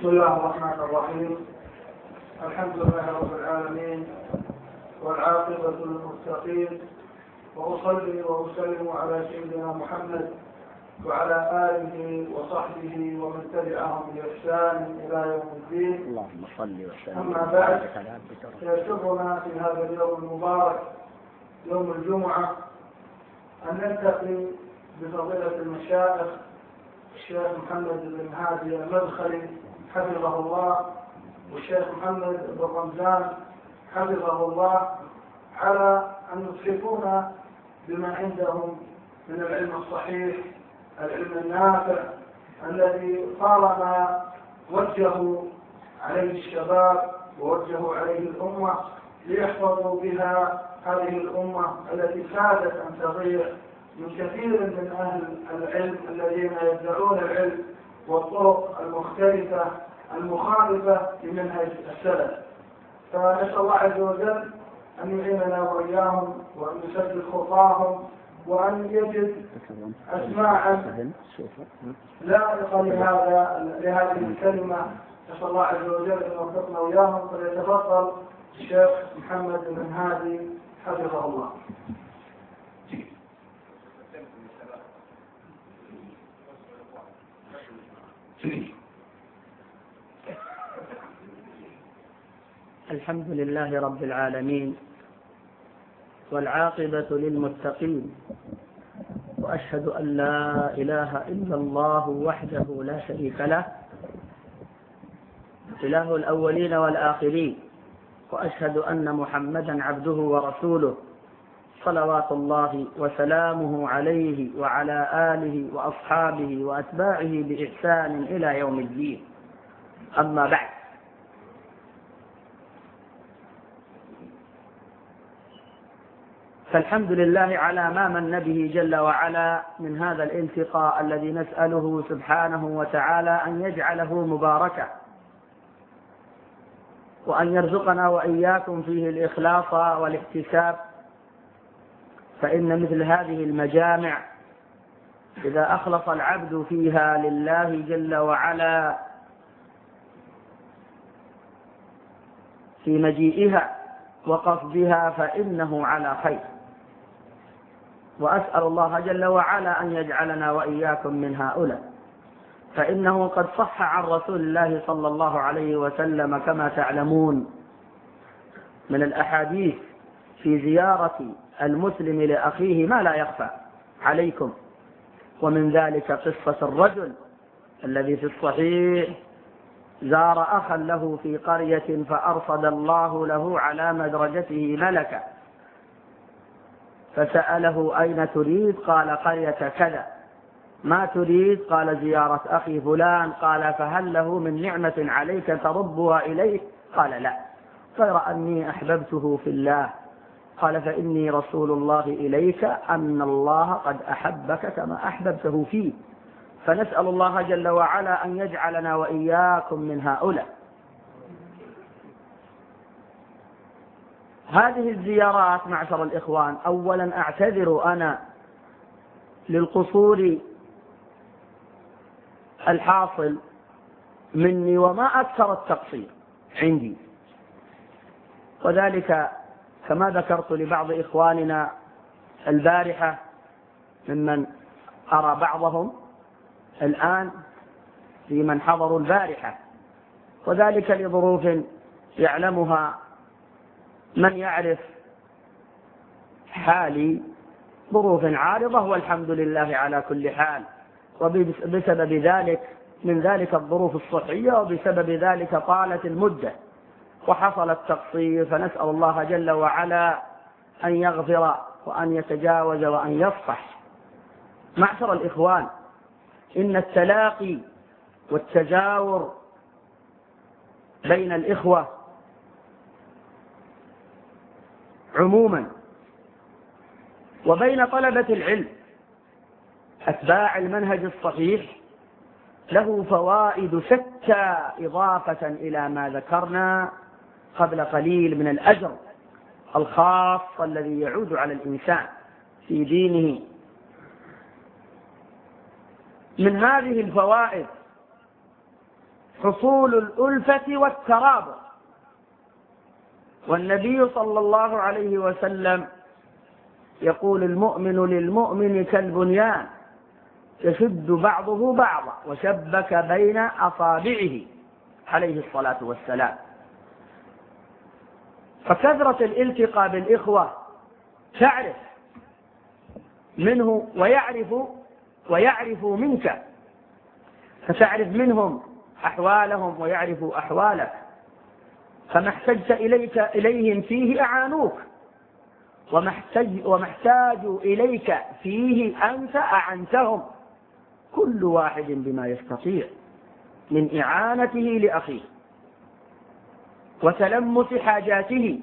بسم الله الرحمن الرحيم. الحمد لله رب العالمين والعاقبة للمتقين، وأصلي وأسلم على سيدنا محمد وعلى آله وصحبه ومن تبعهم بإحسان إلى يوم الدين. اللهم صل وسلم. أما بعد، يسرنا في هذا اليوم المبارك يوم الجمعة أن نلتقي بفضيلة المشايخ الشيخ محمد بن هادي المدخلي حفظه الله والشيخ محمد بن رمزان حفظه الله على أن يصحفونا بما عندهم من العلم الصحيح، العلم النافع الذي طالما وجهوا عليه الشباب ووجهوا عليه الأمة ليحفظوا بها هذه الأمة التي كادت أن تضيع من كثير من أهل العلم الذين يدعون العلم والطرق المختلفة المخالفة لمنهج السلف. فنسأل الله عز وجل أن يعيننا وإياهم وأن يسدد خطاهم وأن يجد أسماعا لائقة لهذه الكلمة. نسأل الله عز وجل أن يوفقنا وإياهم. فليتفضل الشيخ محمد بن هادي حفظه الله. الحمد لله رب العالمين والعاقبة للمتقين، وأشهد أن لا إله إلا الله وحده لا شريك له إله الأولين والآخرين، وأشهد أن محمدا عبده ورسوله صلوات الله وسلامه عليه وعلى آله وأصحابه وأتباعه بإحسان إلى يوم الدين. أما بعد، فالحمد لله على ما من به جل وعلا من هذا الالتقاء الذي نسأله سبحانه وتعالى أن يجعله مباركا، وأن يرزقنا وإياكم فيه الإخلاص والاحتساب. فإن مثل هذه المجامع إذا أخلص العبد فيها لله جل وعلا في مجيئها وقصدها فإنه على خير. وأسأل الله جل وعلا أن يجعلنا وإياكم من هؤلاء، فإنه قد صح عن رسول الله صلى الله عليه وسلم كما تعلمون من الأحاديث في زيارة المسلم لأخيه ما لا يخفى عليكم، ومن ذلك قصة الرجل الذي في الصحيح زار أخا له في قرية فأرصد الله له على مدرجته ملكا، فسأله أين تريد؟ قال قرية كذا. ما تريد؟ قال زيارة أخي فلان. قال فهل له من نعمة عليك تربها إليه؟ قال لا، غير أني أحببته في الله. قال فإني رسول الله إليك أن الله قد أحبك كما أحببته فيه. فنسأل الله جل وعلا أن يجعلنا وإياكم من هؤلاء. هذه الزيارات معشر الإخوان، أولا أعتذر أنا للقصور الحاصل مني وما أكثر التقصير عندي، وذلك كما ذكرت لبعض إخواننا البارحة ممن أرى بعضهم الآن في من حضروا البارحة، وذلك لظروف يعلمها من يعرف حالي، ظروف عارضة والحمد لله على كل حال. وبسبب ذلك من ذلك الظروف الصحية، وبسبب ذلك طالت المدة وحصل التقصير. فنسأل الله جل وعلا أن يغفر وأن يتجاوز وأن يصفح. معشر الإخوان، إن التلاقي والتجاور بين الإخوة عموما وبين طلبة العلم أتباع المنهج الصحيح له فوائد شتى، إضافة إلى ما ذكرنا قبل قليل من الأجر الخاص الذي يعود على الإنسان في دينه. من هذه الفوائد حصول الألفة والترابط. والنبي صلى الله عليه وسلم يقول: المؤمن للمؤمن كالبنيان يشد بعضه بعضا، وشبك بين أصابعه عليه الصلاة والسلام. فكثرة الالتقاء بالإخوة تعرف منه ويعرف منك، فتعرف منهم أحوالهم ويعرفوا أحوالك، فما احتجت إليهم فيه أعانوك، وما احتاجوا إليك فيه أنت أعنتهم، كل واحد بما يستطيع من إعانته لأخيه وتلمس حاجاته،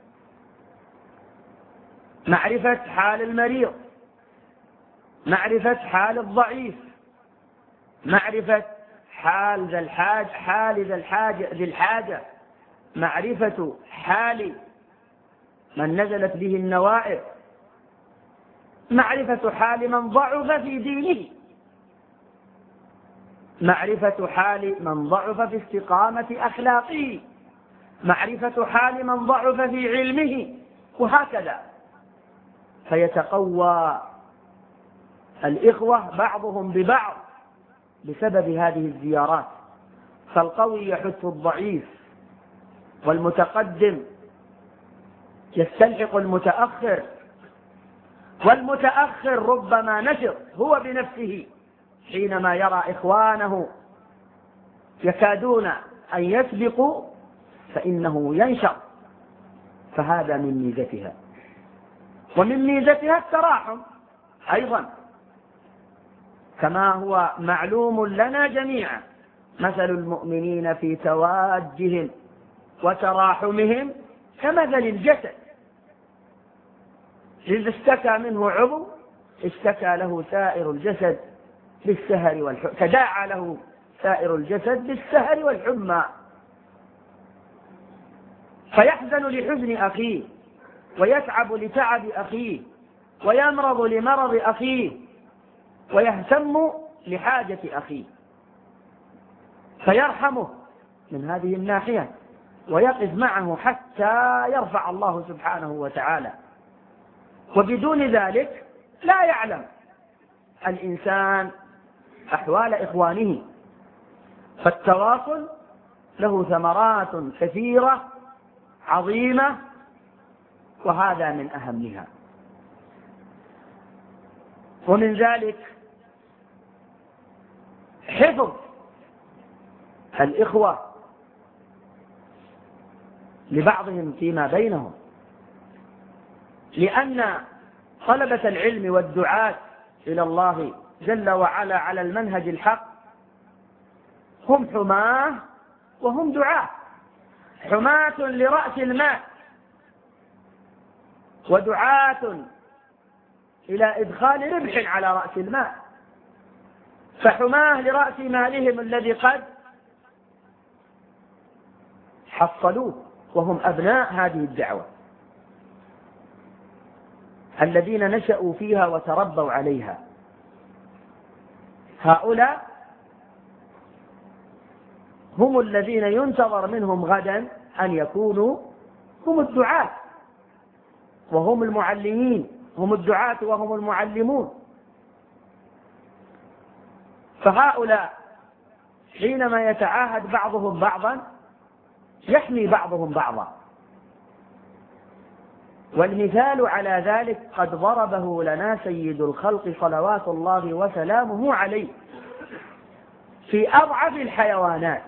معرفة حال المريض، معرفة حال الضعيف، معرفة حال ذي الحاجة، معرفة حال من نزلت به النوائب، معرفة حال من ضعف في دينه، معرفة حال من ضعف في استقامة أخلاقه، معرفة حال من ضعف في علمه، وهكذا. فيتقوى الإخوة بعضهم ببعض بسبب هذه الزيارات، فالقوي يحث الضعيف، والمتقدم يستلحق المتأخر، والمتأخر ربما نشط هو بنفسه حينما يرى إخوانه يكادون أن يسبقوا فإنه ينشط. فهذا من ميزتها. ومن ميزتها التراحم أيضا، كما هو معلوم لنا جميعا: مثل المؤمنين في توادهم وتراحمهم كمثل الجسد إذا اشتكى منه عضو اشتكى له سائر الجسد بالسهر والحمى، تداعى له سائر الجسد بالسهر والحمى. فيحزن لحزن أخيه، ويتعب لتعب أخيه، ويمرض لمرض أخيه، ويهتم لحاجة أخيه، فيرحمه من هذه الناحية، ويقف معه حتى يرفع الله سبحانه وتعالى. وبدون ذلك لا يعلم الإنسان أحوال إخوانه. فالتواصل له ثمرات كثيرة عظيمة، وهذا من أهمها. ومن ذلك حفظ الإخوة لبعضهم فيما بينهم، لأن طلبة العلم والدعاة إلى الله جل وعلا على المنهج الحق هم حماة وهم دعاة، حماة لرأس المال، ودعاة إلى إدخال ربح على رأس المال. فحماه لرأس مالهم الذي قد حصلوه، وهم أبناء هذه الدعوة الذين نشأوا فيها وتربوا عليها. هؤلاء هم الذين ينتظر منهم غدا أن يكونوا هم الدعاة وهم المعلمين، هم الدعاة وهم المعلمون. فهؤلاء حينما يتعاهد بعضهم بعضا يحمي بعضهم بعضا. والمثال على ذلك قد ضربه لنا سيد الخلق صلوات الله وسلامه عليه في أضعف الحيوانات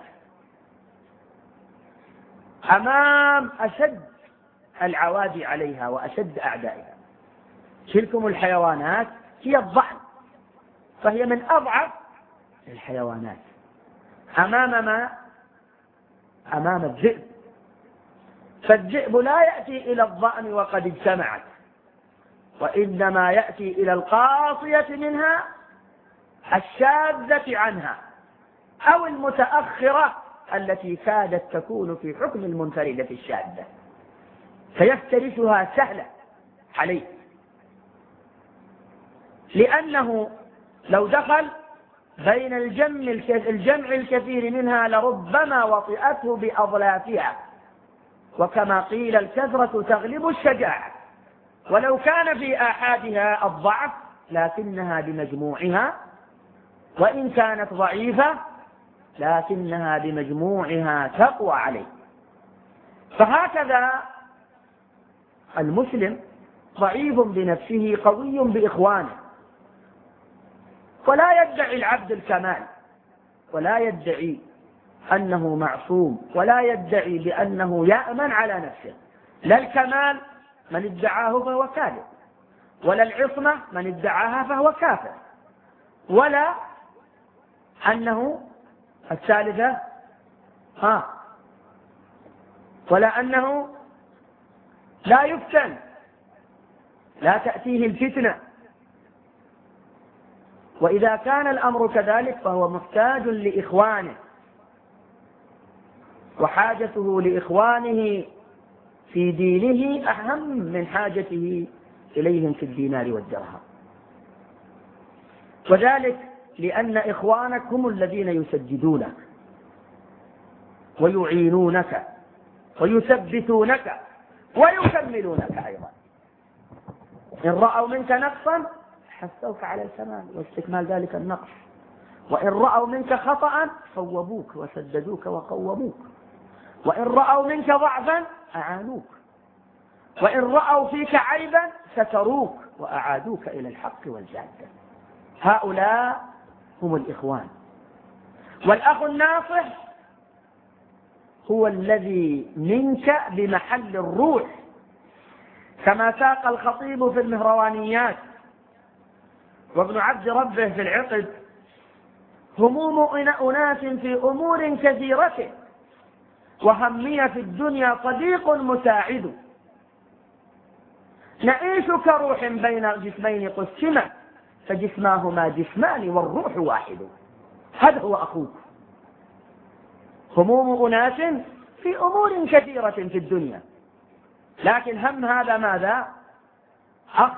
أمام أشد العوادي عليها وأشد أعدائها. تلكم الحيوانات هي الضأن، فهي من أضعف الحيوانات أمام ما؟ أمام الذئب. فالذئب لا يأتي إلى الضأن وقد اجتمعت، وإنما يأتي إلى القاصية منها الشاذة عنها أو المتأخرة التي كادت تكون في حكم المنفردة الشاذة، فيفترسها سهلة عليه، لأنه لو دخل بين الجمع الكثير منها لربما وطئته بأضلافها، وكما قيل الكثرة تغلب الشجاعة، ولو كان في آحادها الضعف لكنها بمجموعها، وإن كانت ضعيفة لكنها بمجموعها تقوى عليه. فهكذا المسلم ضعيف بنفسه قوي بإخوانه، ولا يدعي العبد الكمال، ولا يدعي أنه معصوم، ولا يدعي بأنه يأمن على نفسه. لا الكمال من ادعاه فهو كاذب، ولا العصمة من ادعاها فهو كافر، ولا أنه الثالثة ولا أنه لا يفتن، لا تأتيه الفتنة. وإذا كان الأمر كذلك فهو محتاج لإخوانه، وحاجته لإخوانه في دينه أهم من حاجته إليهم في الدينار والدرهم، وذلك لأن إخوانك هم الذين يسددونك ويعينونك ويثبتونك ويكملونك أيضا. إن رأوا منك نقصا حثوك على الكمال واستكمال ذلك النقص، وإن رأوا منك خطأ صوبوك وسددوك وقوموك، وإن رأوا منك ضعفا أعانوك، وإن رأوا فيك عيبا ستروك وأعادوك إلى الحق والجادة. هؤلاء هم الإخوان. والأخ الناصح هو الذي منك بمحل الروح، كما ساق الخطيب في المهروانيات وابن عبد ربه في العقد: هموم أناس في أمور كثيرة، وهمية في الدنيا صديق مساعد، نعيش كروح بين جسمين قسما، فجسماهما جسمان والروح واحد. هذا هو أخوك. هموم أناس في أمور كثيرة في الدنيا، لكن هم هذا ماذا؟ أخ،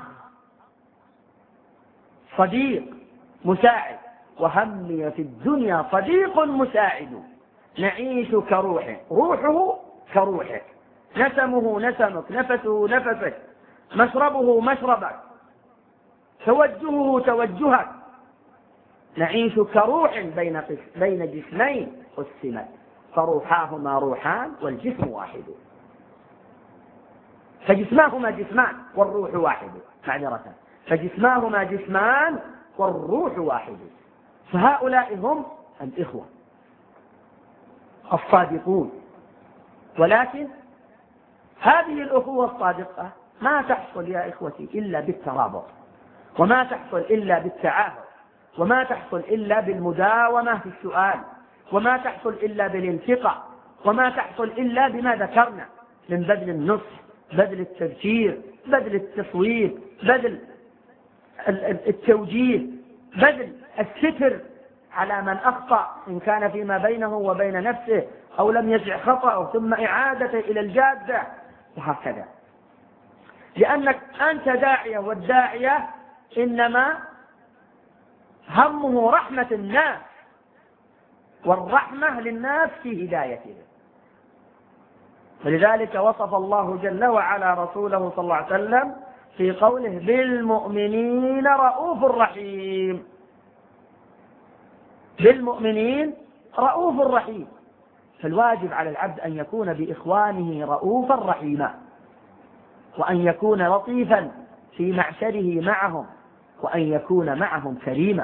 صديق، مساعد. وهمي في الدنيا صديق مساعد، نعيش كروحه، روحه كروحك، نسمه نسمك، نفسه نفسك، مشربه مشربك، توجهه توجهك، نعيش كروح بين جسمين قسمت، فروحاهما روحان والجسم واحد. فجسماهما جسمان والروح واحد، معذرة، فجسماهما جسمان والروح واحد. فهؤلاء هم الإخوة الصادقون. ولكن هذه الأخوة الصادقة ما تحصل يا إخوتي إلا بالترابط، وما تحصل إلا بالتعاهد، وما تحصل إلا بالمداومة في السؤال، وما تحصل إلا بالالتقاء، وما تحصل إلا بما ذكرنا من بذل النصح، بذل التذكير، بذل التصوير، بذل التوجيه، بذل الستر على من أخطأ إن كان فيما بينه وبين نفسه أو لم يسع خطأه، ثم إعادته إلى الجادة، وهكذا. لأنك أنت داعية، والداعية إنما همه رحمة الناس، والرحمة للناس في هدايته. ولذلك وصف الله جل وعلا رسوله صلى الله عليه وسلم في قوله: بالمؤمنين رؤوف رحيم. بالمؤمنين رؤوف رحيم. فالواجب على العبد أن يكون بإخوانه رؤوفا رحيما، وأن يكون لطيفا في معشره معهم، وأن يكون معهم كريما.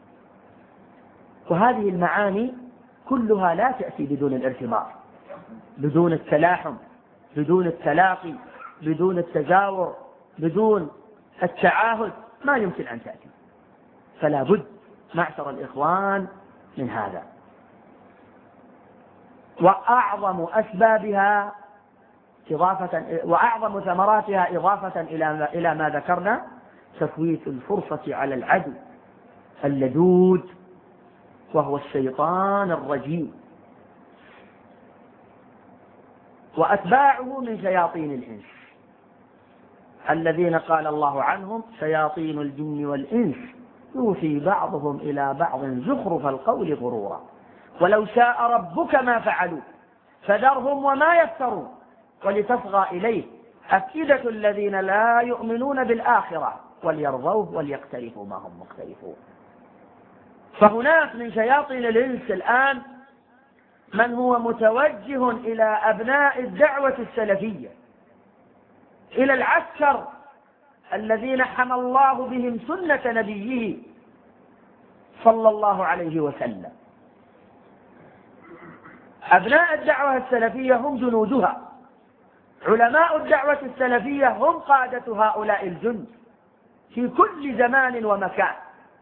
وهذه المعاني كلها لا تأتي بدون الارتباط، بدون التلاحم، بدون التلاقي، بدون التجاور، بدون التعاهد، ما يمكن أن تأتي. فلا بد معشر الإخوان من هذا. وأعظم أسبابها وأعظم ثمراتها إضافة إلى ما ذكرنا تفويت الفرصة على العدو اللدود، وهو الشيطان الرجيم وأتباعه من شياطين الإنس، الذين قال الله عنهم: شياطين الجن والإنس يوحي بعضهم إلى بعض زخرف القول غرورا ولو شاء ربك ما فعلوا فذرهم وما يفترون ولتصغى إليه أفئدة الذين لا يؤمنون بالآخرة وليرضوه وليقترفوا ما هم مقترفون. فهناك من شياطين الإنس الآن من هو متوجه إلى أبناء الدعوة السلفية، إلى العسكر الذين حمى الله بهم سنة نبيه صلى الله عليه وسلم. أبناء الدعوة السلفية هم جنودها، علماء الدعوة السلفية هم قادة هؤلاء الجند في كل زمان ومكان،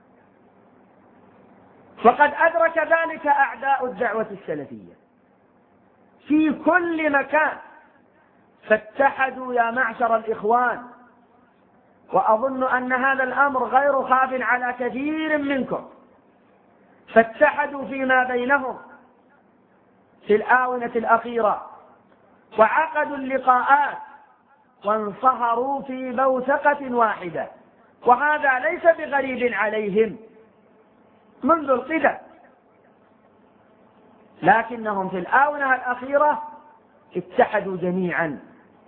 فقد أدرك ذلك أعداء الدعوة السلفية في كل مكان، فاتحدوا يا معشر الإخوان، وأظن أن هذا الأمر غير خاف على كثير منكم، فاتحدوا فيما بينهم في الآونة الأخيرة وعقدوا اللقاءات وانصهروا في بوثقة واحدة، وهذا ليس بغريب عليهم منذ القدم، لكنهم في الآونة الأخيرة اتحدوا جميعا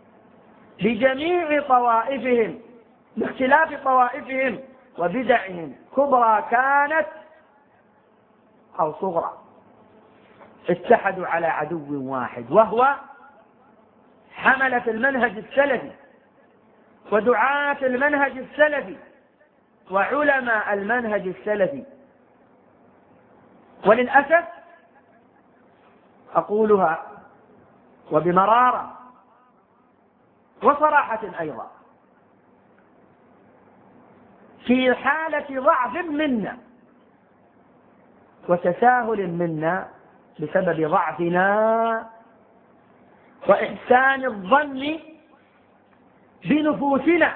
بجميع طوائفهم باختلاف طوائفهم وبدعهم كبرى كانت أو صغرى، اتحدوا على عدو واحد وهو حملة المنهج السلفي ودعاة المنهج السلفي وعلماء المنهج السلفي. وللأسف أقولها وبمرارة وصراحة أيضا، في حالة ضعف منا وتساهل منا بسبب ضعفنا وإحسان الظن بنفوسنا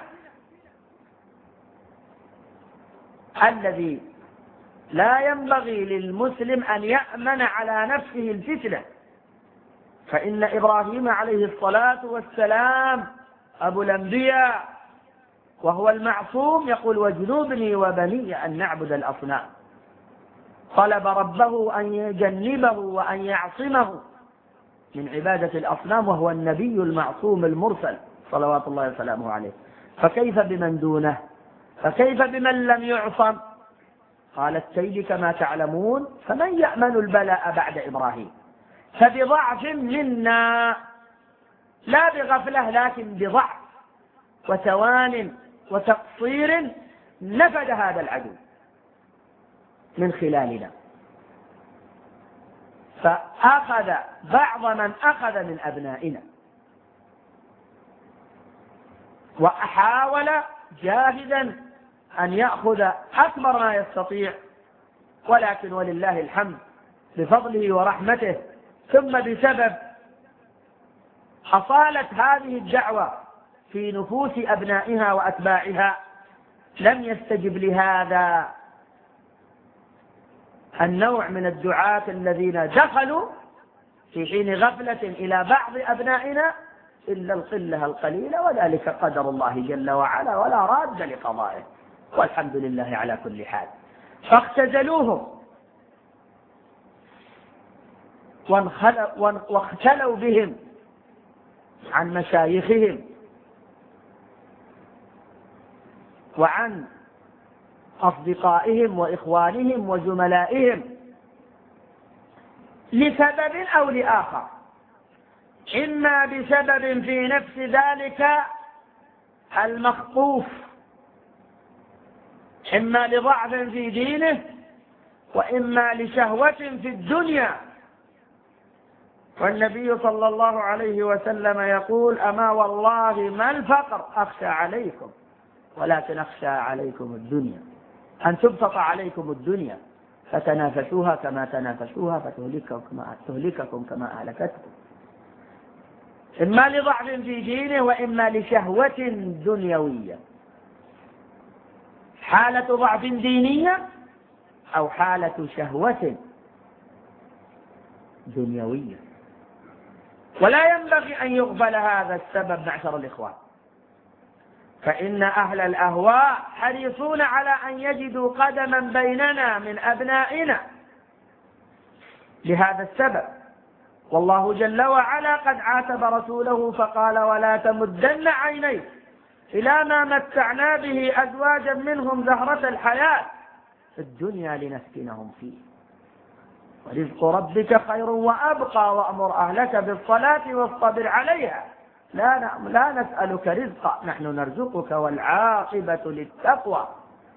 الذي لا ينبغي للمسلم أن يأمن على نفسه الفتنة، فإن إبراهيم عليه الصلاة والسلام أبو الأنبياء وهو المعصوم يقول واجنبني وبني أن نعبد الأصنام، طلب ربه أن يجنبه وأن يعصمه من عبادة الأصنام وهو النبي المعصوم المرسل صلوات الله وسلامه عليه، فكيف بمن دونه؟ فكيف بمن لم يعصم؟ قال السيد كما تعلمون فمن يأمن البلاء بعد إبراهيم، فبضعف منا لا بغفلة لكن بضعف وتوان وتقصير نفد هذا العدو من خلالنا، فأخذ بعض من أخذ من أبنائنا وحاول جاهدا أن يأخذ أكبر ما يستطيع، ولكن ولله الحمد بفضله ورحمته ثم بسبب أصالة هذه الدعوة في نفوس أبنائها وأتباعها لم يستجب لهذا النوع من الدعاة الذين دخلوا في حين غفلة إلى بعض أبنائنا إلا القلة القليلة، وذلك قدر الله جل وعلا ولا راد لقضائه، والحمد لله على كل حال. فاختزلوهم واختلوا بهم عن مشايخهم وعن أصدقائهم وإخوانهم وزملائهم لسبب أو لآخر، إما بسبب في نفس ذلك المخطوف، إما لضعف في دينه وإما لشهوة في الدنيا. والنبي صلى الله عليه وسلم يقول أما والله ما الفقر أخشى عليكم ولكن أخشى عليكم الدنيا، أن تبسط عليكم الدنيا فتنافسوها كما تنافسوها فتهلككم كما أهلكتكم، إما لضعف في دينه وإما لشهوة دنيوية، حالة ضعف دينية أو حالة شهوة دنيوية. ولا ينبغي أن يقبل هذا السبب معشر الإخوان، فإن أهل الأهواء حريصون على أن يجدوا قدما بيننا من أبنائنا لهذا السبب. والله جل وعلا قد عاتب رسوله فقال: ولا تمدن عينيك إلى ما متعنا به أزواجا منهم زهرة الحياة في الدنيا لنفتنهم فيه ورزق ربك خير وأبقى وأمر أهلك بالصلاة واصطبر عليها لا نسألك رزقا نحن نرزقك والعاقبة للتقوى.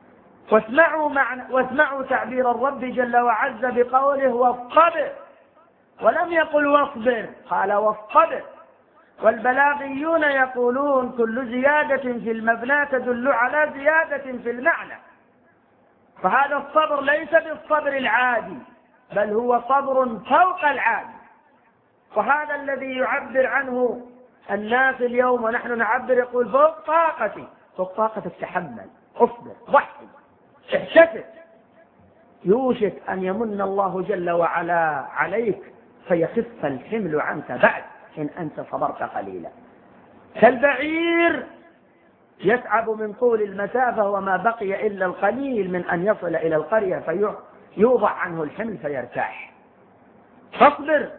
واسمعوا تعبير الرب جل وعز بقوله: واصطبر، ولم يقل واصبر، قال واصطبر. والبلاغيون يقولون: كل زيادة في المبنى تدل على زيادة في المعنى. فهذا الصبر ليس بالصبر العادي، بل هو صبر فوق العادي. وهذا الذي يعبر عنه الناس اليوم، ونحن نعبر يقول: فوق طاقتي. فوق طاقتك تحمل، اصبر، ضحي، احتسب. يوشك أن يمن الله جل وعلا عليك فيخف الحمل عنك بعد إن أنت صبرت قليلا. كالبعير يتعب من طول المسافة وما بقي إلا القليل من أن يصل إلى القرية فيوضع عنه الحمل فيرتاح. فاصبر،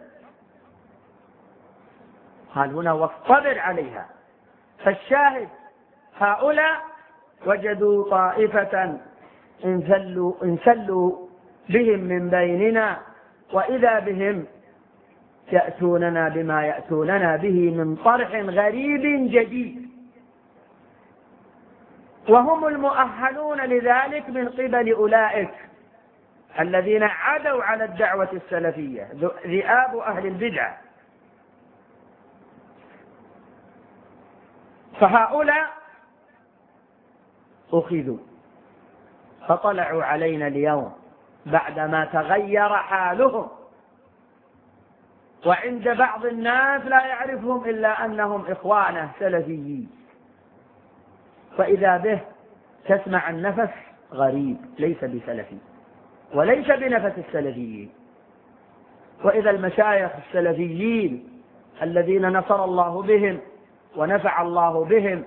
قال هنا واصطبر عليها. فالشاهد: هؤلاء وجدوا طائفة انسلوا بهم من بيننا، وإذا بهم يأتوننا بما يأتوننا به من طرح غريب جديد، وهم المؤهلون لذلك من قبل أولئك الذين عدوا على الدعوة السلفية، ذئاب أهل البدعة. فهؤلاء أخذوا فطلعوا علينا اليوم بعدما تغير حالهم، وعند بعض الناس لا يعرفهم إلا أنهم إخوانه سلفيين، فإذا به تسمع النفس غريب ليس بسلفي وليس بنفس السلفيين. وإذا المشايخ السلفيين الذين نصر الله بهم ونفع الله بهم،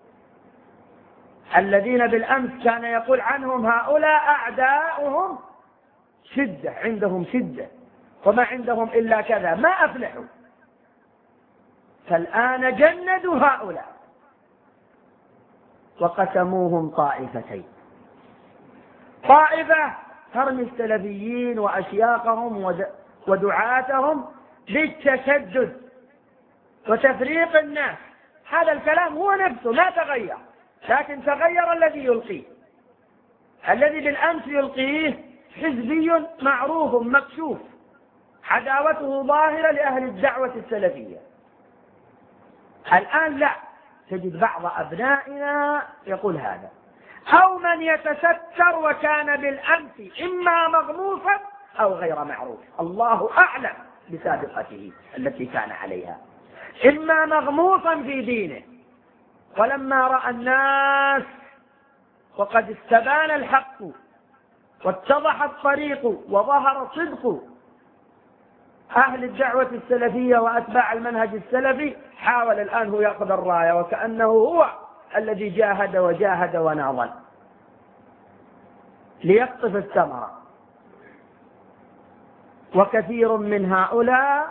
الذين بالأمس كان يقول عنهم هؤلاء أعداؤهم شدة، عندهم شدة وما عندهم إلا كذا، ما أفلحوا، فالآن جندوا هؤلاء وقسموهم طائفتين: طائفة ترمي السلفيين وأشياخهم ودعاتهم بالتشدد وتفريق الناس. هذا الكلام هو نفسه ما تغير، لكن تغير الذي يلقيه. الذي بالأمس يلقيه حزبي معروف مكشوف، عداوته ظاهرة لأهل الدعوة السلفية. الآن لا، تجد بعض أبنائنا يقول هذا، أو من يتستر وكان بالأمس إما مغموسا أو غير معروف، الله أعلم بسابقته التي كان عليها، إما مغموسا في دينه، ولما رأى الناس وقد استبان الحق واتضح الطريق وظهر صدق أهل الدعوة السلفية وأتباع المنهج السلفي، حاول الآن هو يأخذ الراية وكأنه هو الذي جاهد وجاهد وناضل ليقطف الثمرة. وكثير من هؤلاء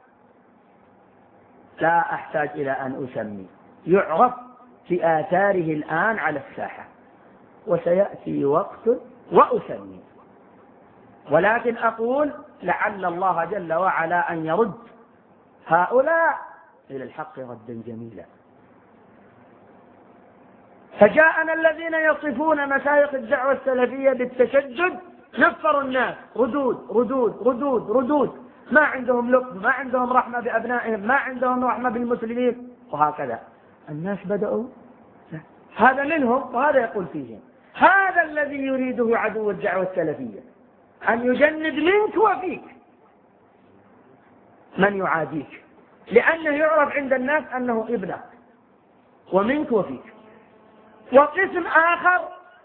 لا أحتاج إلى أن أسمي، يعرف بآثاره الآن على الساحة، وسيأتي وقت وأسمي، ولكن أقول لعل الله جل وعلا أن يرد هؤلاء إلى الحق ردا جميلا. فجاءنا الذين يصفون مشايخ الدعوة السلفية بالتشدد، نفروا الناس ردود ردود ردود ردود، ما عندهم لطف، ما عندهم رحمة بأبنائهم، ما عندهم رحمة بالمسلمين، وهكذا الناس بدأوا هذا منهم وهذا يقول فيهم. هذا الذي يريده عدو الدعوة السلفية، أن يجند منك وفيك من يعاديك، لأنه يعرف عند الناس أنه ابنك ومنك وفيك. وقسم آخر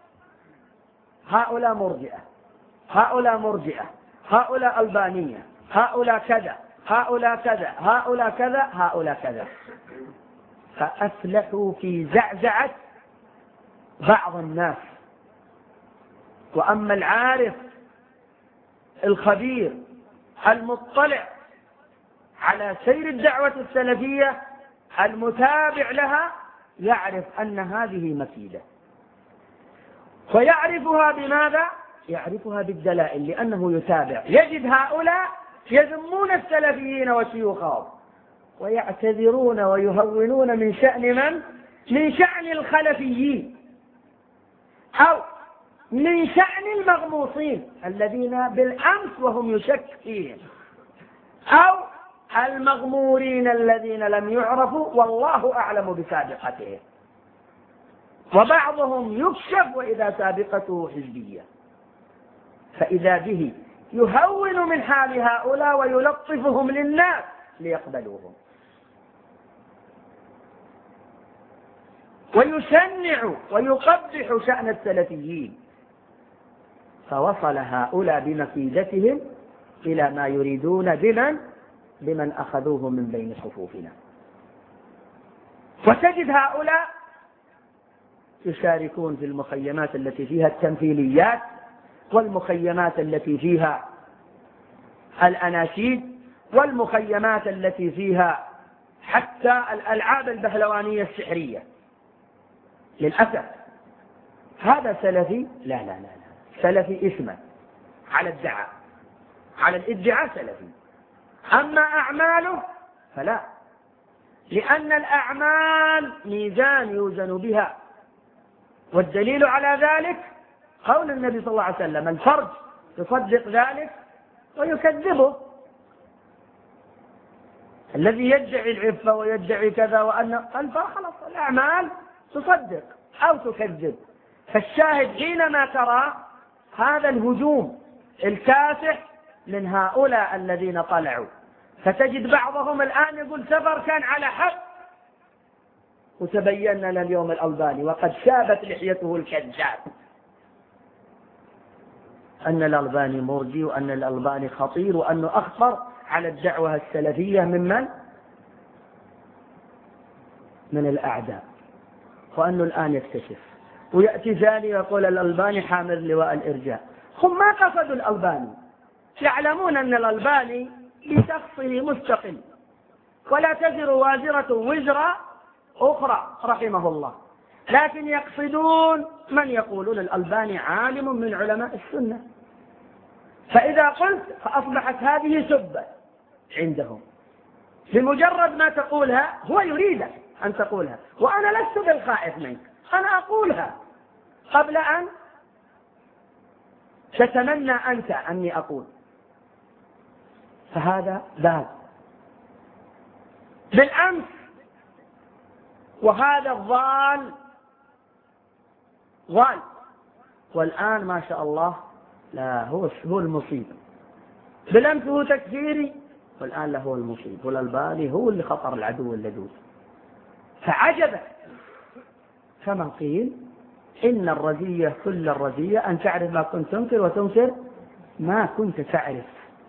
هؤلاء مرجئة، هؤلاء مرجئة، هؤلاء ألبانية، هؤلاء كذا، هؤلاء كذا، هؤلاء كذا، هؤلاء كذا، فأفلحوا في زعزعة بعض الناس. وأما العارف الخبير المطلع على سير الدعوة السلفية المتابع لها يعرف أن هذه مكيدة، ويعرفها بماذا؟ يعرفها بالدلائل، لأنه يتابع. يجد هؤلاء يذمون السلفيين وشيوخهم ويعتذرون ويهونون من شأن من شأن الخلفيين، أو من شأن المغموصين الذين بالأمس وهم يشك فيهم، أو المغمورين الذين لم يعرفوا والله أعلم بسابقتهم. وبعضهم يكشف وإذا سابقته حزبية، فإذا به يهون من حال هؤلاء ويلطفهم للناس ليقبلوهم، ويشنع ويقبح شأن السلفيين. فوصل هؤلاء بمكيدتهم إلى ما يريدون بمن أخذوه من بين صفوفنا. وتجد هؤلاء يشاركون في المخيمات التي فيها التمثيليات، والمخيمات التي فيها الأناشيد، والمخيمات التي فيها حتى الألعاب البهلوانية السحرية. للأسف هذا سلفي؟ لا لا لا لا، سلفي اسما على الادعاء سلفي، أما أعماله فلا، لأن الأعمال ميزان يوزن بها. والدليل على ذلك قول النبي صلى الله عليه وسلم: الفرج يصدق ذلك ويكذبه. الذي يدعي العفة ويدعي كذا وأن خلاص الأعمال تصدق أو تكذب. فالشاهد حينما ترى هذا الهجوم الكاسح من هؤلاء الذين طلعوا، فتجد بعضهم الآن يقول سفر كان على حق، وتبين لنا اليوم الألباني وقد شابت لحيته الكذاب أن الألباني مرجي، وأن الألباني خطير، وأنه أخطر على الدعوة السلفية من الأعداء، وأنه الآن يكتشف. ويأتي ثاني يقول الألباني حامل لواء الإرجاء. هم ما قصدوا الألباني، يعلمون أن الألباني بشخصه مستقل ولا تزر وازرة وزر أخرى رحمه الله، لكن يقصدون من يقولون الألباني عالم من علماء السنة. فإذا قلت فأصبحت هذه سبة عندهم، بمجرد ما تقولها هو يريد أن تقولها، وأنا لست بالخائف منك، أنا أقولها قبل أن تتمنى أنت أني أقول. فهذا باب بالأمس، وهذا الضال ضال، والآن ما شاء الله لا هو المصيب. بالأمس هو تكفيري، والآن له المصيب، والألباني هو اللي خطر العدو اللدود. فعجبا كما قيل: إن الرزية كل الرزية أن تعرف ما كنت تنكر وتنكر ما كنت تعرف.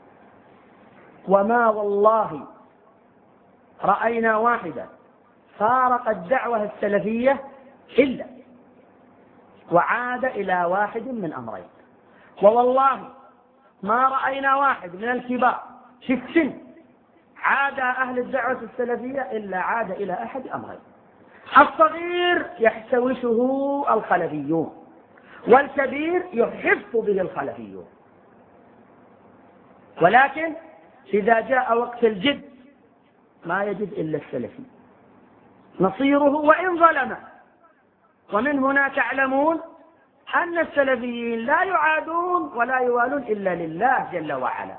وما والله رأينا واحدا فارق الدعوة السلفية إلا وعاد إلى واحد من أمرين، ووالله ما رأينا واحد من الكبار في السن عاد أهل الدعوة السلفية إلا عاد إلى أحد أمرين: الصغير يحتوشه الخلفيون، والكبير يحف به الخلفيون. ولكن إذا جاء وقت الجد ما يجد إلا السلفي نصيره وإن ظلم. ومن هنا تعلمون أن السلفيين لا يعادون ولا يوالون إلا لله جل وعلا.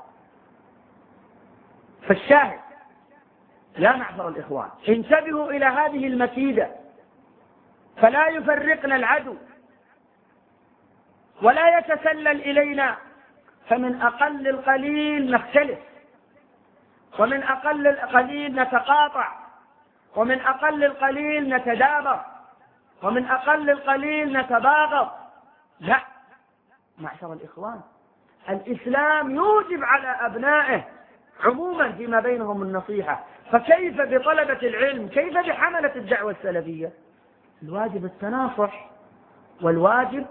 فالشاهد يا معشر الإخوان، انتبهوا إلى هذه المكيدة، فلا يفرقنا العدو ولا يتسلل إلينا، فمن أقل القليل نختلف، ومن أقل القليل نتقاطع، ومن أقل القليل نتدابر، ومن أقل القليل نتباغض. لا معشر الإخوان، الإسلام يوجب على أبنائه عموما فيما بينهم النصيحة، فكيف بطلبة العلم؟ كيف بحملة الدعوة السلفية؟ الواجب التناصح والواجب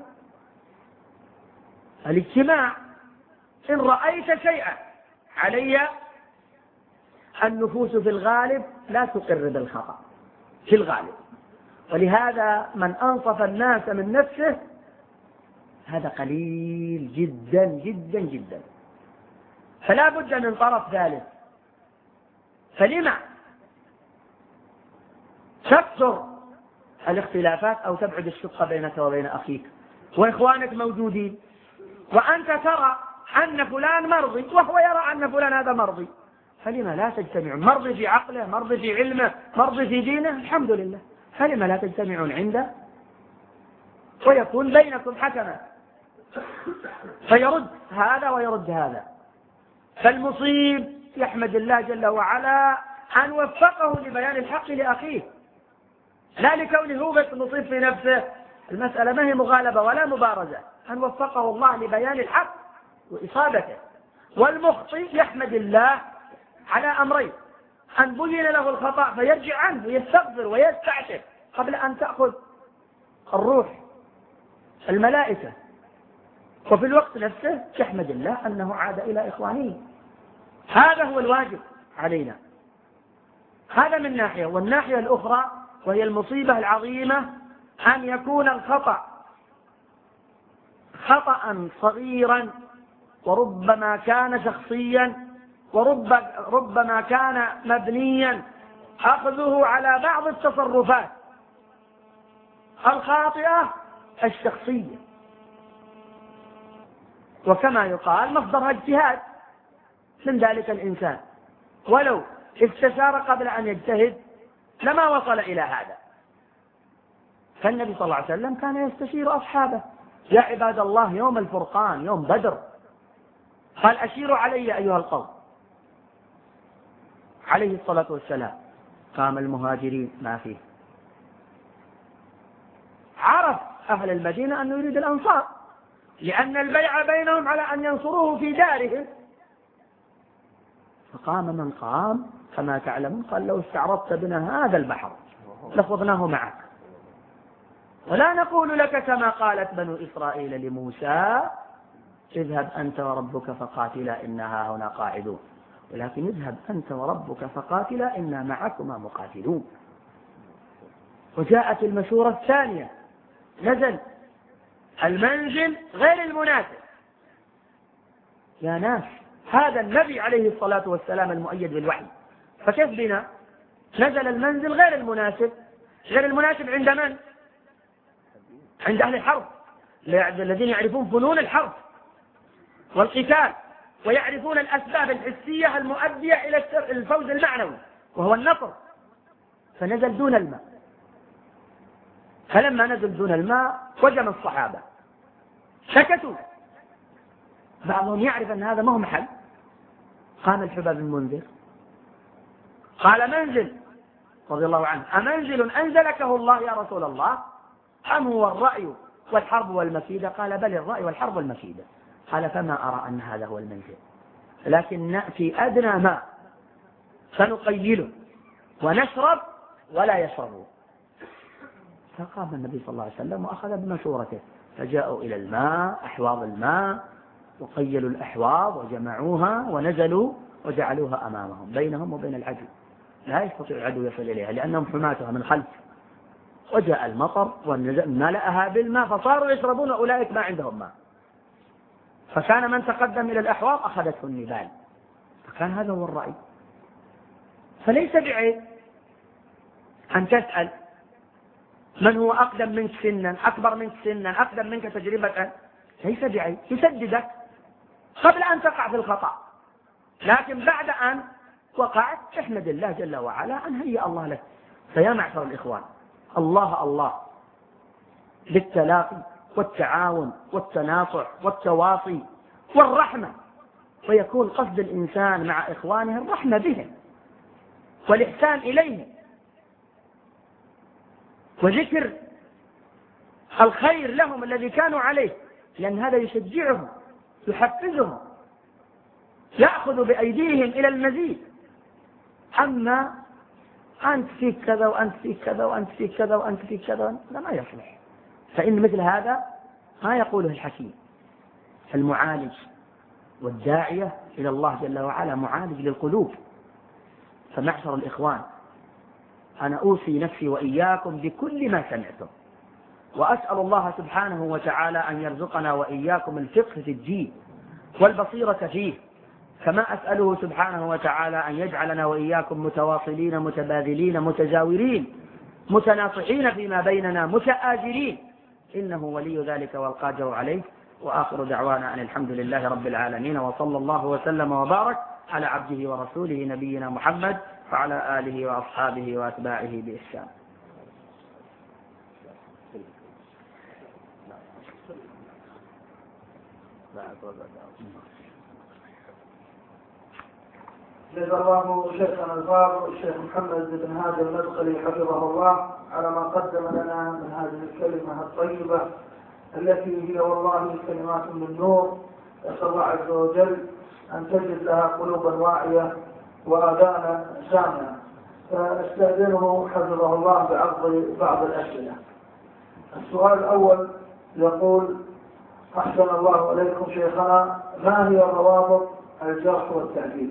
الاجتماع. إن رأيت شيئا علي، النفوس في الغالب لا تقر بالخطأ في الغالب، ولهذا من أنصف الناس من نفسه هذا قليل جدا جدا جدا، فلا بد من طرف ثالث. فلما تكثر الاختلافات أو تبعد الشقة بينك وبين أخيك وإخوانك موجودين، وأنت ترى أن فلان مرضي وهو يرى أن فلان هذا مرضي، فلما لا تجتمعون؟ مرضي في عقله، مرضي في علمه، مرضي في دينه، الحمد لله، فلما لا تجتمعون عنده ويكون بينكم حكما فيرد هذا ويرد هذا؟ فالمصيب يحمد الله جل وعلا أن وفقه لبيان الحق لأخيه، لا لكونه هو بس مصيب في نفسه. المسألة ما هي مغالبة ولا مبارزة، أن وفقه الله لبيان الحق وإصابته. والمخطئ يحمد الله على أمرين: أن بين له الخطأ فيرجع عنه ويستغفر ويستعتب قبل أن تأخذ الروح الملائكة، وفي الوقت نفسه يحمد الله أنه عاد إلى إخوانه. هذا هو الواجب علينا، هذا من ناحية. والناحية الأخرى وهي المصيبة العظيمة أن يكون الخطأ خطأ صغيرا، وربما كان شخصيا، وربما كان مبنيا أخذه على بعض التصرفات الخاطئة الشخصية، وكما يقال مصدرها اجتهاد من ذلك الإنسان، ولو استشار قبل أن يجتهد لما وصل إلى هذا. فالنبي صلى الله عليه وسلم كان يستشير أصحابه: يا عباد الله يوم الفرقان يوم بدر، قال: أشيروا علي أيها القوم. عليه الصلاة والسلام قام المهاجرين ما فيه، عرف أهل المدينة أنه يريد الأنصار، لأن البيع بينهم على أن ينصروه في دارهم، فقام من قام كما تعلمون، قال: لو استعرضت بنا هذا البحر لخضناه معك، ولا نقول لك كما قالت بنو إسرائيل لموسى: اذهب أنت وربك فقاتلا إنها هنا قاعدون، ولكن اذهب أنت وربك فقاتلا إنا معكما مقاتلون. وجاءت المشورة الثانية: نزل المنزل غير المناسب. يا ناس، هذا النبي عليه الصلاة والسلام المؤيد بالوحي، فكيف بنا؟ نزل المنزل غير المناسب. غير المناسب عند من؟ عند أهل الحرب، الذين يعرفون فنون الحرب والقتال، ويعرفون الأسباب الحسية المؤدية إلى الفوز المعنوي وهو النصر. فنزل دون الماء، فلما نزل دون الماء وجم الصحابة سكتوا، بعضهم يعرف أن هذا ما هو محل. قام الحباب بن المنذر قال: منزل رضي الله عنه: أمنزل أنزلكه الله يا رسول الله أم هو الرأي والحرب والمكيدة؟ قال: بل الرأي والحرب والمكيدة. قال: فما أرى أن هذا هو المنزل، لكن نأتي أدنى ماء فنقيله ونشرب ولا يشربون. فقام النبي صلى الله عليه وسلم وأخذ بمشورته، فجاءوا إلى الماء، أحواض الماء، وقيلوا الأحواض وجمعوها ونزلوا وجعلوها أمامهم بينهم وبين العدو، لا يستطيع العدو يصل إليها لأنهم حماتها من خلف. وجاء المطر وملأها بالماء فصاروا يشربون، أولئك ما عندهم ماء، فكان من تقدم إلى الأحواض أخذته النبال. فكان هذا هو الرأي. فليس بعيب أن تسأل من هو أقدم منك سنا، أكبر منك سنا، أقدم منك تجربة، ليس بعيب، يسددك قبل أن تقع في الخطأ. لكن بعد أن وقعت احمد الله جل وعلا أن هيأ الله لك. فيا معشر الإخوان، الله بالتلاقي والتعاون والتناصح والتواصي والرحمة، ويكون قصد الإنسان مع إخوانه الرحمة بهم والإحسان إليهم وذكر الخير لهم الذي كانوا عليه، لأن هذا يشجعهم يحفزهم يأخذ بأيديهم إلى المزيد. أما أنت فيك كذا وأنت فيك كذا وأنت فيك كذا وأنت فيك كذا، لا ما يصلح. فإن مثل هذا ما يقوله الحكيم. المعالج والداعية إلى الله جل وعلا معالج للقلوب. فمعشر الإخوان، أنا أوصي نفسي وإياكم بكل ما سمعتم، وأسأل الله سبحانه وتعالى أن يرزقنا وإياكم الفقه في الدين والبصيرة فيه، كما أسأله سبحانه وتعالى أن يجعلنا وإياكم متواصلين متبادلين متجاورين متناصحين فيما بيننا متآجرين، إنه ولي ذلك والقادر عليه. وآخر دعوانا أن الحمد لله رب العالمين، وصلى الله وسلم وبارك على عبده ورسوله نبينا محمد وعلى آله وأصحابه وأتباعه بإحسان. جزا الله شيخنا الفاضل الشيخ محمد بن هادي المدخلي حفظه الله على ما قدم لنا من هذه الكلمة الطيبة التي هي والله كلمات من نور. أسأل الله عز وجل أن تجد لها قلوبا واعية وآذانا سامعة. فاستأذنه حفظه الله بعرض بعض الأسئلة. السؤال الأول يقول: أحسن الله عليكم شيخنا، ما هي روابط الجرح والتعديل؟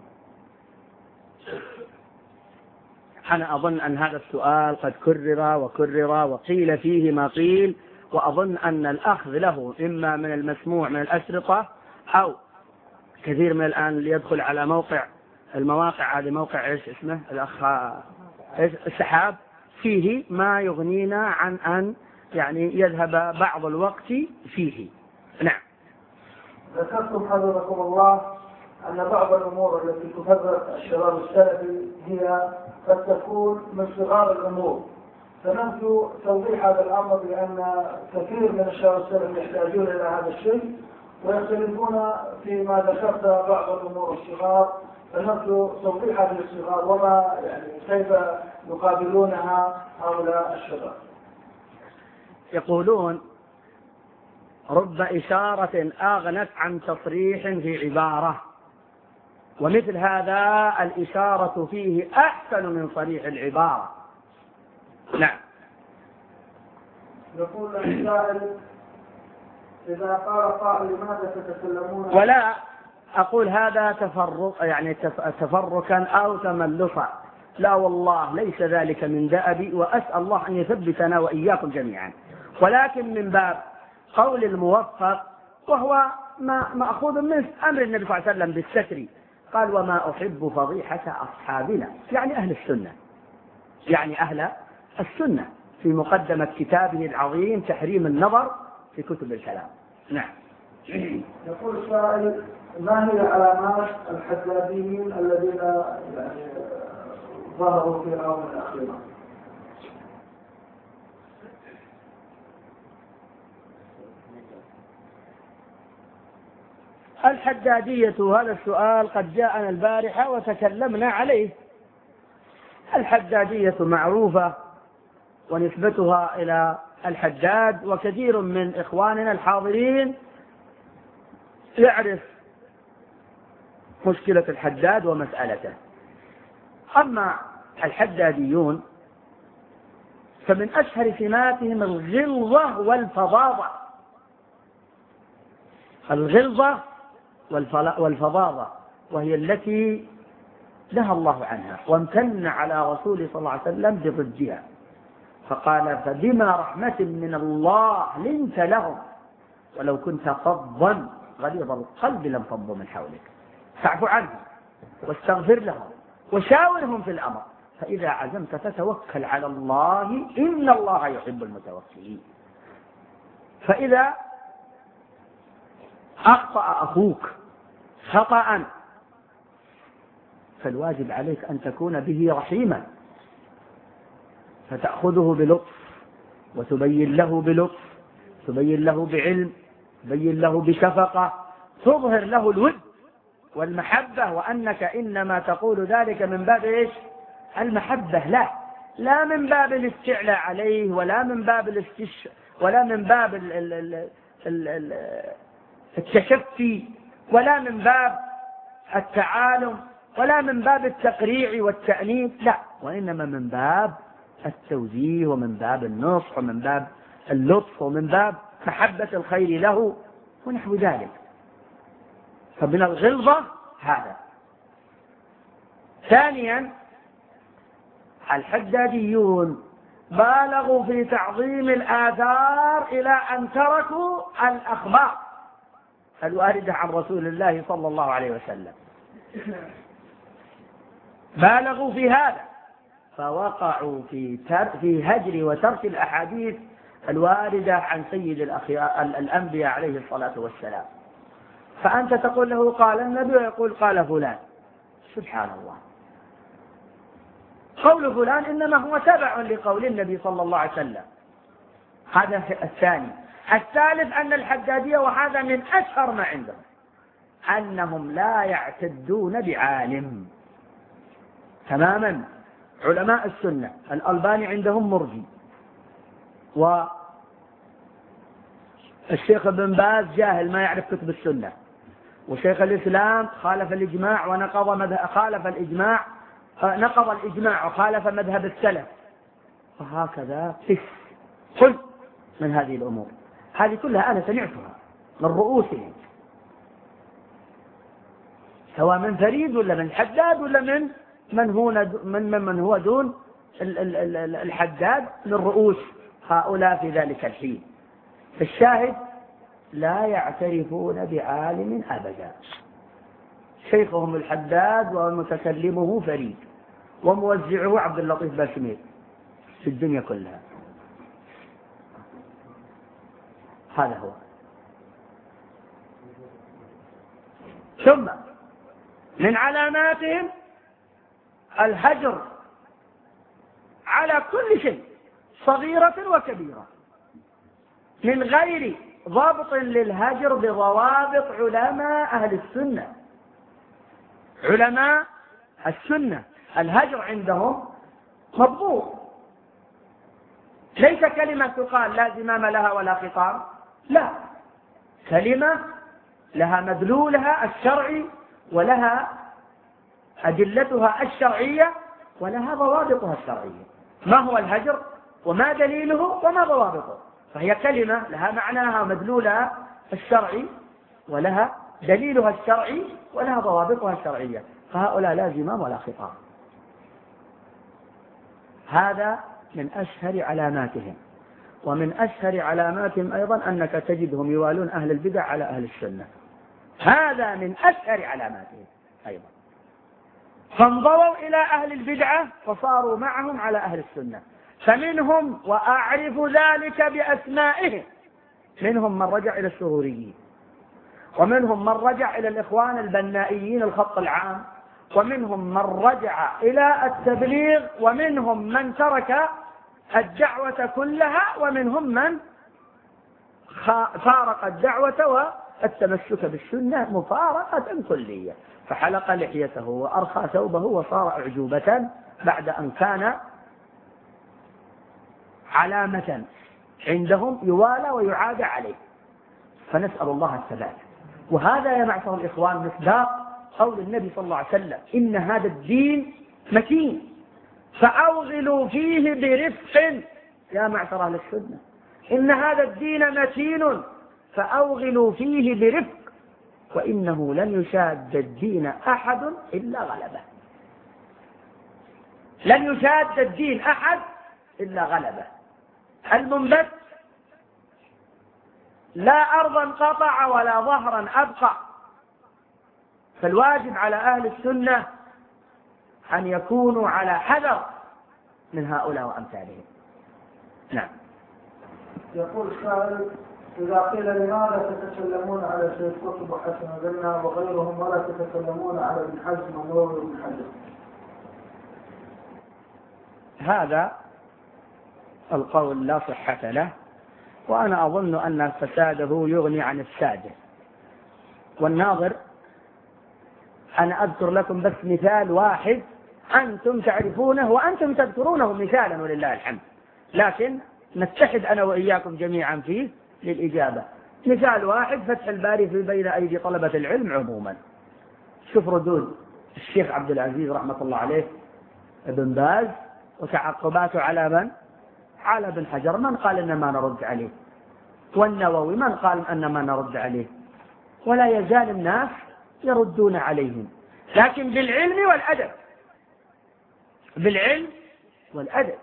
أنا أظن أن هذا السؤال قد كرر وكرر وقيل فيه ما قيل، وأظن أن الأخذ له إما من المسموع من الأشرطة أو كثير من الآن ليدخل على المواقع هذه، موقع إيش اسمه الأخ السحاب، فيه ما يغنينا عن أن يعني يذهب بعض الوقت فيه. نعم. ذكرتم حفظكم الله أن بعض الأمور التي تفرق الشباب السلفي هي قد تكون من صغار الأمور، فنرجو توضيح هذا الأمر، لأن كثير من الشباب السلفي يحتاجون إلى هذا الشيء ويختلفون فيما ذكرت بعض الأمور الصغار، فنرجو توضيح هذه الصغار وما يعني كيف يقابلونها هؤلاء الشباب. يقولون: رب إشارة أغنت عن تصريح في عبارة، ومثل هذا الإشارة فيه أحسن من صريح العبارة. نعم. يقول السائل: إذا قال قائل لماذا تتكلمون؟ ولا أقول هذا تفرق يعني تفركا أو تملصا، لا والله ليس ذلك من دأبي، وأسأل الله أن يثبتنا وإياكم جميعا، ولكن من باب قول الموفق، وهو ما مأخوذ من أمر النبي صلى الله عليه وسلم بالستر. قال: وما أحب فضيحة أصحابنا، يعني أهل السنة، يعني أهل السنة، في مقدمة كتابه العظيم تحريم النظر في كتب الكلام. نعم. يقول السائل: ما هي علامات الحداديين الذين يعني ظهروا في الآونة الأخيرة؟ الحدادية، هذا السؤال قد جاءنا البارحة وتكلمنا عليه. الحدادية معروفة ونسبتها إلى الحداد، وكثير من إخواننا الحاضرين يعرف مشكلة الحداد ومسألته. أما الحداديون فمن أشهر سماتهم الغلظة والفظاظة. الغلظة والفظاظة، وهي التي نهى الله عنها وامتن على رسوله صلى الله عليه وسلم بضدها، فقال: فبما رحمة من الله لنت لهم ولو كنت فظا غليظ القلب لانفضوا من حولك فاعف عنهم واستغفر لهم وشاورهم في الأمر فإذا عزمت فتوكل على الله إن الله يحب المتوكلين. فإذا أخطأ أخوك خطأ فالواجب عليك أن تكون به رحيما، فتأخذه بلطف وتبين له بلطف، تبين له بعلم، تبين له بشفقة، تظهر له الود والمحبة، وأنك إنما تقول ذلك من باب إيش؟ المحبة له، لا من باب الاستعلاء عليه، ولا من باب ولا من باب التشفي، ولا من باب التعالم، ولا من باب التقريع والتأنيب، لا، وإنما من باب التوجيه ومن باب النصح ومن باب اللطف ومن باب محبة الخير له ونحو ذلك. فمن الغلظة هذا. ثانيا الحداديون بالغوا في تعظيم الآثار إلى أن تركوا الأخبار الواردة عن رسول الله صلى الله عليه وسلم، بالغوا في هذا، فوقعوا في هجر وترك الأحاديث الواردة عن سيد الأنبياء عليه الصلاة والسلام. فأنت تقول له قال النبي ويقول قال فلان. سبحان الله، قول فلان إنما هو تبع لقول النبي صلى الله عليه وسلم. هذا الثاني. الثالث أن الحدادية، وهذا من أشهر ما عندهم، أنهم لا يعتدون بعالم تماما. علماء السنة الألباني عندهم مرجي، والشيخ ابن باز جاهل ما يعرف كتب السنة، وشيخ الإسلام خالف الإجماع نقض الإجماع وخالف مذهب السلف، وهكذا كل من هذه الأمور. هذه كلها أنا سمعتها من رؤوسهم، سواء من فريد ولا من حداد ولا من هو دون الحداد من رؤوس هؤلاء في ذلك الحين. الشاهد لا يعترفون بعالم أبدا، شيخهم الحداد ومتكلمه فريد وموزعه عبد اللطيف باشمير في الدنيا كلها. هذا هو. ثم من علاماتهم الهجر على كل شيء صغيرة وكبيرة، من غير ضبط للهجر بضوابط علماء أهل السنة. علماء السنة الهجر عندهم مضبوط، ليس كلمة تقال لا زمام لها ولا خطاب، لا، كلمة لها مدلولها الشرعي ولها أدلتها الشرعية ولها ضوابطها الشرعية. ما هو الهجر وما دليله وما ضوابطه؟ فهي كلمة لها معناها ومدلولها الشرعي ولها دليلها الشرعي ولها ضوابطها الشرعية، فهؤلاء لا زمام ولا خطاب. هذا من أشهر علاماتهم. ومن أشهر علاماتهم أيضا أنك تجدهم يوالون أهل البدع على أهل السنة، هذا من أشهر علاماتهم أيضا. فانضووا إلى أهل البدعة فصاروا معهم على أهل السنة. فمنهم، وأعرف ذلك بأسمائهم، منهم من رجع إلى السروريين، ومنهم من رجع إلى الإخوان البنائيين الخط العام، ومنهم من رجع إلى التبليغ، ومنهم من ترك الدعوة كلها، ومنهم من فارق الدعوة والتمسك بالسنة مفارقة كلية، فحلق لحيته وأرخى ثوبه وصار أعجوبة بعد أن كان علامة عندهم يوالى ويعادى عليه. فنسأل الله الثبات. وهذا يا معشر الإخوان مصداق قول النبي صلى الله عليه وسلم: إن هذا الدين متين فأوغلوا فيه برفق. يا معشر أهل السنة، إن هذا الدين متين فأوغلوا فيه برفق، وإنه لن يشاد الدين أحد إلا غلبه. لن يشاد الدين أحد إلا غلبه. المنبت لا أرضا قطع ولا ظهرا أبقى. فالواجب على أهل السنة أن يكونوا على حذر من هؤلاء وأمثالهم. نعم. يقول السائل: إذا قيل لماذا تتكلمون على سيد قطب وحسن البنا وغيرهم ولا تتكلمون على ابن حزم ونووي وابن حجر؟ هذا القول لا صحة له، وأنا أظن أن فساده يغني عن السادة. والناظر أنا أذكر لكم بس مثال واحد أنتم تعرفونه وأنتم تذكرونه مثالا ولله الحمد، لكن نتحد أنا وإياكم جميعا فيه للإجابة. مثال واحد: فتح الباري في بين أيدي طلبة العلم عموما. شوف ردود الشيخ عبد العزيز رحمة الله عليه ابن باز وتعقباته على من؟ على ابن حجر من قال إن ما نرد عليه، والنووي من قال أن ما نرد عليه، ولا يزال الناس يردون عليهم، لكن بالعلم والأدب، بالعلم والأدب،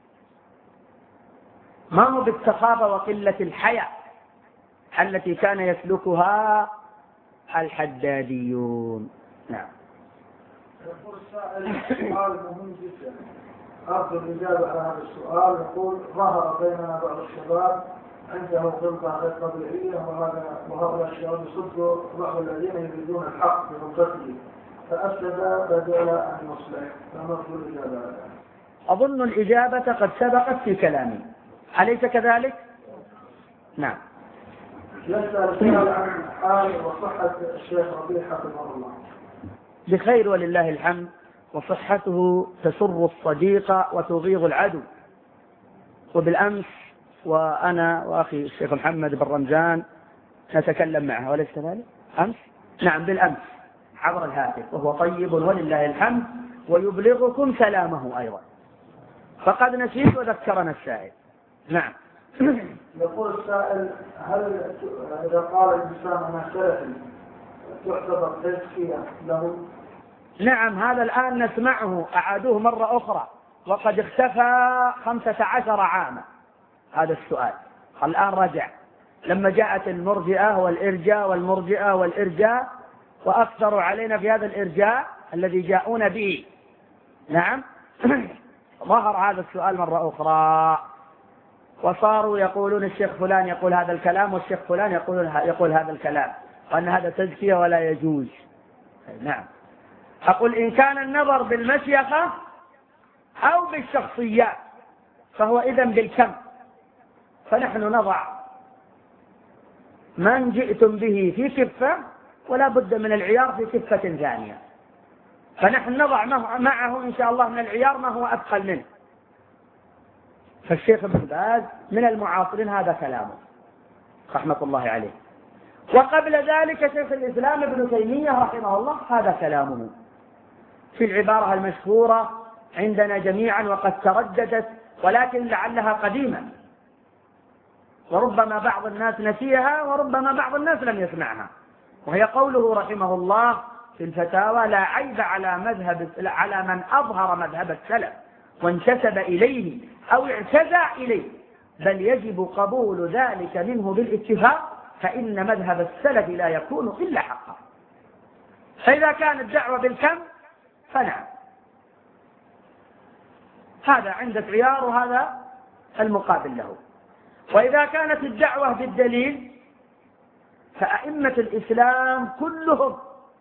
ما هو بالسخافة وقلة الحياء التي كان يسلكها الحداديون. نعم. يقول السائل سؤال مهم جدا، أرجو الإجابة على هذا السؤال. يقول: ظهر بيننا بعض الشباب عنده غلطة غير طبيعية، وهؤلاء الشباب يصدوا بعض الذين يريدون الحق بغلطته، فأفسد بدل أن يصلح، فنرجو الإجابة على ذلك. أظن الإجابة قد سبقت في كلامي، أليس كذلك؟ نعم. يسأل سؤال عن حال وصحة الشيخ ربيع حفظه الله. بخير ولله الحمد، وصحته تسر الصديق وتغيظ العدو. وبالأمس وأنا وأخي الشيخ محمد بن رمزان نتكلم معه، وليس كذلك؟ أمس؟ نعم بالأمس عبر الهاتف، وهو طيب ولله الحمد، ويبلغكم سلامه أيضا، فقد نسيت وذكرنا السائل. نعم. يقول السائل: هل إذا قال الإنسان أنا سلفي تعتبر تزكية له؟ نعم، هذا الآن نسمعه، أعادوه مرة أخرى وقد اختفى 15 عاما هذا السؤال، الآن رجع لما جاءت المرجئة والإرجاء والمرجئة والإرجاء، وأكثروا علينا في هذا الإرجاء الذي جاءون به. نعم. ظهر هذا السؤال مرة أخرى، وصاروا يقولون الشيخ فلان يقول هذا الكلام، والشيخ فلان يقول هذا الكلام، وأن هذا تزكية ولا يجوز. نعم. أقول إن كان النظر بالمشيخة أو بالشخصيات فهو إذن بالكم، فنحن نضع من جئتم به في كفة ولا بد من العيار في كفة ثانية، فنحن نضع معه إن شاء الله من العيار ما هو أثقل منه. فالشيخ ابن باز من المعاصرين هذا كلامه رحمة الله عليه، وقبل ذلك شيخ الإسلام ابن تيمية رحمه الله هذا كلامه في العبارة المشهورة عندنا جميعا وقد ترددت، ولكن لعلها قديمة، وربما بعض الناس نسيها وربما بعض الناس لم يسمعها، وهي قوله رحمه الله في الفتاوى: لا عيب على من أظهر مذهب السلف وانتسب إليه أو اعتزى إليه، بل يجب قبول ذلك منه بالاتفاق، فإن مذهب السلف لا يكون إلا حقا. فإذا كانت الدعوة بالكم فنعم، هذا عندك عيار وهذا المقابل له. وإذا كانت الدعوة بالدليل فأئمة الإسلام كلهم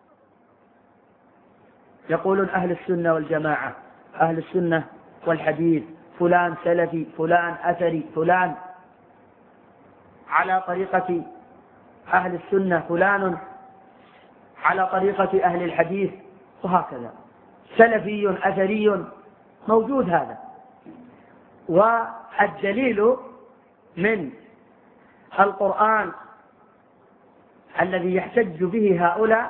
يقولون أهل السنة والجماعة، أهل السنة والحديث، فلان سلفي، فلان أثري، فلان على طريقة أهل السنة، فلان على طريقة أهل الحديث، وهكذا سلفي أثري موجود هذا. والدليل من القرآن الذي يحتج به هؤلاء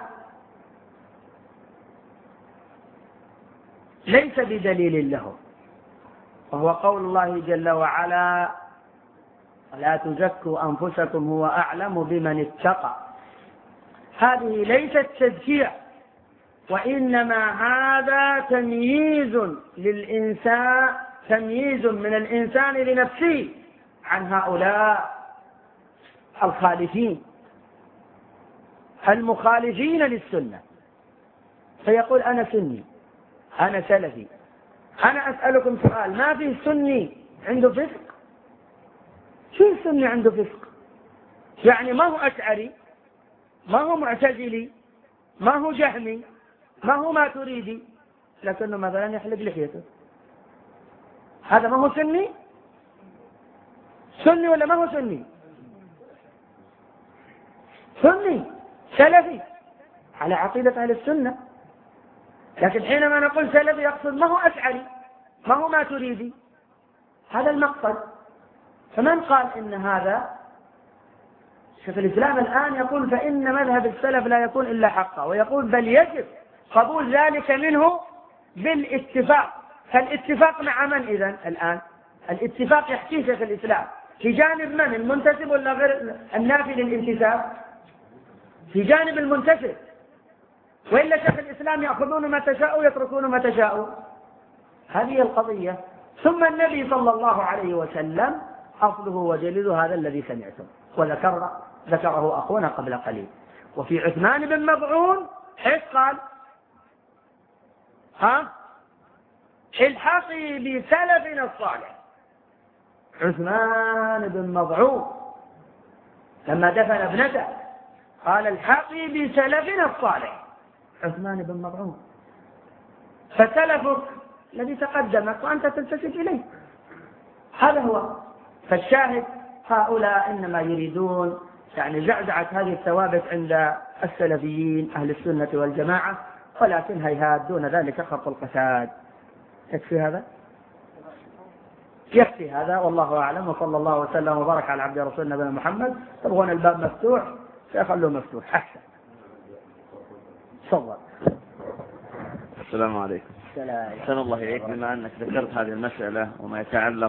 ليس بدليل له، وهو قول الله جل وعلا: لا تزكوا أنفسكم هو أعلم بمن اتقى. هذه ليست تزكية، وإنما هذا تمييز للإنسان، تمييز من الإنسان لنفسه عن هؤلاء الخالفين المخالفين للسنة، فيقول أنا سني، أنا سلفي. أنا أسألكم سؤال: ما في سني عنده فسق؟ شو السني عنده فسق؟ يعني ما هو أشعري، ما هو معتزلي، ما هو جهمي، ما هو ماتريدي، لكنه مثلا يحلق لحيته، هذا ما هو سني؟ سني ولا ما هو سني؟ سني سلفي على عقيدة أهل السنة. لكن حينما نقول سلفي يقصد ما هو أشعري، ما هو ماتريدي، هذا المقصد. فمن قال إن هذا؟ شيخ الإسلام الآن يقول فإن مذهب السلف لا يكون إلا حقا، ويقول بل يجب قبول ذلك منه بالاتفاق. فالاتفاق مع من إذن الآن؟ الاتفاق يحكي شيخ الإسلام في جانب من؟ المنتسب ولا غير النافي للانتساب؟ في جانب المنتسب، وإلا شيخ الإسلام يأخذون ما تشاء ويتركون ما تشاء. هذه القضية. ثم النبي صلى الله عليه وسلم أصله وجلده هذا الذي سمعتم، ذكره أخونا قبل قليل. وفي عثمان بن مظعون إيش قال؟ الحقي بسلفنا الصالح. عثمان بن مظعون لما دفن ابنته قال الحقي بسلفنا الصالح. عثمان بن مظعون. فسلفك الذي تقدمك وأنت تلتفت إليه، هذا هو. فالشاهد هؤلاء إنما يريدون يعني زعزعة هذه الثوابت عند السلفيين أهل السنة والجماعة، ولكن هيهات دون ذلك خط القساد. يكفي هذا؟ يكفي هذا، والله أعلم، وصلى الله وسلم وبارك على عبد رسول نبينا محمد. تبغون الباب مفتوح سيخلوه مفتوح أحسن. تفضل. السلام عليكم. أحسن الله إليك. بما أنك ذكرت هذه المسألة وما يتعلق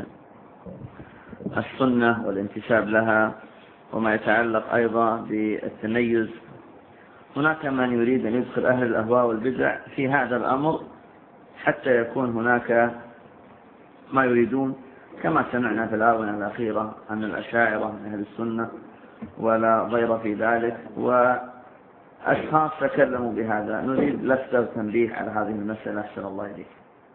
بالسنة والانتساب لها وما يتعلق أيضا بالتميز، هناك من يريد أن يدخل أهل الأهواء والبدع في هذا الأمر حتى يكون هناك ما يريدون، كما سمعنا في الآونة الأخيرة أن الأشاعرة من أهل السنة ولا ضير في ذلك، وأشخاص تكلموا بهذا. نريد لفتة وتنبيه على هذه المسألة. أحسن الله إليك.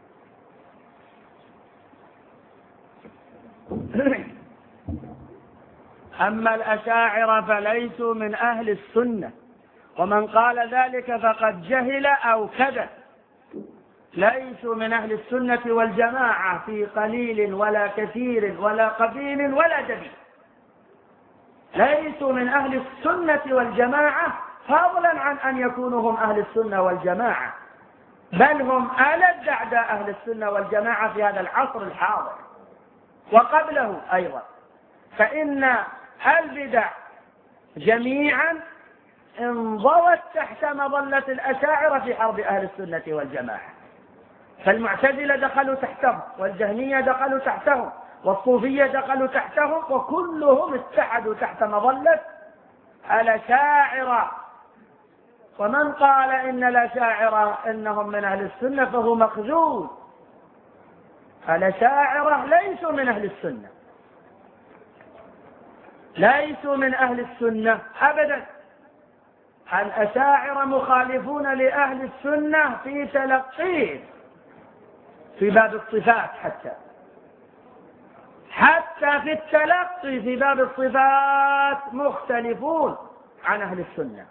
أما الأشاعرة فليسوا من أهل السنة، ومن قال ذلك فقد جهل أو كذب. ليسوا من أهل السنة والجماعة في قليل ولا كثير ولا قبيل ولا دبيل. ليسوا من أهل السنة والجماعة فضلا عن أن يكونوا هم أهل السنة والجماعة، بل هم ألد أعداء أهل السنة والجماعة في هذا العصر الحاضر وقبله أيضا. فإن البدع جميعا انضوت تحت مظلة الأشاعرة في حرب أهل السنة والجماعة. فالمعتزلة دخلوا تحتهم، والجهمية دخلوا تحتهم، والصوفية دخلوا تحتهم، وكلهم اتحدوا تحت مظلة الأشاعرة. ومن قال إن الأشاعرة إنهم من أهل السنة فهو مخذول. الأشاعرة ليسوا من أهل السنة، ليسوا من أهل السنة أبدا. الأشاعرة مخالفون لأهل السنة في تلقيه في باب الصفات، حتى في التلقي في باب الصفات مختلفون عن أهل السنة.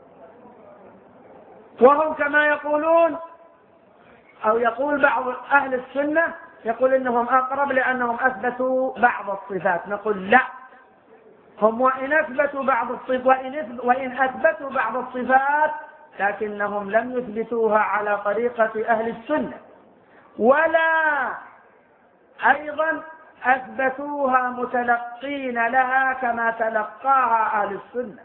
وهم كما يقولون، أو يقول بعض أهل السنة يقول إنهم أقرب لأنهم أثبتوا بعض الصفات. نقول لا، هم وإن أثبتوا بعض الصفات وإن أثبتوا بعض الصفات لكنهم لم يثبتوها على طريقة أهل السنة، ولا أيضا أثبتوها متلقين لها كما تلقاها أهل السنة.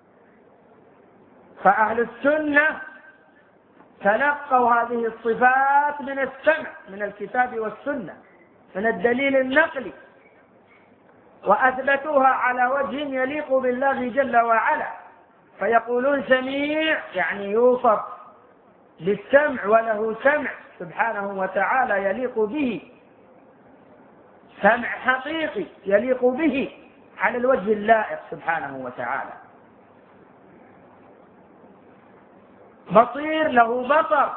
فأهل السنة تلقوا هذه الصفات من السمع، من الكتاب والسنة، من الدليل النقلي، وأثبتوها على وجه يليق بالله جل وعلا. فيقولون سميع يعني يوصف بالسمع وله سمع سبحانه وتعالى يليق به، سمع حقيقي يليق به على الوجه اللائق سبحانه وتعالى. بصير له بصر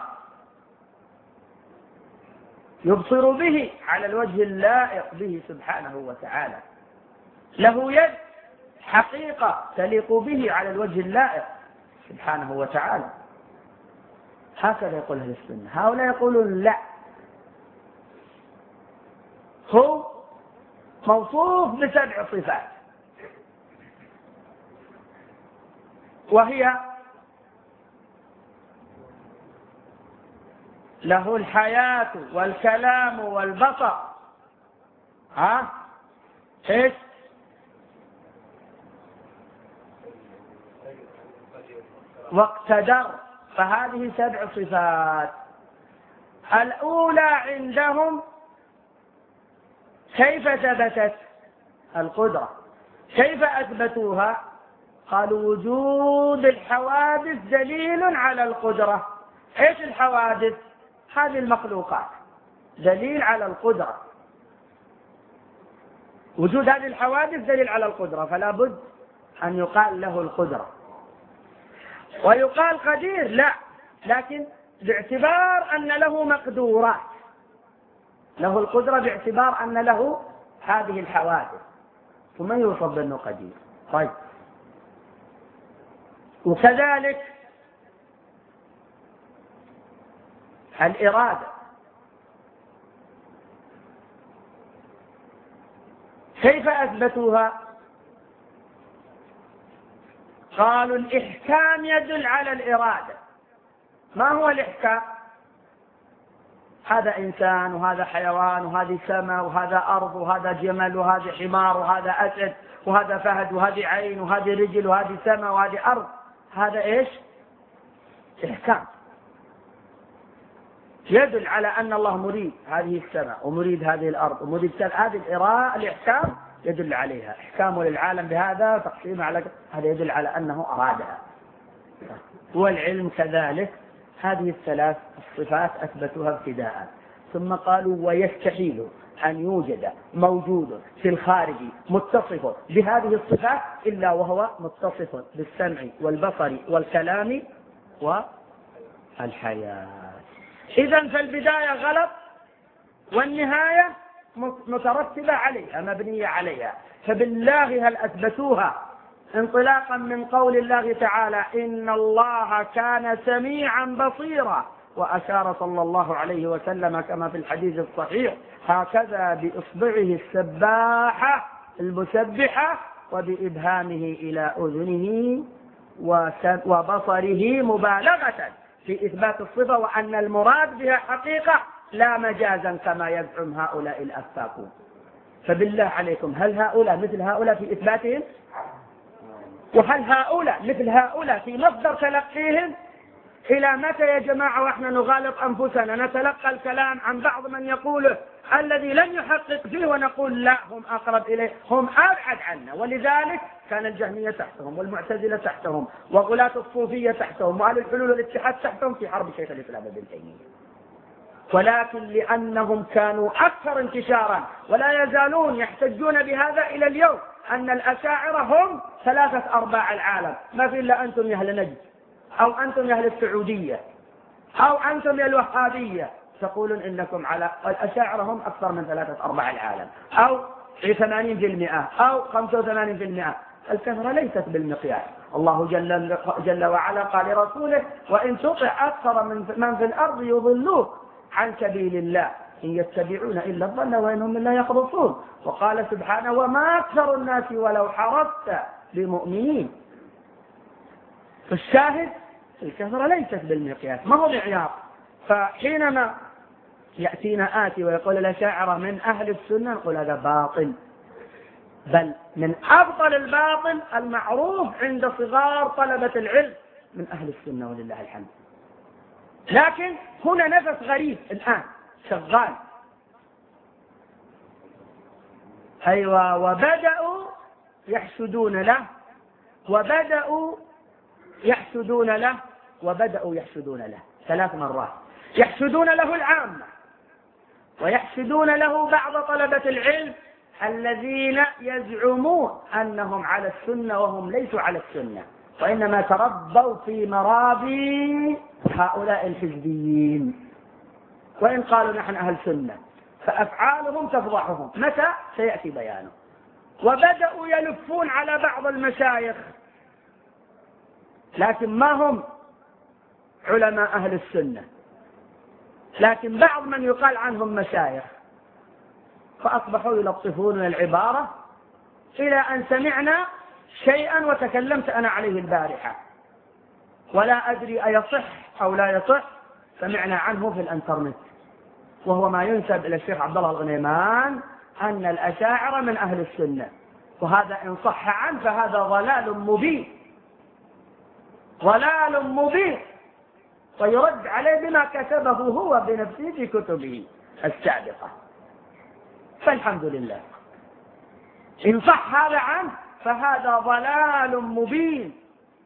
يبصر به على الوجه اللائق به سبحانه وتعالى. له يد حقيقة تليق به على الوجه اللائق سبحانه وتعالى. هكذا يقول أهل السنة. هؤلاء يقولون لا، هو موصوف ب7 صفات، وهي له الحياة والكلام والبصر. ايش؟ واقتدر. فهذه 7 صفات. الأولى عندهم كيف ثبتت القدرة؟ كيف أثبتوها؟ قالوا وجود الحوادث دليل على القدرة. ايش الحوادث؟ هذه المخلوقات دليل على القدرة. وجود هذه الحوادث دليل على القدرة، فلا بد أن يقال له القدرة. ويقال قدير لا، لكن باعتبار أن له مقدورات، له القدرة باعتبار أن له هذه الحوادث، ثم يوصف بأنه قدير. طيب، وكذلك الإرادة، كيف أثبتوها؟ قالوا الإحكام يدل على الإرادة. ما هو الإحكام؟ هذا إنسان وهذا حيوان وهذه سماء وهذا أرض وهذا جمل وهذا حمار وهذا أسد وهذا فهد وهذه عين وهذه رجل وهذه سماء وهذه أرض، هذا إيش؟ إحكام يدل على أن الله مريد هذه السماء ومريد هذه الأرض ومريد هذه الإحكام يدل عليها، إحكامه للعالم بهذا تقسيمه على هذا يدل على أنه أرادها. والعلم كذلك، هذه الثلاث الصفات أثبتوها ابتداء، ثم قالوا ويستحيل أن يوجد موجود في الخارج متصف بهذه الصفات إلا وهو متصف بالسمع والبصر والكلام والحياة. إذن فالبداية غلط والنهاية مترتبة عليها مبنية عليها. فبالله هل أثبتوها انطلاقا من قول الله تعالى إن الله كان سميعا بصيرا، وأشار صلى الله عليه وسلم كما في الحديث الصحيح هكذا بإصبعه السباحة المسبحة وبإبهامه إلى أذنه وبصره مبالغة في إثبات الصفة، وأن المراد بها حقيقة لا مجازا كما يزعم هؤلاء الأفاكون. فبالله عليكم هل هؤلاء مثل هؤلاء في إثباتهم؟ وهل هؤلاء مثل هؤلاء في مصدر تلقيهم؟ إلى متى يا جماعة وإحنا نغالط أنفسنا نتلقى الكلام عن بعض من يقوله الذي لن يحقق فيه ونقول لا هم أقرب إليه، هم أبعد عنا. ولذلك كان الجهمية تحتهم والمعتزلة تحتهم وغلاة الصوفية تحتهم وأهل الحلول والاتحاد تحتهم في حرب شيخ الإسلام ابن تيمية. ولكن لأنهم كانوا أكثر انتشارا ولا يزالون يحتجون بهذا إلى اليوم أن الأشاعرة هم 3/4 العالم، ما في إلا أنتم يا أهل نجد أو أنتم يا أهل السعودية أو أنتم يا الوهابية تقولون إنكم على الأشاعرة هم أكثر من 3/4 العالم أو 80% أو 85%. الكثرة ليست بالمقياس. الله جل وعلا قال لرسوله وإن تطع أكثر من في الأرض يضلوك عن سبيل الله إن يتبعون إلا الظن وإنهم لا يخرصون. وقال سبحانه وما أكثر الناس ولو حرصت بمؤمنين. فالشاهد الكثرة ليست بالمقياس، ما هو معيار. فحينما يأتينا آتي ويقول الأشاعرة من أهل السنة نقول هذا باطل، بل من أبطل الباطل المعروف عند صغار طلبة العلم من أهل السنة ولله الحمد. لكن هنا نفس غريب الآن شغال. أيوة، وبدأوا يحسدون له وبدأوا يحسدون له وبدأوا يحسدون له 3 مرات. يحسدون له العامة ويحسدون له بعض طلبة العلم الذين يزعمون أنهم على السنة وهم ليسوا على السنة، وإنما تربوا في مرابي هؤلاء الحزبيين. وإن قالوا نحن أهل سنة فأفعالهم تفضحهم، متى سيأتي بيانه. وبدأوا يلفون على بعض المشايخ لكن ما هم علماء أهل السنة، لكن بعض من يقال عنهم مشايخ، فأصبحوا يلطفون العبارة إلى أن سمعنا شيئا وتكلمت أنا عليه البارحة ولا أدري أيصح أو لا يصح، سمعنا عنه في الانترنت، وهو ما ينسب إلى الشيخ عبد الله الغنيمان أن الأشاعرة من أهل السنة، وهذا إن صح عنه فهذا ضلال مبين، ضلال مبين، ويرد عليه بما كتبه هو بنفسه في كتبه السابقة. فالحمد لله. إن صح هذا عنه فهذا ضلال مبين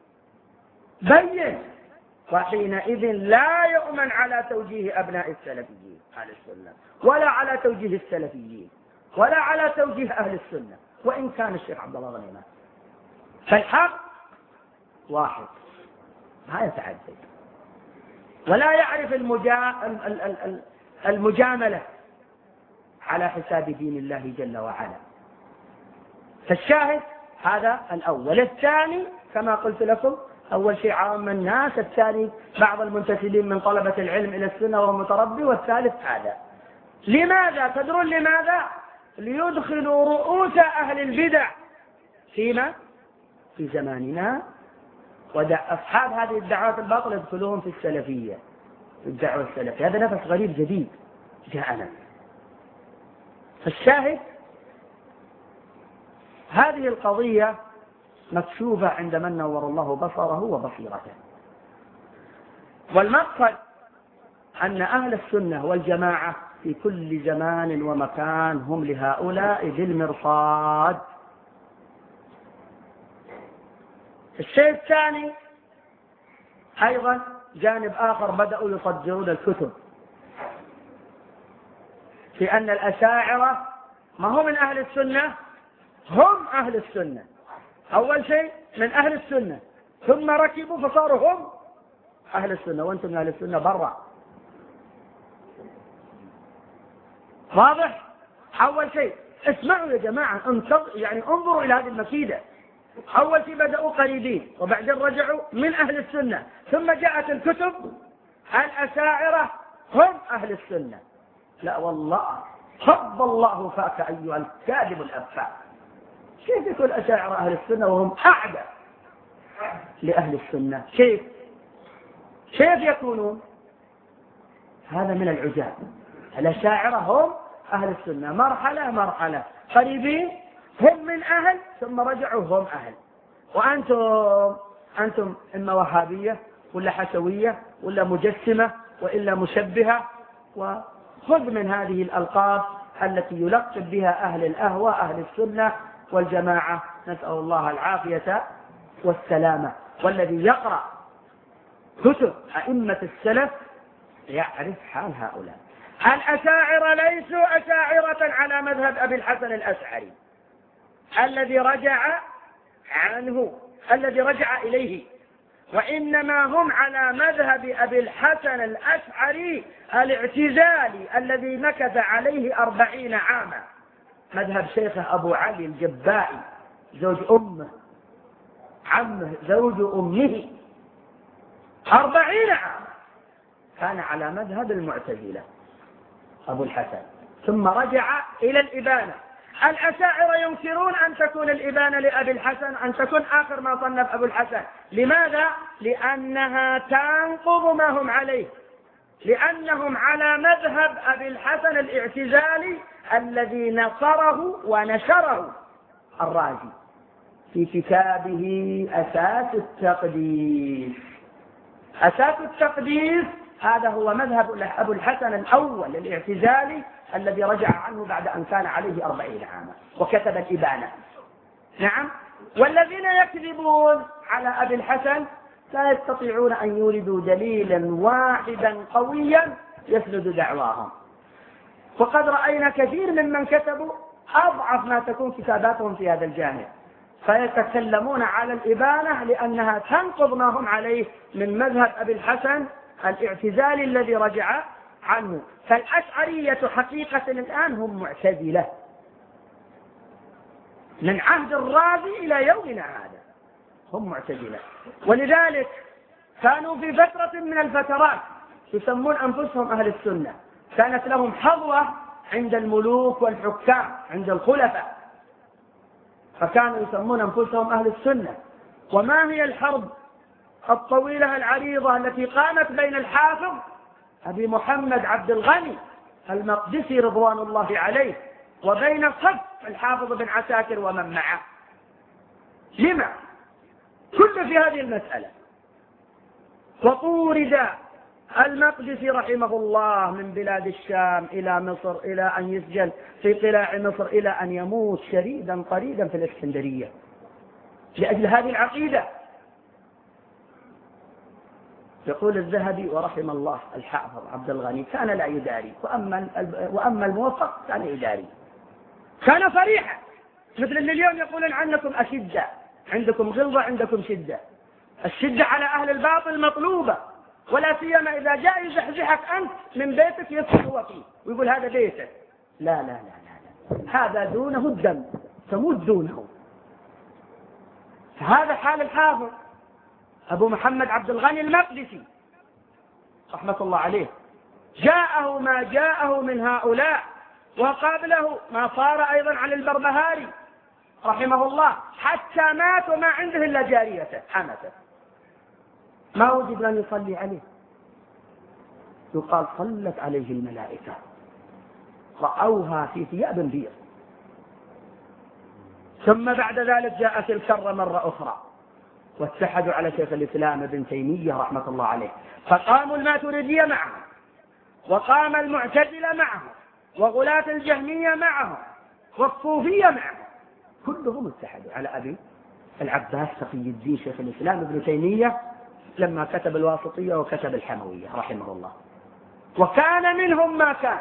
بين، وحينئذ لا يؤمن على توجيه أبناء السلفيين أهل السنة، ولا على توجيه السلفيين، ولا على توجيه أهل السنة، وإن كان الشيخ عبد الله غنيمة. فالحق واحد ما يتعدد، ولا يعرف المجاملة على حساب دين الله جل وعلا. فالشاهد هذا الأول. الثاني كما قلت لكم، أول شيء عام الناس، الثاني بعض المنتسبين من طلبة العلم إلى السنة وهو متربي، والثالث هذا. لماذا؟ تدرون لماذا؟ ليدخلوا رؤوس أهل البدع فيما في زماننا، أصحاب هذه الدعوات الباطلة يدخلوهم في السلفية، في الدعوة السلفية. هذا نفس غريب جديد جاءنا. فالشاهد هذه القضية مكشوفة عند من نور الله بصره وبصيرته. والمقصد أن أهل السنة والجماعة في كل زمان ومكان هم لهؤلاء بالمرصاد. الشيء الثاني أيضا جانب آخر، بدأوا يصدرون الكتب في أن الأشاعرة ما هم من أهل السنة، هم أهل السنة. أول شيء من أهل السنة، ثم ركبوا فصاروا هم أهل السنة، وأنتم من أهل السنة برا. واضح؟ أول شيء اسمعوا يا جماعة، يعني انظروا إلى هذه المكيدة. أول شيء بدأوا قريبين، وبعدين رجعوا من أهل السنة، ثم جاءت الكتب الأشاعرة هم أهل السنة. لا والله، حب الله فاك أيها الكاذب الأفاك. كيف يكون الأشاعرة أهل السنة وهم أعدى لأهل السنة؟ كيف يكونون؟ هذا من العجاب. الأشاعرة هم أهل السنة مرحلة قريبين، هم من أهل، ثم رجعوا هم أهل. وأنتم إما وهابية ولا حشوية ولا مجسمة وإلا مشبهة، وخذ من هذه الألقاب التي يلقب بها أهل الأهوى أهل السنة والجماعة، نسأل الله العافية والسلامة. والذي يقرأ كتب أئمة السلف يعرف حال هؤلاء. الأشاعرة ليسوا أشاعرة على مذهب أبي الحسن الأشعري الذي رجع إليه، وإنما هم على مذهب أبي الحسن الأشعري الاعتزالي الذي مكث عليه 40 عاما، مذهب شيخه أبو علي الجبائي زوج أمه، عمه زوج أمه، 40 عاما كان على مذهب المعتزلة أبو الحسن، ثم رجع إلى الإبانة. الأشاعرة ينكرون أن تكون الإبانة لأبي الحسن، أن تكون آخر ما صنف أبو الحسن. لماذا؟ لأنها تنقض ما هم عليه، لأنهم على مذهب أبي الحسن الاعتزالي الذي نصره ونشره الرازي في كتابه أساس التقديس. أساس التقديس هذا هو مذهب أبو الحسن الأول الاعتزالي الذي رجع عنه بعد أن كان عليه 40 عاما وكتب الإبانة. نعم. والذين يكذبون على أبي الحسن لا يستطيعون أن يوردوا دليلا واحدا قويا يسند دعواهم، وقد رأينا كثير ممن كتبوا أضعف ما تكون كتاباتهم في هذا الجانب، فيتكلمون على الإبانة لأنها تنقض ما هم عليه من مذهب أبي الحسن الاعتزالي الذي رجع عنه. فالأشعرية حقيقة الآن هم معتزلة من عهد الرازي إلى يومنا هذا، هم معتزلة. ولذلك كانوا في فترة من الفترات يسمون أنفسهم أهل السنة، كانت لهم حظوة عند الملوك والحكام عند الخلفاء، فكانوا يسمون أنفسهم أهل السنة. وما هي الحرب الطويلة العريضة التي قامت بين الحافظ أبي محمد عبد الغني المقدسي رضوان الله عليه وبين صف الحافظ بن عساكر ومن معه؟ لما؟ كل في هذه المسألة. وطورد المقدسي رحمه الله من بلاد الشام إلى مصر، إلى أن يسجن في قلاع مصر، إلى أن يموت شريدا طريدا في الإسكندرية لأجل هذه العقيدة. يقول الذهبي ورحم الله الحافظ عبد الغني كان لا يداري، وأما الموفق كان يداري، كان صريحا، مثل اللي اليوم يقولون عنكم أشدة، عندكم غلظة، عندكم شدة. الشدة على أهل الباطل مطلوبة، ولا سيما إذا جاء يزحزحك أنت من بيتك يدخل هو فيه ويقول هذا بيتك. لا لا لا لا, لا. هذا دونه الدم، تموت دونه. فهذا حال الحافظ أبو محمد عبد الغني المقدسي رحمة الله عليه. جاءه ما جاءه من هؤلاء، وقابله ما صار أيضا عن البربهاري رحمه الله، حتى مات وما عنده إلا جاريته حمته، ما وجد أن يصلي عليه. يقال صلت عليه الملائكة، رأوها في ثياب بيض. ثم بعد ذلك جاءت الكرة مرة أخرى، واتحدوا على شيخ الإسلام ابن تيمية رحمة الله عليه، فقاموا الماتريدية معه، وقام المعتزلة معه، وغلاة الجهمية معه، والصوفية معه، كلهم اتحدوا على أبي العباس تقي الدين شيخ الإسلام ابن تيمية لما كتب الواسطية وكتب الحموية رحمه الله. وكان منهم ما كان،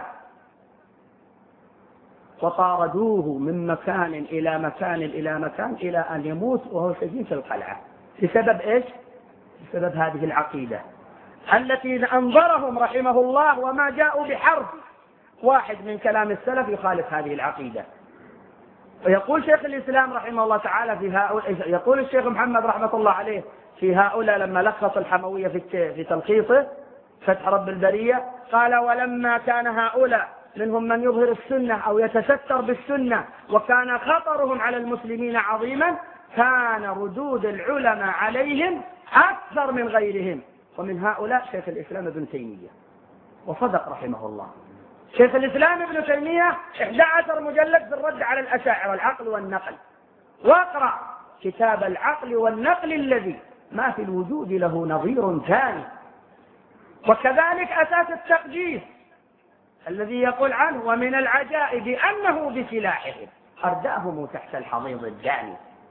وطاردوه من مكان إلى مكان إلى مكان إلى أن يموت وهو سجين في القلعة. بسبب إيش؟ بسبب هذه العقيدة التي أنظرهم رحمه الله، وما جاءوا بحرف واحد من كلام السلف يخالف هذه العقيدة. ويقول شيخ الإسلام رحمه الله تعالى في هؤلاء، يقول الشيخ محمد رحمة الله عليه في هؤلاء لما لخص الحموية في تلخيصه فتح رب البرية، قال: ولما كان هؤلاء منهم من يظهر السنة أو يتستر بالسنة وكان خطرهم على المسلمين عظيما، كان ردود العلماء عليهم أكثر من غيرهم. ومن هؤلاء شيخ الإسلام ابن تيمية، وصدق رحمه الله. شيخ الإسلام ابن تيمية 11 مجلد في الرد على الأشاعرة العقل والنقل، واقرأ كتاب العقل والنقل الذي ما في الوجود له نظير ثاني. وكذلك أساس التقديس الذي يقول عنه: ومن العجائب أنه بسلاحهم أرداهم تحت الحضيض الداني.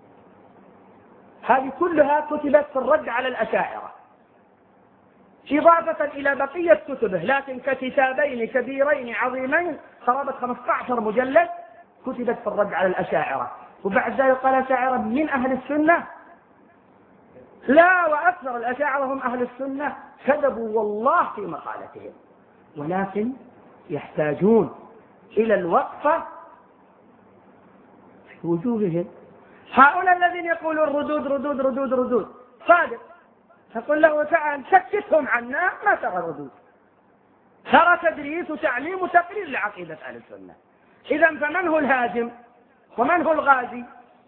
هذه كلها كتبت في الرد على الأشاعرة، إضافة إلى بقية كتبه، لكن ككتابين كبيرين عظيمين قرابة 15 مجلد كتبت في الرد على الأشاعرة. وبعد ذلك قال الأشاعرة من أهل السنة؟ لا، وأكثر الأشاعرة هم أهل السنة، كذبوا والله في مقالتهم، ولكن يحتاجون إلى الوقفة في وجوههم. هؤلاء الذين يقولون ردود ردود ردود ردود، صادق، تقول له تعال سكتهم عنا، ما ترى ردود، ترى تدريس وتعليم وتقرير لعقيدة أهل السنة. إذن فمن هو الهاجم ومن هو الغازي؟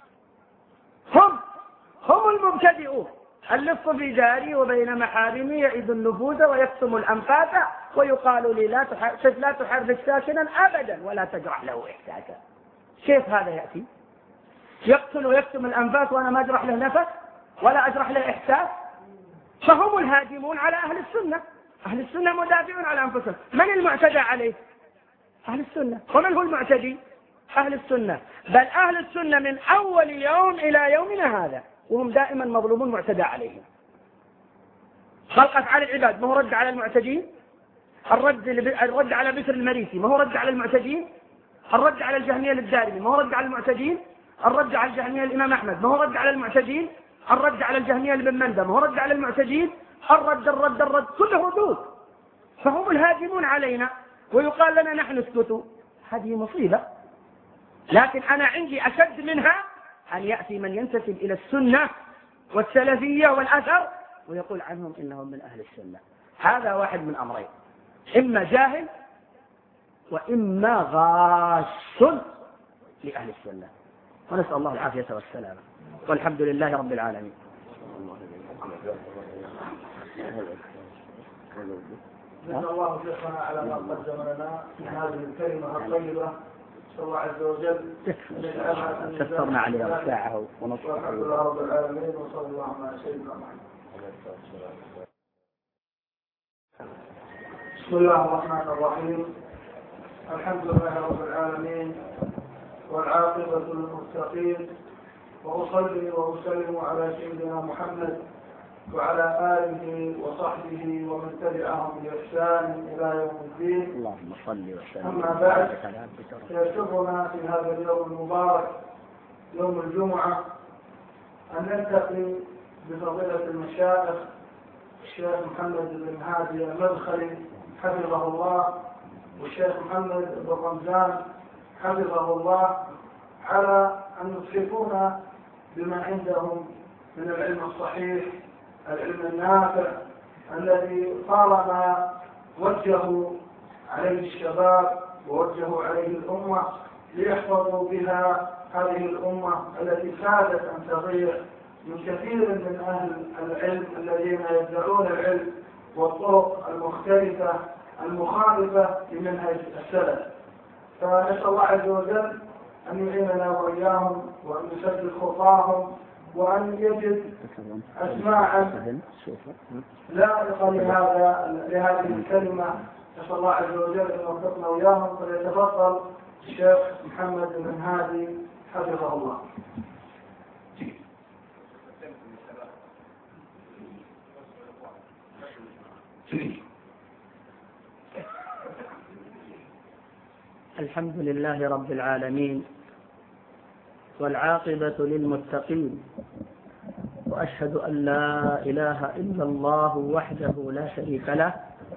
هم المبتدئون. اللص في داري وبين محارمي يعيد النفوذ ويكتم الأنفاس، ويقال لي لا تحرك ساكنا أبدا ولا تجرح له إحساسا. كيف هذا يأتي؟ يقتل ويكتم الأنفاس وأنا ما أجرح له نفس ولا أجرح له إحساس؟ فهم الهاجمون على أهل السنة. أهل السنة مدافعون على أنفسهم. من المعتدى عليه؟ أهل السنة. ومن هو المعتدي؟ أهل السنة. بل أهل السنة من أول يوم إلى يومنا هذا وهم دائما مظلومون معتدى عليهم. خلق أفعال العباد ما هو رد على المعتدين؟ الرد على بشر المريسي ما هو رد على المعتدين؟ الرد على الجهمية للدارمي ما هو رد على المعتدين؟ الرد على الجهمية الإمام أحمد ما هو رد على المعتدين؟ الرد على الجهمية لابن مندى ما هو رد على المعتدين؟ الرد كله ردود. فهم الهاجمون علينا ويقال لنا نحن اسكتوا. هذه مصيبة. لكن أنا عندي أشد منها أن يأتي من ينتسب إلى السنة والسلفية والأثر ويقول عنهم إنهم من أهل السنة. هذا واحد من أمرين: إما جاهل وإما غاش لأهل السنة. ونسأل الله العافية والسلامة، والحمد لله رب العالمين. نسأل الله شيخنا على ما قدم لنا من هذه الكلمة الطيبة. نسأل الله عز وجل كثرنا عليها ساعة ونصف. والحمد لله رب العالمين، وصلى الله على سيدنا محمد. بسم الله الرحمن الرحيم. الحمد لله رب العالمين والعاقبة للمتقين، وأصلي وأسلم على سيدنا محمد وعلى آله وصحبه ومن تبعهم بإحسان إلى يوم الدين. اللهم صل وسلم. أما بعد، يسرنا في هذا اليوم المبارك يوم الجمعة أن نلتقي بفضيلة المشايخ الشيخ محمد بن هادي المدخلي حفظه الله والشيخ محمد بن رمضان حفظه الله على أن يصرفونا بما عندهم من العلم الصحيح، العلم النافع الذي طالما وجهوا عليه الشباب ووجهوا عليه الأمة ليحفظوا بها هذه الأمة التي كادت أن تضيع من كثير من أهل العلم الذين يدعون العلم والطرق المختلفة المخالفة لمنهج السلف. فنسأل الله عز وجل أن يعيننا وإياهم وأن يسدد خطاهم وأن يجد أسماعا لائقة لهذه الكلمة. نسأل الله عز وجل أن يوفقنا وإياهم. فليتفضل الشيخ محمد بن هادي حفظه الله. الحمد لله رب العالمين والعاقبة للمتقين، وأشهد أن لا إله إلا الله وحده لا شريك له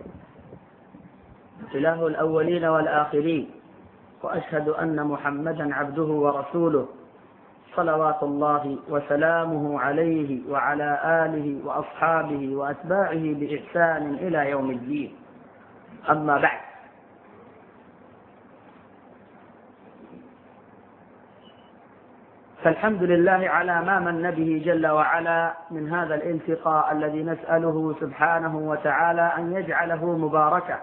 إله الأولين والآخرين، وأشهد أن محمدا عبده ورسوله صلوات الله وسلامه عليه وعلى آله وأصحابه وأتباعه بإحسان إلى يوم الدين. أما بعد، فالحمد لله على ما من به جل وعلا من هذا الالتقاء الذي نسأله سبحانه وتعالى أن يجعله مباركا،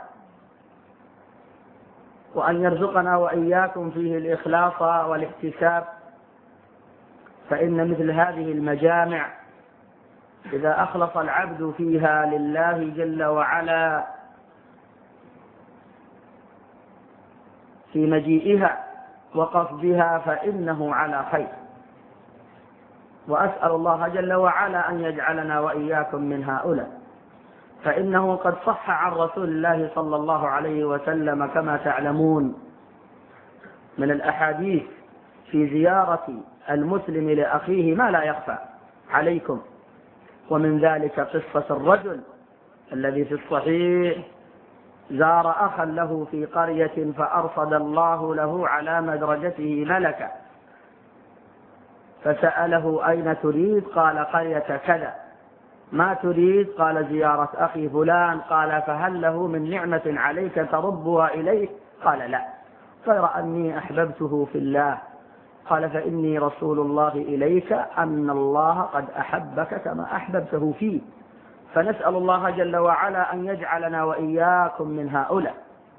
وأن يرزقنا وإياكم فيه الإخلاص والاحتساب. فإن مثل هذه المجامع إذا أخلص العبد فيها لله جل وعلا في مجيئها وقصدها فإنه على خير. وأسأل الله جل وعلا أن يجعلنا وإياكم من هؤلاء، فإنه قد صح عن رسول الله صلى الله عليه وسلم كما تعلمون من الأحاديث في زيارة المسلم لأخيه ما لا يخفى عليكم، ومن ذلك قصة الرجل الذي في الصحيح زار أخا له في قرية فأرصد الله له على مدرجته ملكا، فسأله أين تريد؟ قال قرية كذا. ما تريد؟ قال زيارة أخي فلان. قال فهل له من نعمة عليك تربها إليه؟ قال لا، غير أني أحببته في الله. قال فإني رسول الله إليك أن الله قد أحبك كما أحببته فيه. فنسأل الله جل وعلا أن يجعلنا وإياكم من هؤلاء.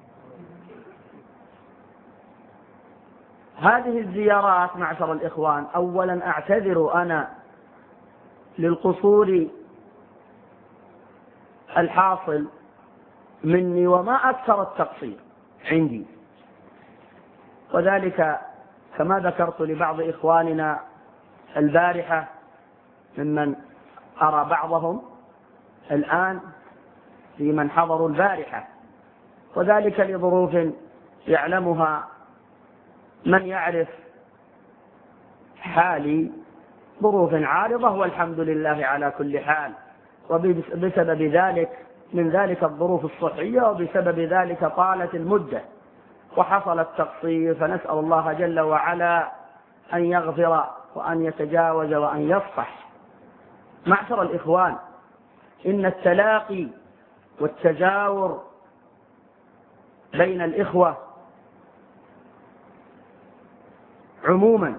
هذه الزيارات معشر الإخوان، أولا أعتذر أنا للقصور الحاصل مني وما أكثر التقصير عندي، وذلك كما ذكرت لبعض إخواننا البارحة ممن أرى بعضهم الآن في من حضروا البارحة، وذلك لظروف يعلمها من يعرف حالي، ظروف عارضة والحمد لله على كل حال. وبسبب ذلك من ذلك الظروف الصحية، وبسبب ذلك طالت المدة وحصل التقصير. فنسأل الله جل وعلا أن يغفر وأن يتجاوز وأن يصفح. معشر الإخوان، إن التلاقي والتجاور بين الإخوة عموما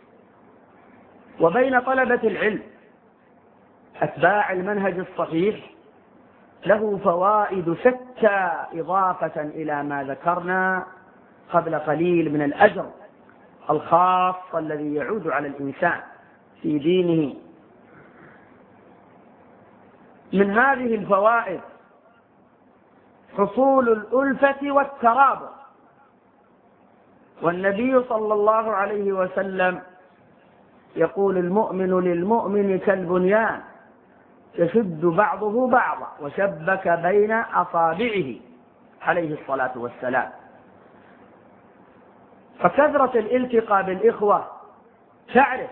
وبين طلبة العلم أتباع المنهج الصحيح له فوائد شتى، إضافة إلى ما ذكرنا قبل قليل من الأجر الخاص الذي يعود على الإنسان في دينه. من هذه الفوائد حصول الألفة والترابط. والنبي صلى الله عليه وسلم يقول: المؤمن للمؤمن كالبنيان يشد بعضه بعضا وشبك بين أصابعه، عليه الصلاة والسلام. فكثرة الالتقاء بالإخوة تعرف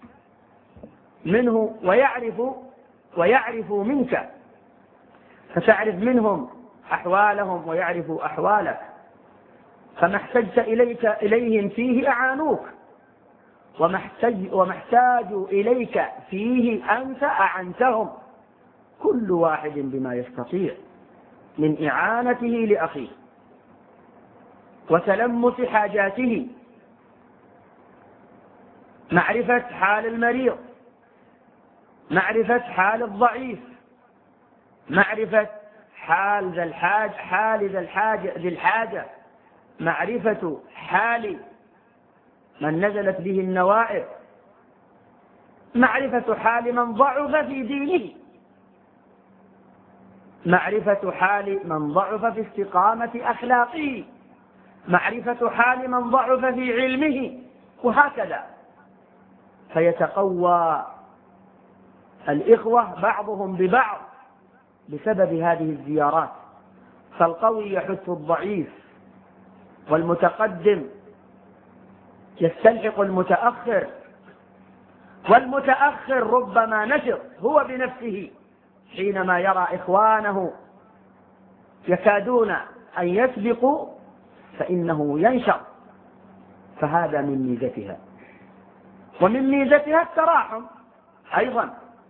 منه ويعرف منك، فتعرف منهم أحوالهم ويعرفوا أحوالك، فما احتجت إليهم فيه أعانوك، وما احتاجوا إليك فيه أنت أعنتهم، كل واحد بما يستطيع من إعانته لأخيه وتلمس حاجاته، معرفة حال المريض، معرفة حال الضعيف، معرفة حال ذي الحاجة، معرفة حال من نزلت به النوائب، معرفة حال من ضعف في دينه، معرفة حال من ضعف في استقامة أخلاقه، معرفة حال من ضعف في علمه، وهكذا. فيتقوى الإخوة بعضهم ببعض بسبب هذه الزيارات، فالقوي يحث الضعيف، والمتقدم يستلحق المتأخر، والمتأخر ربما نشط هو بنفسه حينما يرى إخوانه يكادون أن يسبقوا فإنه ينشط، فهذا من ميزتها. ومن ميزتها التراحم أيضا،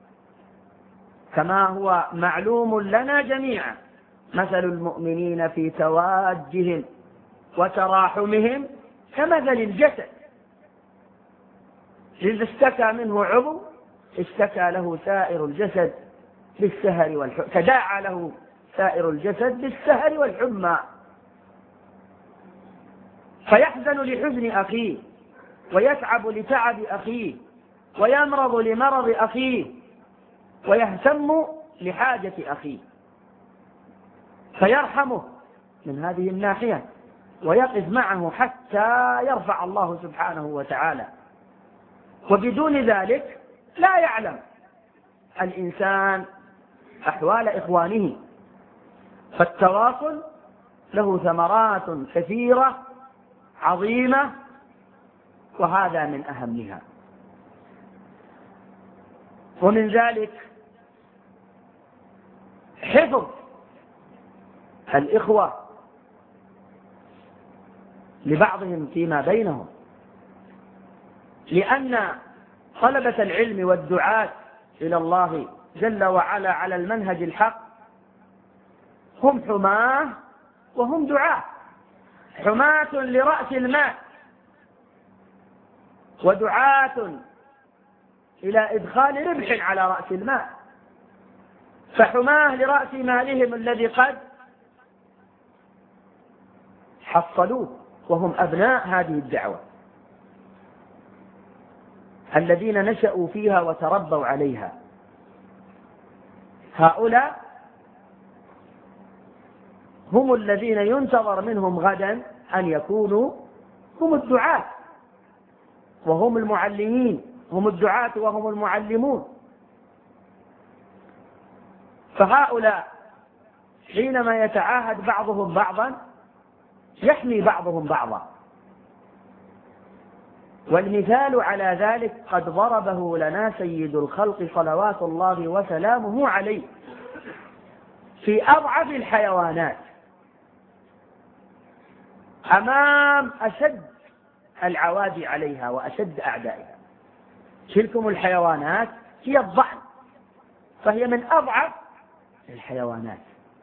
كما هو معلوم لنا جميعا: مثل المؤمنين في توادهم وتراحمهم كمثل الجسد، إذا اشتكى منه عضو اشتكى له سائر الجسد بالسهر والحمى، تداعى له سائر الجسد بالسهر والحمى. فيحزن لحزن أخيه، ويتعب لتعب أخيه، ويمرض لمرض أخيه، ويهتم لحاجة أخيه، فيرحمه من هذه الناحية، ويقف معه حتى يرفع الله سبحانه وتعالى. وبدون ذلك لا يعلم الإنسان أحوال إخوانه. فالتواصل له ثمرات كثيرة عظيمة، وهذا من أهمها. ومن ذلك حفظ الإخوة لبعضهم فيما بينهم، لأن طلبة العلم والدعاة إلى الله جل وعلا على المنهج الحق هم حماة وهم دعاة، حماة لرأس المال، ودعاة إلى إدخال ربح على رأس المال. فحماه لرأس مالهم الذي قد حصلوه، وهم أبناء هذه الدعوة الذين نشأوا فيها وتربوا عليها. هؤلاء هم الذين ينتظر منهم غدا أن يكونوا هم الدعاة وهم المعلمين، هم الدعاة وهم المعلمون. فهؤلاء حينما يتعاهد بعضهم بعضا يحمي بعضهم بعضا. والمثال على ذلك قد ضربه لنا سيد الخلق صلوات الله وسلامه عليه في أضعف الحيوانات أمام أشد العوادي عليها وأشد أعدائها. تلكم الحيوانات هي الضأن، فهي من أضعف الحيوانات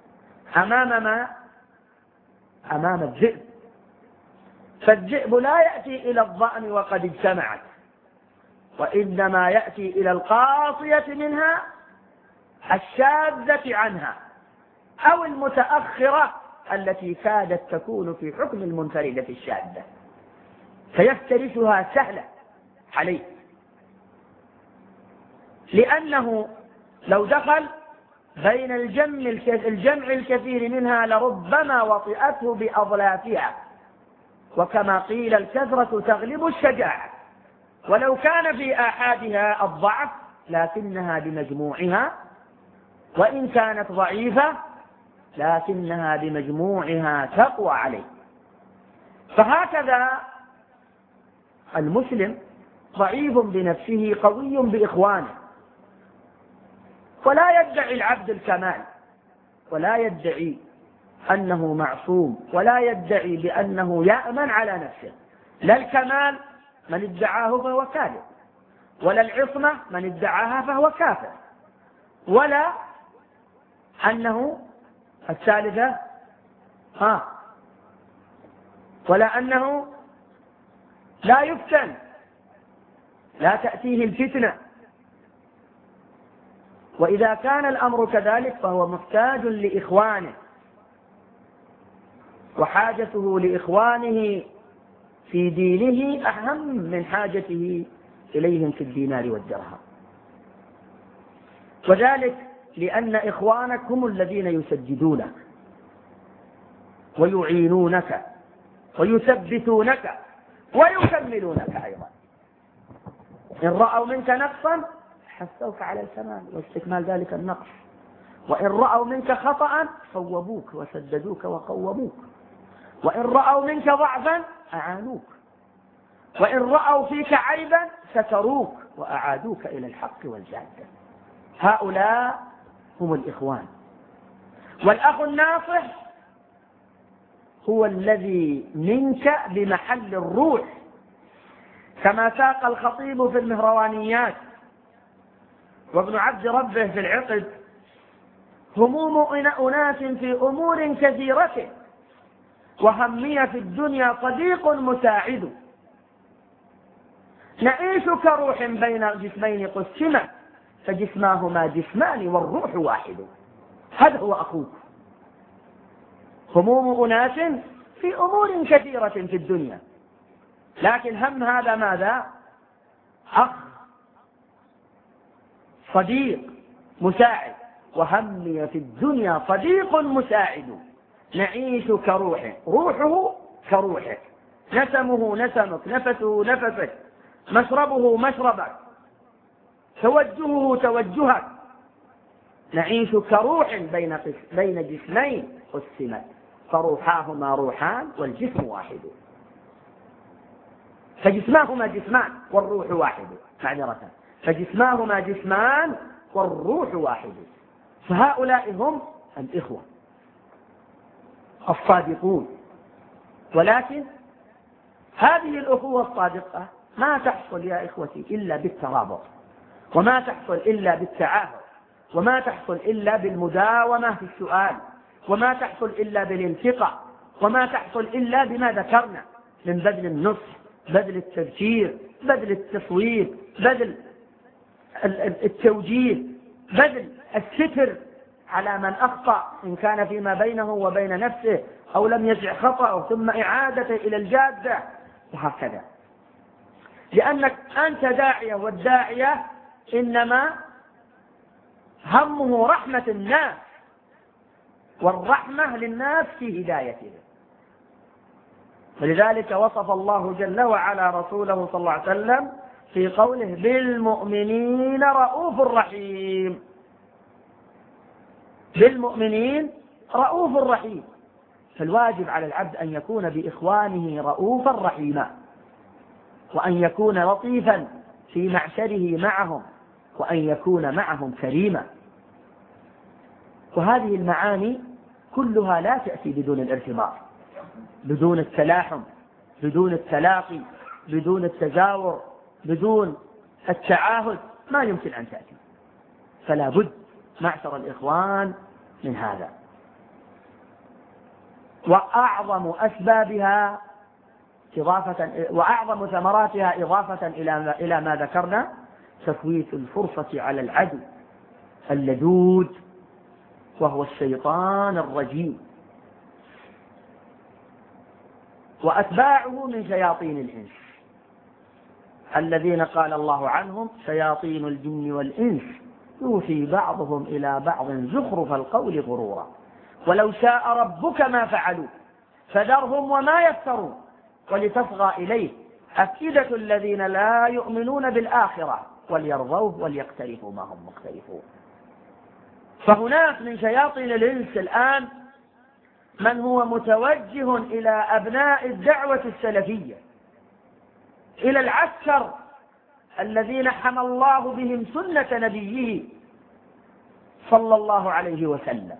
أمام الذئب. فالذئب لا يأتي إلى الضأن وقد اجتمعت، وإنما يأتي إلى القاصية منها الشاذة عنها أو المتأخرة التي كادت تكون في حكم المنفردة الشاذة، فيفترسها سهلة عليه، لأنه لو دخل بين الجمع الكثير منها لربما وطئته بأضلافها، وكما قيل الكثرة تغلب الشجاعة، ولو كان في آحادها الضعف لكنها بمجموعها، وإن كانت ضعيفة لكنها بمجموعها تقوى عليه. فهكذا المسلم ضعيف بنفسه قوي بإخوانه، ولا يدعي العبد الكمال، ولا يدعي أنه معصوم، ولا يدعي بأنه يأمن على نفسه. لا الكمال من ادعاه فهو كاذب، ولا العصمة من ادعاها فهو كافر، ولا أنه الثالثة ولا أنه لا يفتن، لا تأتيه الفتنة. وإذا كان الأمر كذلك فهو محتاج لإخوانه، وحاجته لإخوانه في دينه أهم من حاجته إليهم في الدينار والدرهم، وذلك لأن إخوانك هم الذين يسددونك ويعينونك ويثبتونك ويكملونك أيضا. إن رأوا منك نقصا حثوك على الكمال واستكمال ذلك النقص، وإن رأوا منك خطأ صوبوك وسددوك وقوموك، وإن رأوا منك ضعفا أعانوك، وإن رأوا فيك عيبا ستروك وأعادوك إلى الحق والجادة. هؤلاء هم الإخوان. والأخ الناصح هو الذي منك بمحل الروح، كما ساق الخطيب في المهروانيات وابن عبد ربه في العقد: هموم أناس في أمور كثيرة، وهمي في الدنيا صديق مساعد، نعيش كروح بين جسمين قسما، فجسماهما جسمان والروح واحد. هذا هو أخوك. هموم أناس في أمور كثيرة في الدنيا، لكن هم هذا ماذا؟ أخ، صديق، مساعد. وهمي في الدنيا صديق مساعد، نعيش كروحه، روحه كروحك، نسمه نسمك، نفسه نفسك، مشربه مشربك، توجهه توجهك، نعيش كروح بين جسمين قسمت، فروحاهما روحان والجسم واحد. فجسماهما جسمان والروح واحد، معذرة، فجسماهما جسمان والروح واحد. فهؤلاء هم الإخوة الصادقون. ولكن هذه الأخوة الصادقة ما تحصل يا إخوتي إلا بالترابط، وما تحصل إلا بالتعاهد، وما تحصل إلا بالمداومة في السؤال، وما تحصل إلا بالالتقاء، وما تحصل إلا بما ذكرنا من بذل النصح، بذل التذكير، بذل التصويب، بذل التوجيه، بذل الستر على من أخطأ إن كان فيما بينه وبين نفسه أو لم يسع خطأه، ثم إعادته إلى الجادة، وهكذا. لأنك أنت داعية، والداعية إنما همه رحمة الناس، والرحمة للناس في هدايتهم. ولذلك وصف الله جل وعلا رسوله صلى الله عليه وسلم في قوله: بالمؤمنين رؤوف رحيم. بالمؤمنين رؤوف رحيم. فالواجب على العبد أن يكون بإخوانه رؤوفا رحيما، وأن يكون لطيفا في معشره معهم، وأن يكون معهم كريما. وهذه المعاني كلها لا تأتي بدون الارتباط، بدون التلاحم، بدون التلاقي، بدون التزاور، بدون التعاهد ما يمكن أن تأتي. فلا بد معشر الإخوان من هذا. وأعظم أسبابها وأعظم ثمراتها إضافة إلى ما ذكرنا تفويت الفرصة على العدو اللدود، وهو الشيطان الرجيم وأتباعه من شياطين الإنس، الذين قال الله عنهم: شياطين الجن والإنس يوحي بعضهم إلى بعض زخرف القول غرورا ولو شاء ربك ما فعلوا فذرهم وما يفترون ولتصغى إليه أفئدة الذين لا يؤمنون بالآخرة وليرضوه وليقترفوا ما هم مقترفون. فهناك من شياطين الإنس الآن من هو متوجه إلى أبناء الدعوة السلفية، إلى العسكر الذين حمى الله بهم سنة نبيه صلى الله عليه وسلم.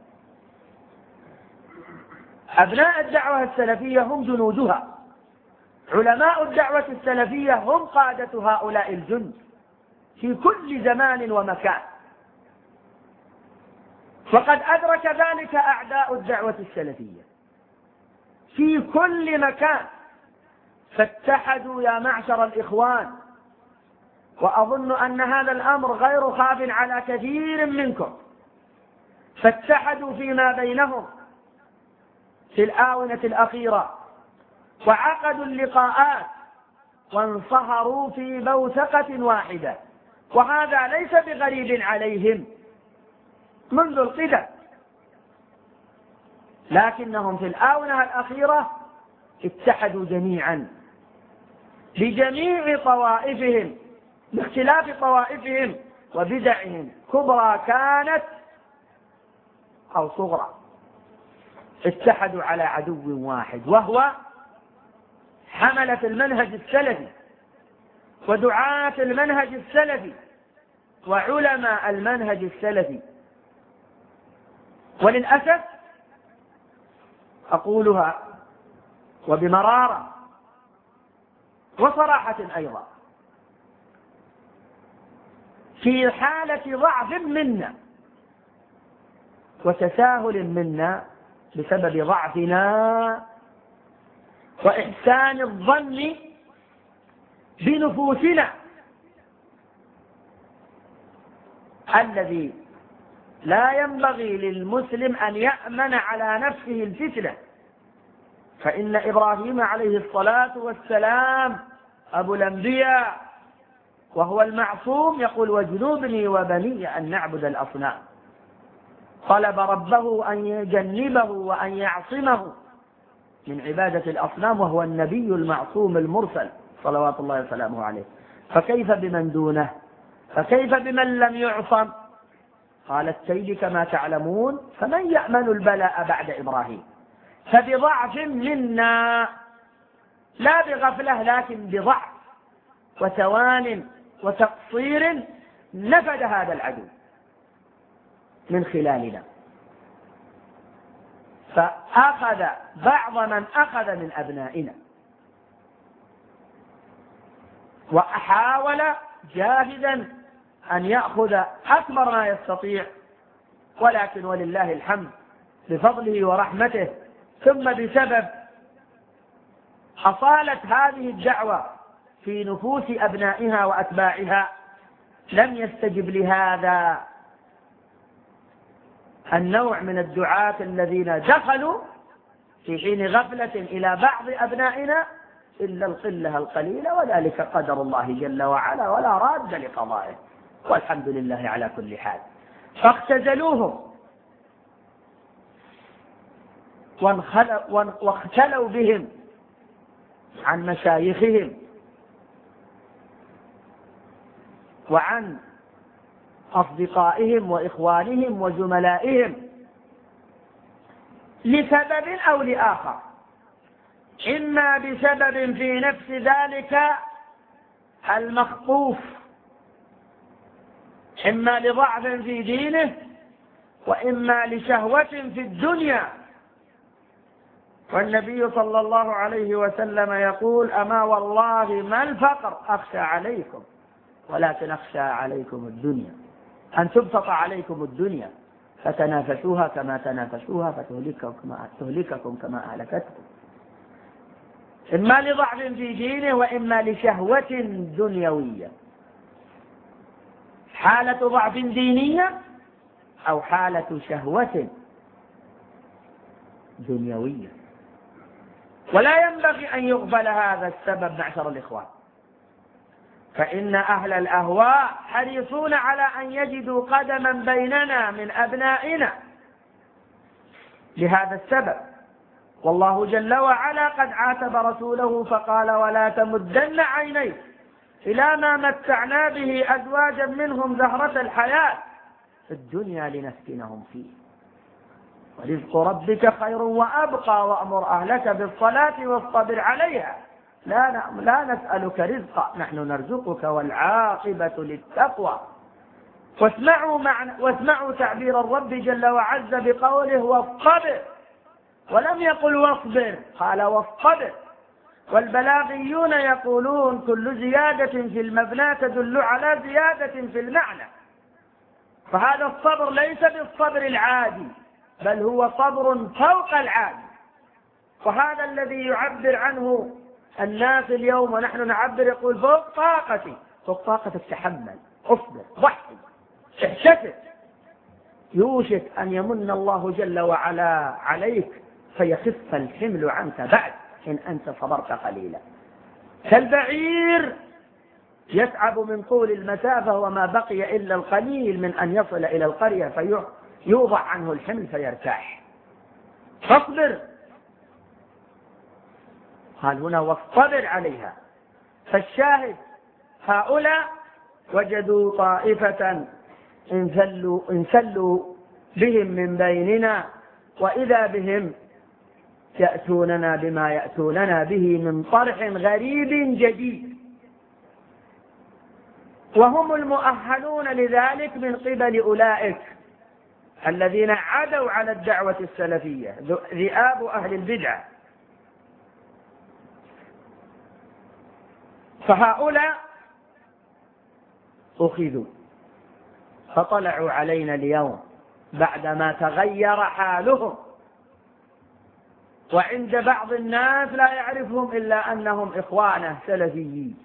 أبناء الدعوة السلفية هم جنودها، علماء الدعوة السلفية هم قادة هؤلاء الجند في كل زمان ومكان، وقد أدرك ذلك أعداء الدعوة السلفية في كل مكان، فاتحدوا يا معشر الإخوان، وأظن أن هذا الأمر غير خاف على كثير منكم، فاتحدوا فيما بينهم في الآونة الأخيرة وعقدوا اللقاءات وانصهروا في بوثقة واحدة، وهذا ليس بغريب عليهم منذ القدم، لكنهم في الآونة الأخيرة اتحدوا جميعا بجميع طوائفهم باختلاف طوائفهم وبدعهم كبرى كانت أو صغرى، اتحدوا على عدو واحد وهو حملة المنهج السلفي ودعاة المنهج السلفي وعلماء المنهج السلفي. وللأسف أقولها وبمرارة وصراحة أيضا، في حالة ضعف منا وتساهل منا بسبب ضعفنا وإحسان الظن بنفوسنا الذي لا ينبغي للمسلم أن يأمن على نفسه الفتنة، فإن إبراهيم عليه الصلاة والسلام أبو الأنبياء وهو المعصوم يقول واجنبني وبني أن نعبد الأصنام، طلب ربه أن يجنبه وأن يعصمه من عبادة الأصنام وهو النبي المعصوم المرسل صلوات الله وسلامه عليه، فكيف بمن دونه؟ فكيف بمن لم يعصم؟ قال التيل كما تعلمون فمن يأمن البلاء بعد إبراهيم. فبضعف منا لا بغفلة لكن بضعف وتوان وتقصير نفد هذا العدو من خلالنا، فأخذ بعض من أخذ من أبنائنا وحاول جاهدا أن يأخذ أكبر ما يستطيع، ولكن ولله الحمد بفضله ورحمته ثم بسبب أصالة هذه الدعوة في نفوس أبنائها وأتباعها لم يستجب لهذا النوع من الدعاة الذين دخلوا في حين غفلة إلى بعض أبنائنا إلا القلة القليلة، وذلك قدر الله جل وعلا ولا راد لقضائه، والحمد لله على كل حال. فاختزلوهم واختلوا بهم عن مشايخهم وعن أصدقائهم وإخوانهم وزملائهم لسبب أو لآخر، إما بسبب في نفس ذلك المخطوف، إما لضعف في دينه وإما لشهوة في الدنيا. والنبي صلى الله عليه وسلم يقول أما والله ما الفقر أخشى عليكم ولكن أخشى عليكم الدنيا، أن تبسط عليكم الدنيا فتنافسوها كما تنافسوها فتهلككم كما أهلكتكم، إما لضعف في دينه وإما لشهوة دنيوية، حالة ضعف دينية أو حالة شهوة دنيوية. ولا ينبغي أن يغفل هذا السبب معشر الإخوان، فإن أهل الأهواء حريصون على أن يجدوا قدما بيننا من أبنائنا لهذا السبب. والله جل وعلا قد عاتب رسوله فقال: ولا تمدن عينيك إلى ما متعنا به أزواجا منهم زهرة الحياة في الدنيا لنفتنهم فيه ورزق ربك خير وأبقى وأمر أهلك بالصلاة واصطبر عليها لا نسألك رزقا نحن نرزقك والعاقبة للتقوى. واسمعوا تعبير الرب جل وعز بقوله: واصطبر، ولم يقل واصبر، قال واصطبر. والبلاغيون يقولون: كل زيادة في المبنى تدل على زيادة في المعنى. فهذا الصبر ليس بالصبر العادي، بل هو صبر فوق العادي. وهذا الذي يعبر عنه الناس اليوم ونحن نعبر، يقول: فوق طاقتي. فوق طاقتك تحمل، اصبر، ضحي، احتسب. يوشك أن يمن الله جل وعلا عليك فيخف الحمل عنك بعد إن أنت صبرت قليلا. كالبعير يتعب من طول المسافة وما بقي إلا القليل من أن يصل إلى القرية فيوضع عنه الحمل فيرتاح. فاصبر، قال هنا واصطبر عليها. فالشاهد هؤلاء وجدوا طائفة انسلوا بهم من بيننا، وإذا بهم يأتوننا بما يأتوننا به من طرح غريب جديد، وهم المؤهلون لذلك من قبل أولئك الذين عدوا على الدعوة السلفية، ذئاب أهل البدعة. فهؤلاء أخذوا فطلعوا علينا اليوم بعدما تغير حالهم، وعند بعض الناس لا يعرفهم إلا أنهم إخوانه سلفيين،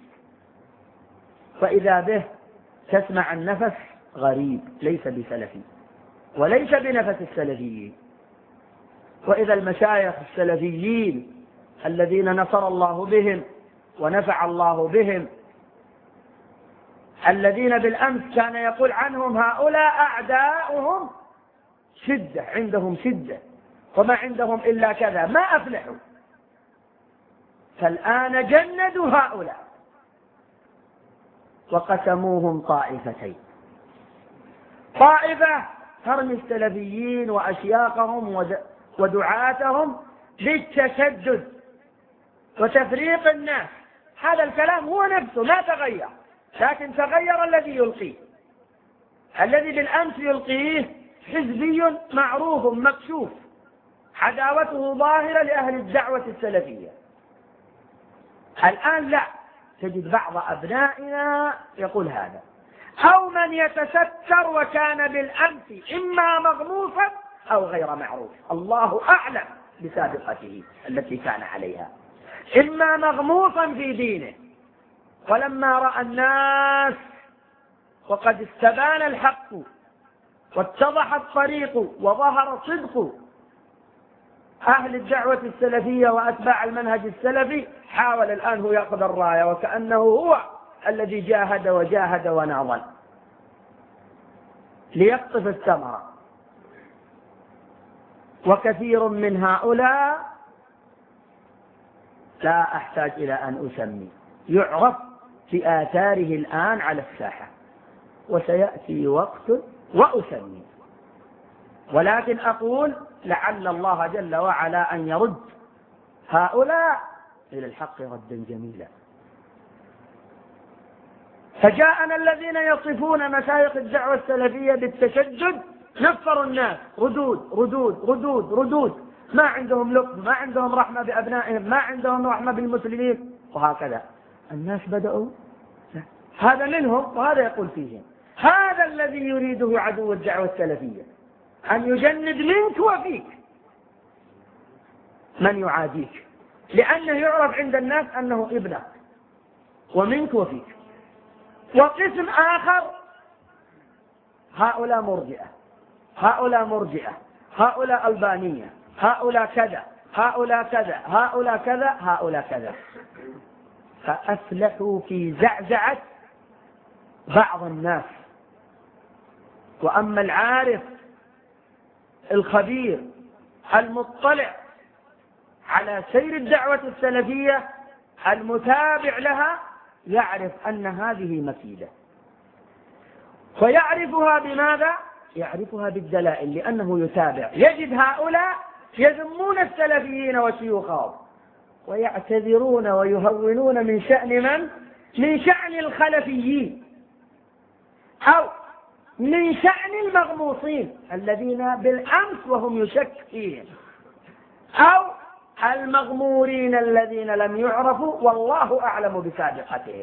فإذا به تسمع النفس غريب ليس بسلفي وليس بنفس السلفيين. وإذا المشايخ السلفيين الذين نصر الله بهم ونفع الله بهم، الذين بالأمس كان يقول عنهم هؤلاء أعداؤهم شدة، عندهم شدة وما عندهم إلا كذا، ما أفلحوا، فالآن جندوا هؤلاء وقسموهم طائفتين: طائفة ترمي السلفيين وأشياخهم ودعاتهم بالتشدد وتفريق الناس. هذا الكلام هو نفسه ما تغير، لكن تغير الذي يلقيه. الذي بالأمس يلقيه حزبي معروف مكشوف، عداوته ظاهرة لأهل الدعوة السلفية. الآن لا، تجد بعض أبنائنا يقول هذا، أو من يتستر وكان بالأمس إما مغموسا أو غير معروف، الله أعلم بسابقته التي كان عليها، إما مغموسا في دينه، ولما رأى الناس وقد استبان الحق واتضح الطريق وظهر صدق أهل الدعوة السلفية وأتباع المنهج السلفي، حاول الآن هو يأخذ الراية وكأنه هو الذي جاهد وجاهد وناضل ليقطف الثمرة. وكثير من هؤلاء لا أحتاج إلى أن أسمي، يعرف بآثاره الآن على الساحة، وسيأتي وقت وأسمي، ولكن أقول لعل الله جل وعلا أن يرد هؤلاء إلى الحق ردا جميلا. فجاءنا الذين يصفون مشايخ الدعوة السلفية بالتشدد، نفروا الناس ردود ردود ردود ردود، ما عندهم لطف، ما عندهم رحمة بأبنائهم، ما عندهم رحمة بالمسلمين، وهكذا الناس بدأوا هذا منهم وهذا يقول فيهم. هذا الذي يريده عدو الدعوة السلفية، أن يجند منك وفيك من يعاديك، لأنه يعرف عند الناس أنه ابنك ومنك وفيك. وقسم آخر هؤلاء مرجئة، هؤلاء مرجئة، هؤلاء ألبانية، هؤلاء كذا، هؤلاء كذا، هؤلاء كذا، هؤلاء كذا، فأفلحوا في زعزعة بعض الناس. وأما العارف الخبير المطلع على سير الدعوة السلفية المتابع لها يعرف أن هذه مكيدة، ويعرفها بماذا؟ يعرفها بالدلائل، لأنه يتابع. يجد هؤلاء يذمون السلفيين وشيوخهم ويعتذرون ويهونون من شأن من؟ من شأن الخلفيين، أو من شأن المغموصين الذين بالأمس وهم يشك فيهم، أو المغمورين الذين لم يعرفوا والله أعلم بسابقتهم.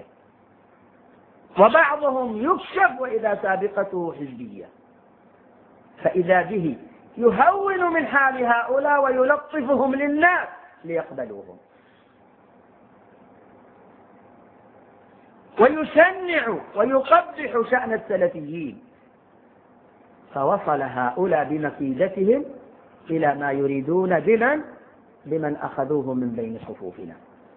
وبعضهم يكشف وإذا سابقته حزبية، فإذا به يهون من حال هؤلاء ويلطفهم للناس ليقبلوهم، ويشنع ويقبح شأن السلفيين. فوصل هؤلاء بمكيدتهم إلى ما يريدون بمن أخذوه من بين صفوفنا.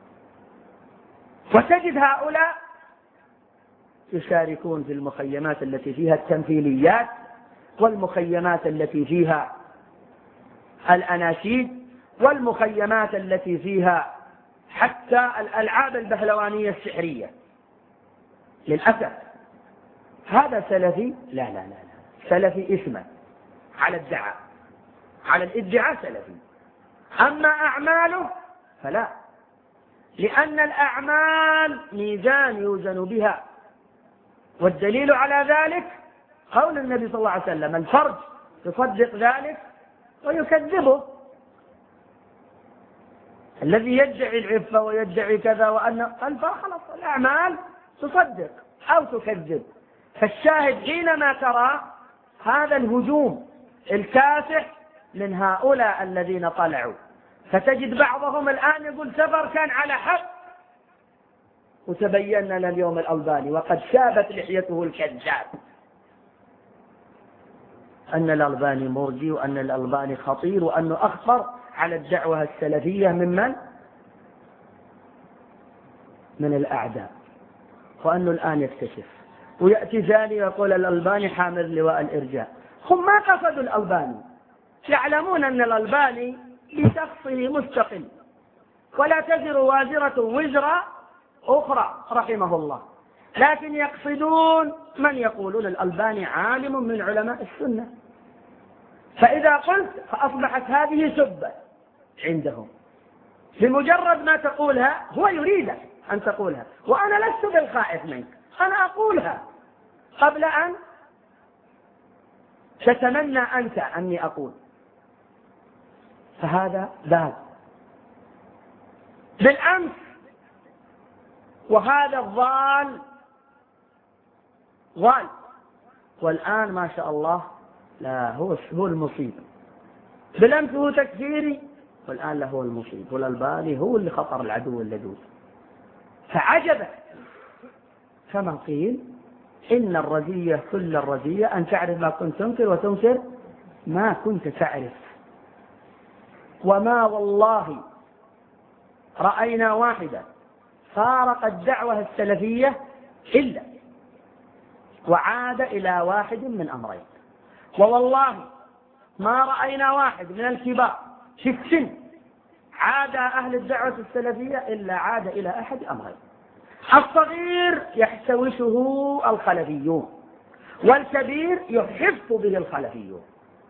وتجد هؤلاء يشاركون في المخيمات التي فيها التمثيليات، والمخيمات التي فيها الأناشيد، والمخيمات التي فيها حتى الألعاب البهلوانية السحرية. للأسف هذا سلفي؟ لا لا لا لا، سلفي اسما على الدعاء، على الادعاء سلفي، أما أعماله فلا، لأن الأعمال ميزان يوزن بها. والدليل على ذلك قول النبي صلى الله عليه وسلم: الفرج يصدق ذلك ويكذبه. الذي يدعي العفة ويدعي كذا وأن خلاص الأعمال تصدق أو تكذب. فالشاهد حينما ترى هذا الهجوم الكاسح من هؤلاء الذين طلعوا، فتجد بعضهم الآن يقول سفر كان على حق، وتبين لنا اليوم الألباني وقد شابت لحيته الكذاب أن الألباني مرجي، وأن الألباني خطير، وأنه أخطر على الدعوة السلفية من الأعداء، وأنه الآن يكتشف. ويأتي ثاني يقول الألباني حامل لواء الإرجاء. هم ما قصدوا الألباني، يعلمون أن الألباني بشخصه مستقل ولا تزر وازرة وزر أخرى رحمه الله، لكن يقصدون من يقولون الألباني عالم من علماء السنة. فإذا قلت فأصبحت هذه سبة عندهم، بمجرد ما تقولها هو يريد أن تقولها، وأنا لست بالخائف منك، أنا أقولها قبل أن تتمنى أنت أني أقول. فهذا باب بالأمس، وهذا الضال ضال، والآن ما شاء الله لا هو المصيب. بالأمس هو تكفيري، والآن له المصيب، والألباني هو اللي خطر العدو اللدود. فعجبا كما قيل: إن الرزية كل الرزية أن تعرف ما كنت تنكر وتنكر ما كنت تعرف. وما والله رأينا واحدا فارق الدعوة السلفية إلا وعاد إلى واحد من أمرين، ووالله ما رأينا واحد من الكبار في السن عاد أهل الدعوة السلفية إلا عاد إلى أحد أمرين: الصغير يحتوشه الخلفيون، والكبير يحف به الخلفيون.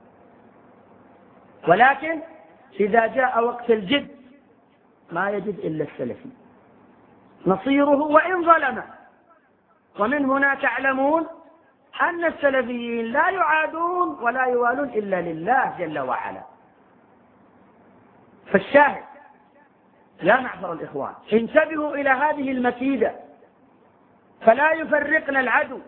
ولكن إذا جاء وقت الجد ما يجد إلا السلفي نصيره وإن ظلم. ومن هنا تعلمون أن السلفيين لا يعادون ولا يوالون إلا لله جل وعلا. فالشاهد يا معشر الإخوان، انتبهوا إلى هذه المكيدة، فلا يفرقنا العدو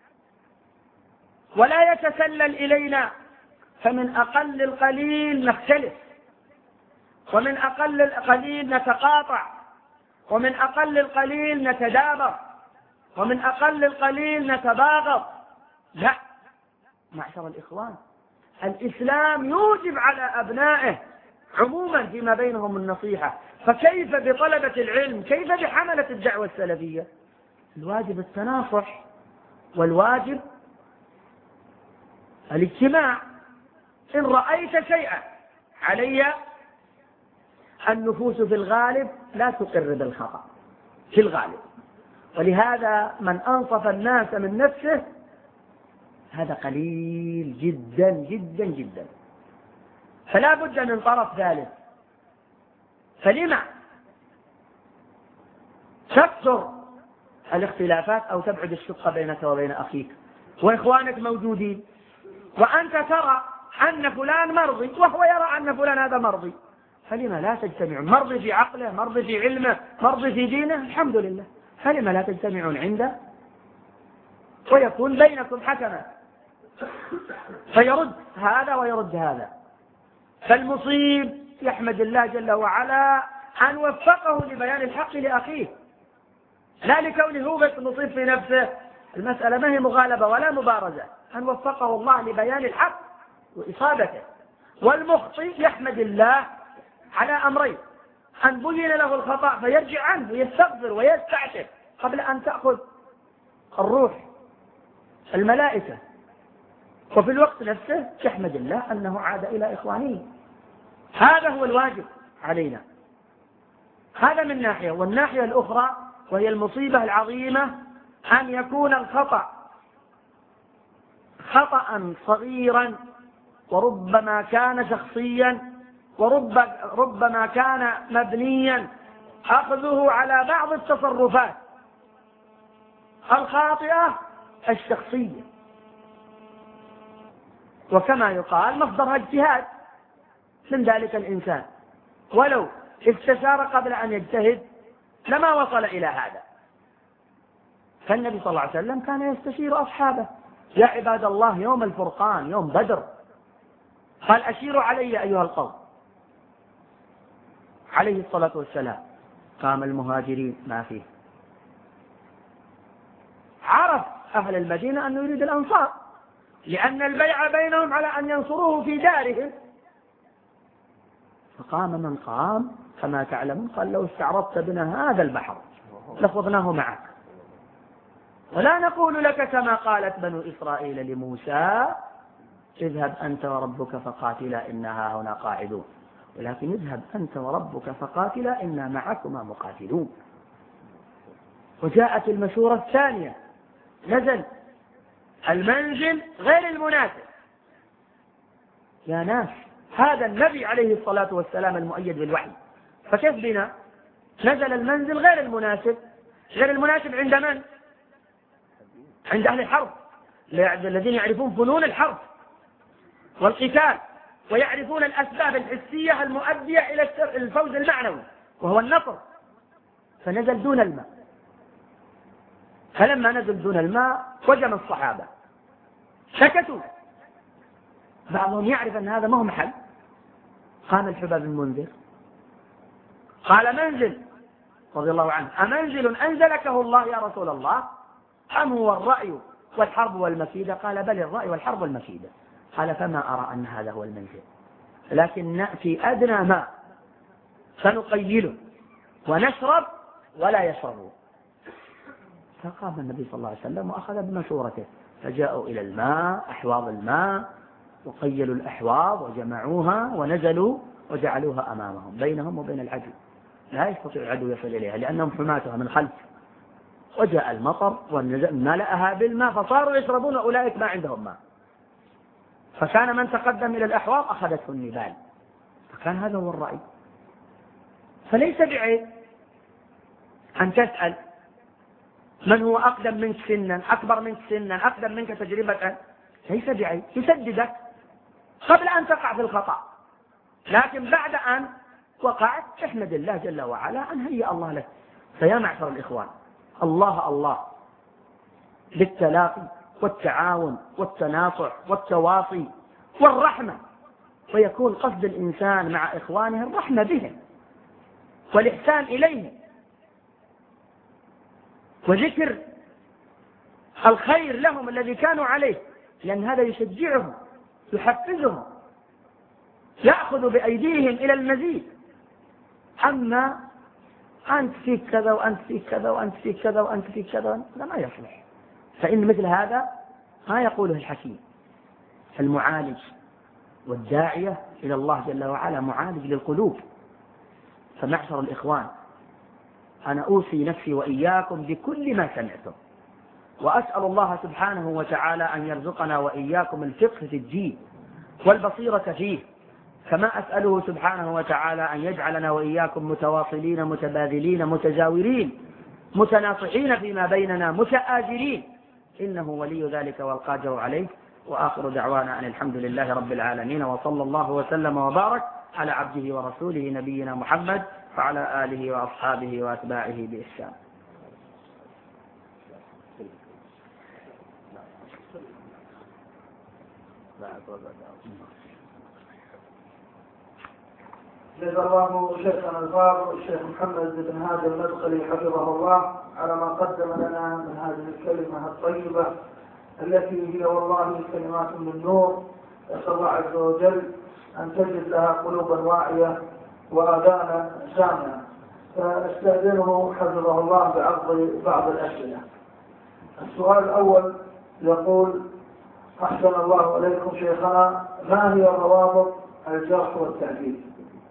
ولا يتسلل إلينا. فمن أقل القليل نختلف، ومن أقل القليل نتقاطع، ومن أقل القليل نتدابر، ومن أقل القليل نتباغض. لا معشر الإخوان، الإسلام يوجب على أبنائه عموما فيما بينهم النصيحة، فكيف بطلبة العلم؟ كيف بحملة الدعوة السلفية؟ الواجب التناصح والواجب الاجتماع. إن رأيت شيئا علي، النفوس في الغالب لا تقر بالخطأ في الغالب، ولهذا من أنصف الناس من نفسه هذا قليل جدا جدا جدا، فلا بد من طرف ثالث. فلما تكثر الاختلافات أو تبعد الشقة بينك وبين أخيك وإخوانك موجودين، وأنت ترى أن فلان مرضي وهو يرى أن فلان هذا مرضي، فلما لا تجتمعون؟ مرضي في عقله، مرضي في علمه، مرضي في دينه، الحمد لله، فلما لا تجتمعون عنده ويكون بينكم حكما فيرد هذا ويرد هذا؟ فالمصيب يحمد الله جل وعلا أن وفقه لبيان الحق لأخيه، لا لكونه هو بس مصيب في نفسه. المسألة ما هي مغالبة ولا مبارزة، أن وفقه الله لبيان الحق وإصابته. والمخطئ يحمد الله على أمرين: أن بين له الخطأ فيرجع عنه ويستغفر ويستعتب قبل أن تأخذ الروح الملائكة، وفي الوقت نفسه يحمد الله أنه عاد إلى إخوانه. هذا هو الواجب علينا، هذا من ناحية. والناحية الأخرى وهي المصيبة العظيمة أن يكون الخطأ خطأ صغيرا، وربما كان شخصيا، وربما كان مبنيا أخذه على بعض التصرفات الخاطئة الشخصية، وكما يقال مصدرها اجتهاد من ذلك الإنسان، ولو استشار قبل أن يجتهد لما وصل إلى هذا. فالنبي صلى الله عليه وسلم كان يستشير أصحابه: يا عباد الله، يوم الفرقان، يوم بدر، قال: أشيروا علي أيها القوم، عليه الصلاة والسلام. قام المهاجرين ما فيه، عرف أهل المدينة أنه يريد الأنصار، لأن البيع بينهم على أن ينصروه في دارهم، فقام من قام كما تعلمون، قال: لو استعرضت بنا هذا البحر لخضناه معك، ولا نقول لك كما قالت بنو إسرائيل لموسى: اذهب أنت وربك فقاتلا إنا هنا قاعدون، ولكن اذهب أنت وربك فقاتلا إنا معكما مقاتلون. وجاءت المشورة الثانية: نزل المنزل غير المناسب. يا ناس، هذا النبي عليه الصلاة والسلام المؤيد بالوحي، فكيف بنا؟ نزل المنزل غير المناسب. غير المناسب عند من؟ عند أهل الحرب، الذين يعرفون فنون الحرب والقتال، ويعرفون الأسباب الحسية المؤدية إلى الفوز المعنوي وهو النصر. فنزل دون الماء، فلما نزل دون الماء وجم الصحابة سكتوا، بعضهم يعرف أن هذا ما هو محل. قام الحباب المنذر قال: منزل رضي الله عنه: أمنزل أنزلكه الله يا رسول الله، أم هو الرأي والحرب والمكيدة؟ قال: بل الرأي والحرب والمكيدة. قال: فما أرى أن هذا هو المنزل، لكن نأتي أدنى ماء فنقيله ونشرب ولا يشربون. فقام النبي صلى الله عليه وسلم وأخذ بمشورته، فجاءوا إلى الماء، أحواض الماء، وقيلوا الأحواض وجمعوها ونزلوا وجعلوها أمامهم بينهم وبين العدو، لا يستطيع العدو يصل إليها لأنهم حماتها من خلف. وجاء المطر وملأها بالماء فصاروا يشربون، أولئك ما عندهم ماء، فكان من تقدم إلى الأحواض أخذته النبال، فكان هذا هو الرأي. فليس بعيب أن تسأل من هو أقدم منك سنا، أكبر منك سنا، أقدم منك تجربة، ليس بعيب، يسددك قبل أن تقع في الخطأ. لكن بعد أن وقعت احمد الله جل وعلا أن هيأ الله لك. فيا معشر الإخوان، الله بالتلاقي والتعاون والتناصح والتواصي والرحمة، ويكون قصد الإنسان مع إخوانه الرحمة بهم والإحسان إليهم وذكر الخير لهم الذي كانوا عليه، لأن هذا يشجعهم يحفزهم يأخذ بأيديهم إلى المزيد. أما أنت فيك كذا وأنت فيك كذا وأنت فيك كذا وأنت فيك كذا، هذا ما يصلح. فإن مثل هذا ما يقوله الحكيم. المعالج والداعية إلى الله جل وعلا معالج للقلوب. فمعشر الإخوان، أنا أوصي نفسي وإياكم بكل ما سمعتم، وأسأل الله سبحانه وتعالى أن يرزقنا وإياكم الفقه في الدين والبصيرة فيه، كما أسأله سبحانه وتعالى أن يجعلنا وإياكم متواصلين متبادلين متجاورين متناصحين فيما بيننا متآجرين، إنه ولي ذلك والقادر عليه. وآخر دعوانا أن الحمد لله رب العالمين، وصلى الله وسلم وبارك على عبده ورسوله نبينا محمد وعلى آله وأصحابه وأتباعه بإحسان. جزا الله شيخنا الفاضل الشيخ محمد بن هادي المدخلي حفظه الله على ما قدم لنا من هذه الكلمة الطيبة التي هي والله كلمات من نور. أسأل الله عز وجل أن تجد لها قلوبا واعية وآذانا سامعة. فاستأذنه حفظه الله بعرض بعض الأسئلة. السؤال الأول يقول: أحسن الله إليكم شيخنا، ما هي روابط الجرح والتعديل؟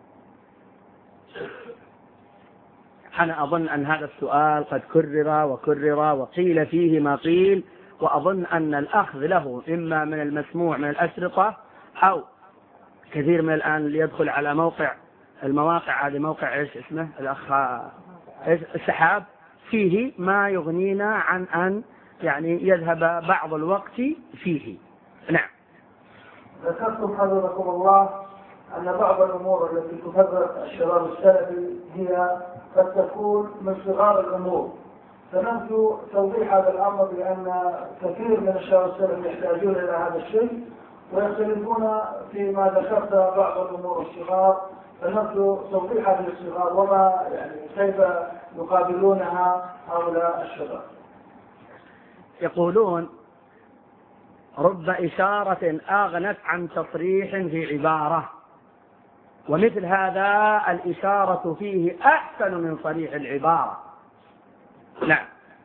أنا أظن أن هذا السؤال قد كرر وكرر وقيل فيه ما قيل، وأظن أن الأخذ له إما من المسموع من الأشرطة أو كثير من الآن اللي يدخل على موقع المواقع، هذه موقع إيش اسمه الأخ السحاب، فيه ما يغنينا عن أن يعني يذهب بعض الوقت فيه. نعم. ذكرتم حفظكم الله أن بعض الأمور التي تفرق الشباب السلفي هي قد تكون من صغار الأمور، فنرجو توضيح هذا الأمر، لأن كثير من الشباب السلفي يحتاجون إلى هذا الشيء ويختلفون فيما ذكرت بعض الأمور الصغار، فنرجو توضيح هذه الصغار وما يعني كيف يقابلونها هؤلاء الشباب. يقولون: رب إشارة أغنت عن تصريح في عبارة، ومثل هذا الإشارة فيه أحسن من صريح العبارة. نعم.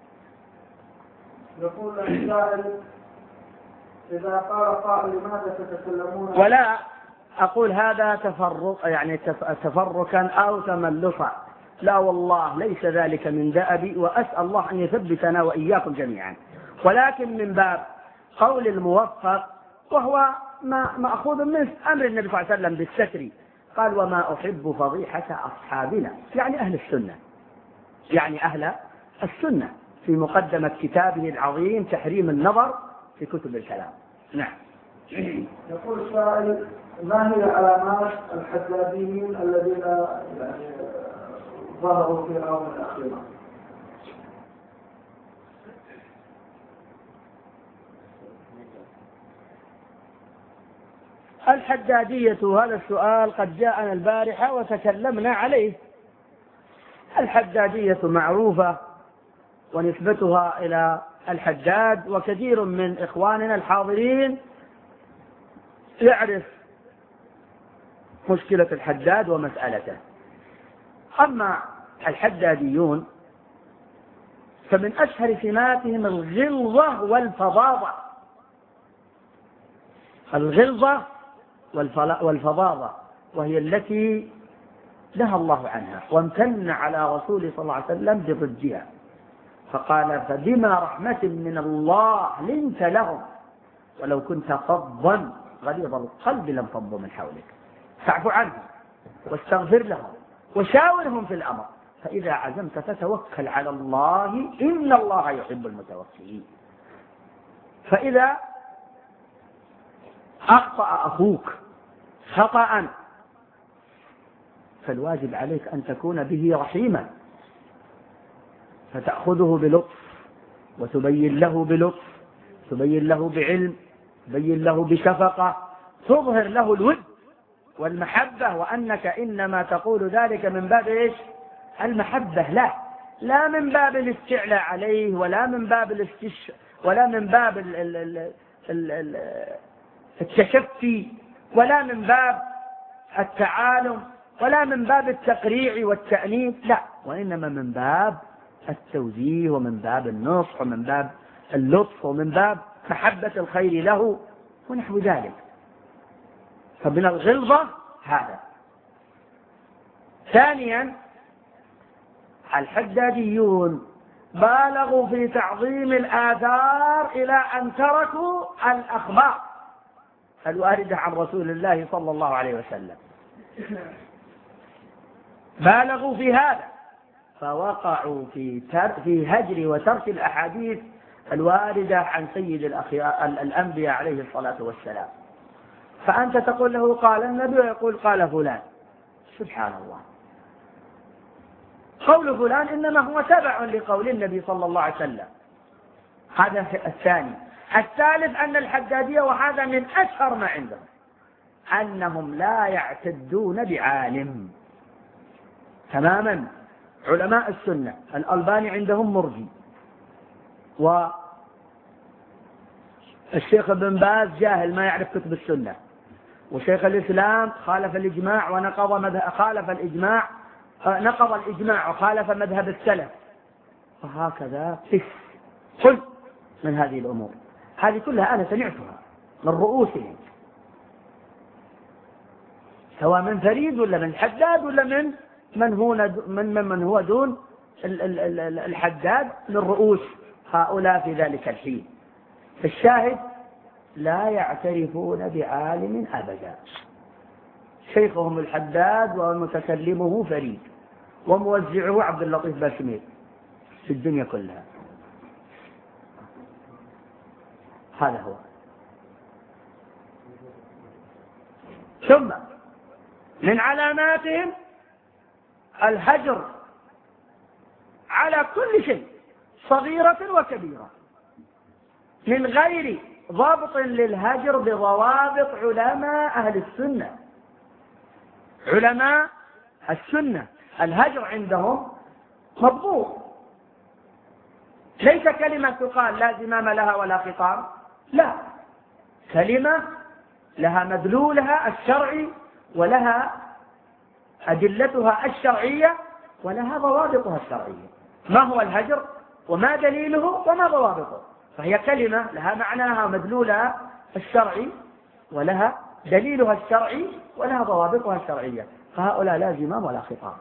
يقول السائل: إذا قال قائل لماذا تتكلمون؟ ولا أقول هذا تفرق يعني تفرقا أو تملصا، لا والله ليس ذلك من دأبي، وأسأل الله أن يثبتنا وإياكم جميعا، ولكن من باب قول الموفق، وهو ما مأخوذ من أمر النبي صلى الله عليه وسلم بالستر. قال: وما أحب فضيحة أصحابنا، يعني أهل السنة، يعني أهل السنة، في مقدمة كتابه العظيم تحريم النظر في كتب الكلام. نعم. يقول السائل: ما هي علامات الحداديين الذين يعني ظهروا في الآونة الأخيرة؟ الحدادية، هذا السؤال قد جاءنا البارحة وتكلمنا عليه. الحدادية معروفة ونسبتها إلى الحداد، وكثير من إخواننا الحاضرين يعرف مشكلة الحداد ومسألته. أما الحداديون فمن أشهر سماتهم الغلظة والفظاظة. الغلظة والفظاظة، وهي التي نهى الله عنها وامتن على رسوله صلى الله عليه وسلم بضدها، فقال: فبما رحمة من الله لنت لهم ولو كنت فظا غليظ القلب لانفضوا من حولك، فاعف عنهم واستغفر لهم وشاورهم في الأمر، فإذا عزمت فتوكل على الله إن الله يحب المتوكلين. فإذا أخطأ أخوك خطأ فالواجب عليك أن تكون به رحيما، فتأخذه بلطف وتبين له بلطف، تبين له بعلم، تبين له بشفقة، تظهر له الود والمحبة، وأنك إنما تقول ذلك من باب إيش؟ المحبة، لا من باب الاستعلاء عليه، ولا من باب ولا من باب التشفي، ولا من باب التعالم، ولا من باب التقريع والتأنيث، لا، وإنما من باب التوجيه ومن باب النصح ومن باب اللطف ومن باب محبة الخير له ونحو ذلك. فمن الغلظة هذا. ثانيا الحداديون بالغوا في تعظيم الآثار إلى أن تركوا الأخبار الواردة عن رسول الله صلى الله عليه وسلم، بالغوا في هذا فوقعوا في هجر وترك الأحاديث الواردة عن سيد الأنبياء عليه الصلاة والسلام. فأنت تقول له قال النبي ويقول قال فلان، سبحان الله. قول فلان إنما هو تبع لقول النبي صلى الله عليه وسلم. هذا الثاني. الثالث أن الحدادية، وهذا من أشهر ما عندهم، أنهم لا يعتدون بعالم تماما. علماء السنة الألباني عندهم مرجي، والشيخ ابن باز جاهل ما يعرف كتب السنة، وشيخ الإسلام خالف الإجماع نقض الإجماع وخالف مذهب السلف، وهكذا كل من هذه الأمور. هذه كلها أنا سمعتها من رؤوسهم، سواء من فريد ولا من حداد ولا من هو دون الحداد من رؤوس هؤلاء في ذلك الحين. الشاهد لا يعترفون بعالم أبدا، شيخهم الحداد ومتكلمه فريد وموزعه عبد اللطيف باشمير في الدنيا كلها. هذا هو. ثم من علاماتهم الهجر على كل شيء صغيرة وكبيرة من غير ضبط للهجر بضوابط علماء أهل السنة. علماء السنة الهجر عندهم مضبوط، ليس كلمة تقال لا زمام لها ولا خطاب، لا، كلمة لها مدلولها الشرعي ولها أدلتها الشرعية ولها ضوابطها الشرعية. ما هو الهجر وما دليله وما ضوابطه؟ فهي كلمة لها معناها ومدلولها الشرعي ولها دليلها الشرعي ولها ضوابطها الشرعية. فهؤلاء لا زمام ولا خطاب.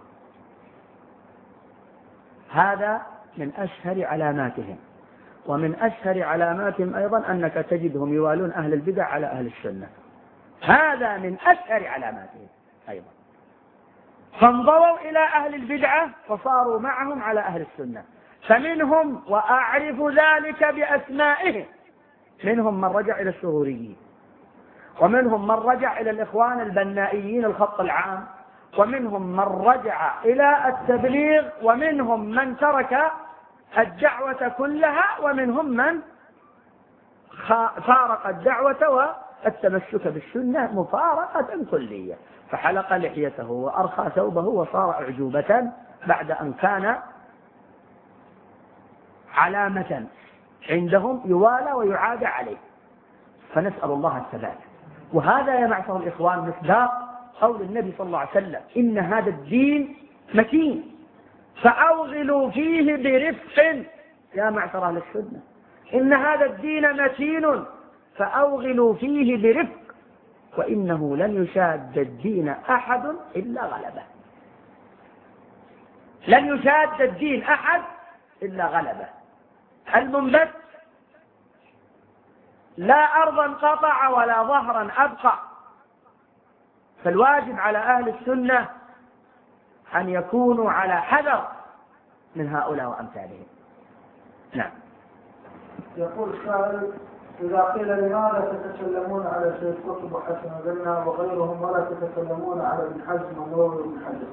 هذا من أشهر علاماتهم. ومن أشهر علاماتهم أيضا أنك تجدهم يوالون أهل البدع على أهل السنة، هذا من أشهر علاماتهم أيضا. فانضووا إلى أهل البدعة فصاروا معهم على أهل السنة. فمنهم، وأعرف ذلك بأسمائهم، منهم من رجع إلى السروريين، ومنهم من رجع إلى الإخوان البنائيين الخط العام، ومنهم من رجع إلى التبليغ، ومنهم من ترك الدعوة كلها، ومنهم من فارق الدعوة والتمسك بالسنة مفارقة كلية، فحلق لحيته وأرخى ثوبه وصار أعجوبة بعد أن كان علامة عندهم يوالى ويعاد عليه. فنسأل الله الثبات. وهذا يا معشر الإخوان مصداق قول النبي صلى الله عليه وسلم: إن هذا الدين متين فأوغلوا فيه برفق. يا معشر أهل السنة، إن هذا الدين متين فأوغلوا فيه برفق، وإنه لن يشاد الدين أحد إلا غلبه. لن يشاد الدين أحد إلا غلبه. المنبت لا أرضا قطع ولا ظهرا أبقى. فالواجب على أهل السنة أن يكونوا على حذر من هؤلاء وأمثالهم. نعم. يقول السائل: إذا قيل لماذا تتكلمون على سيد قطب وحسن البنا وغيرهم ولا تتكلمون على ابن حزم والنووي وابن حجر؟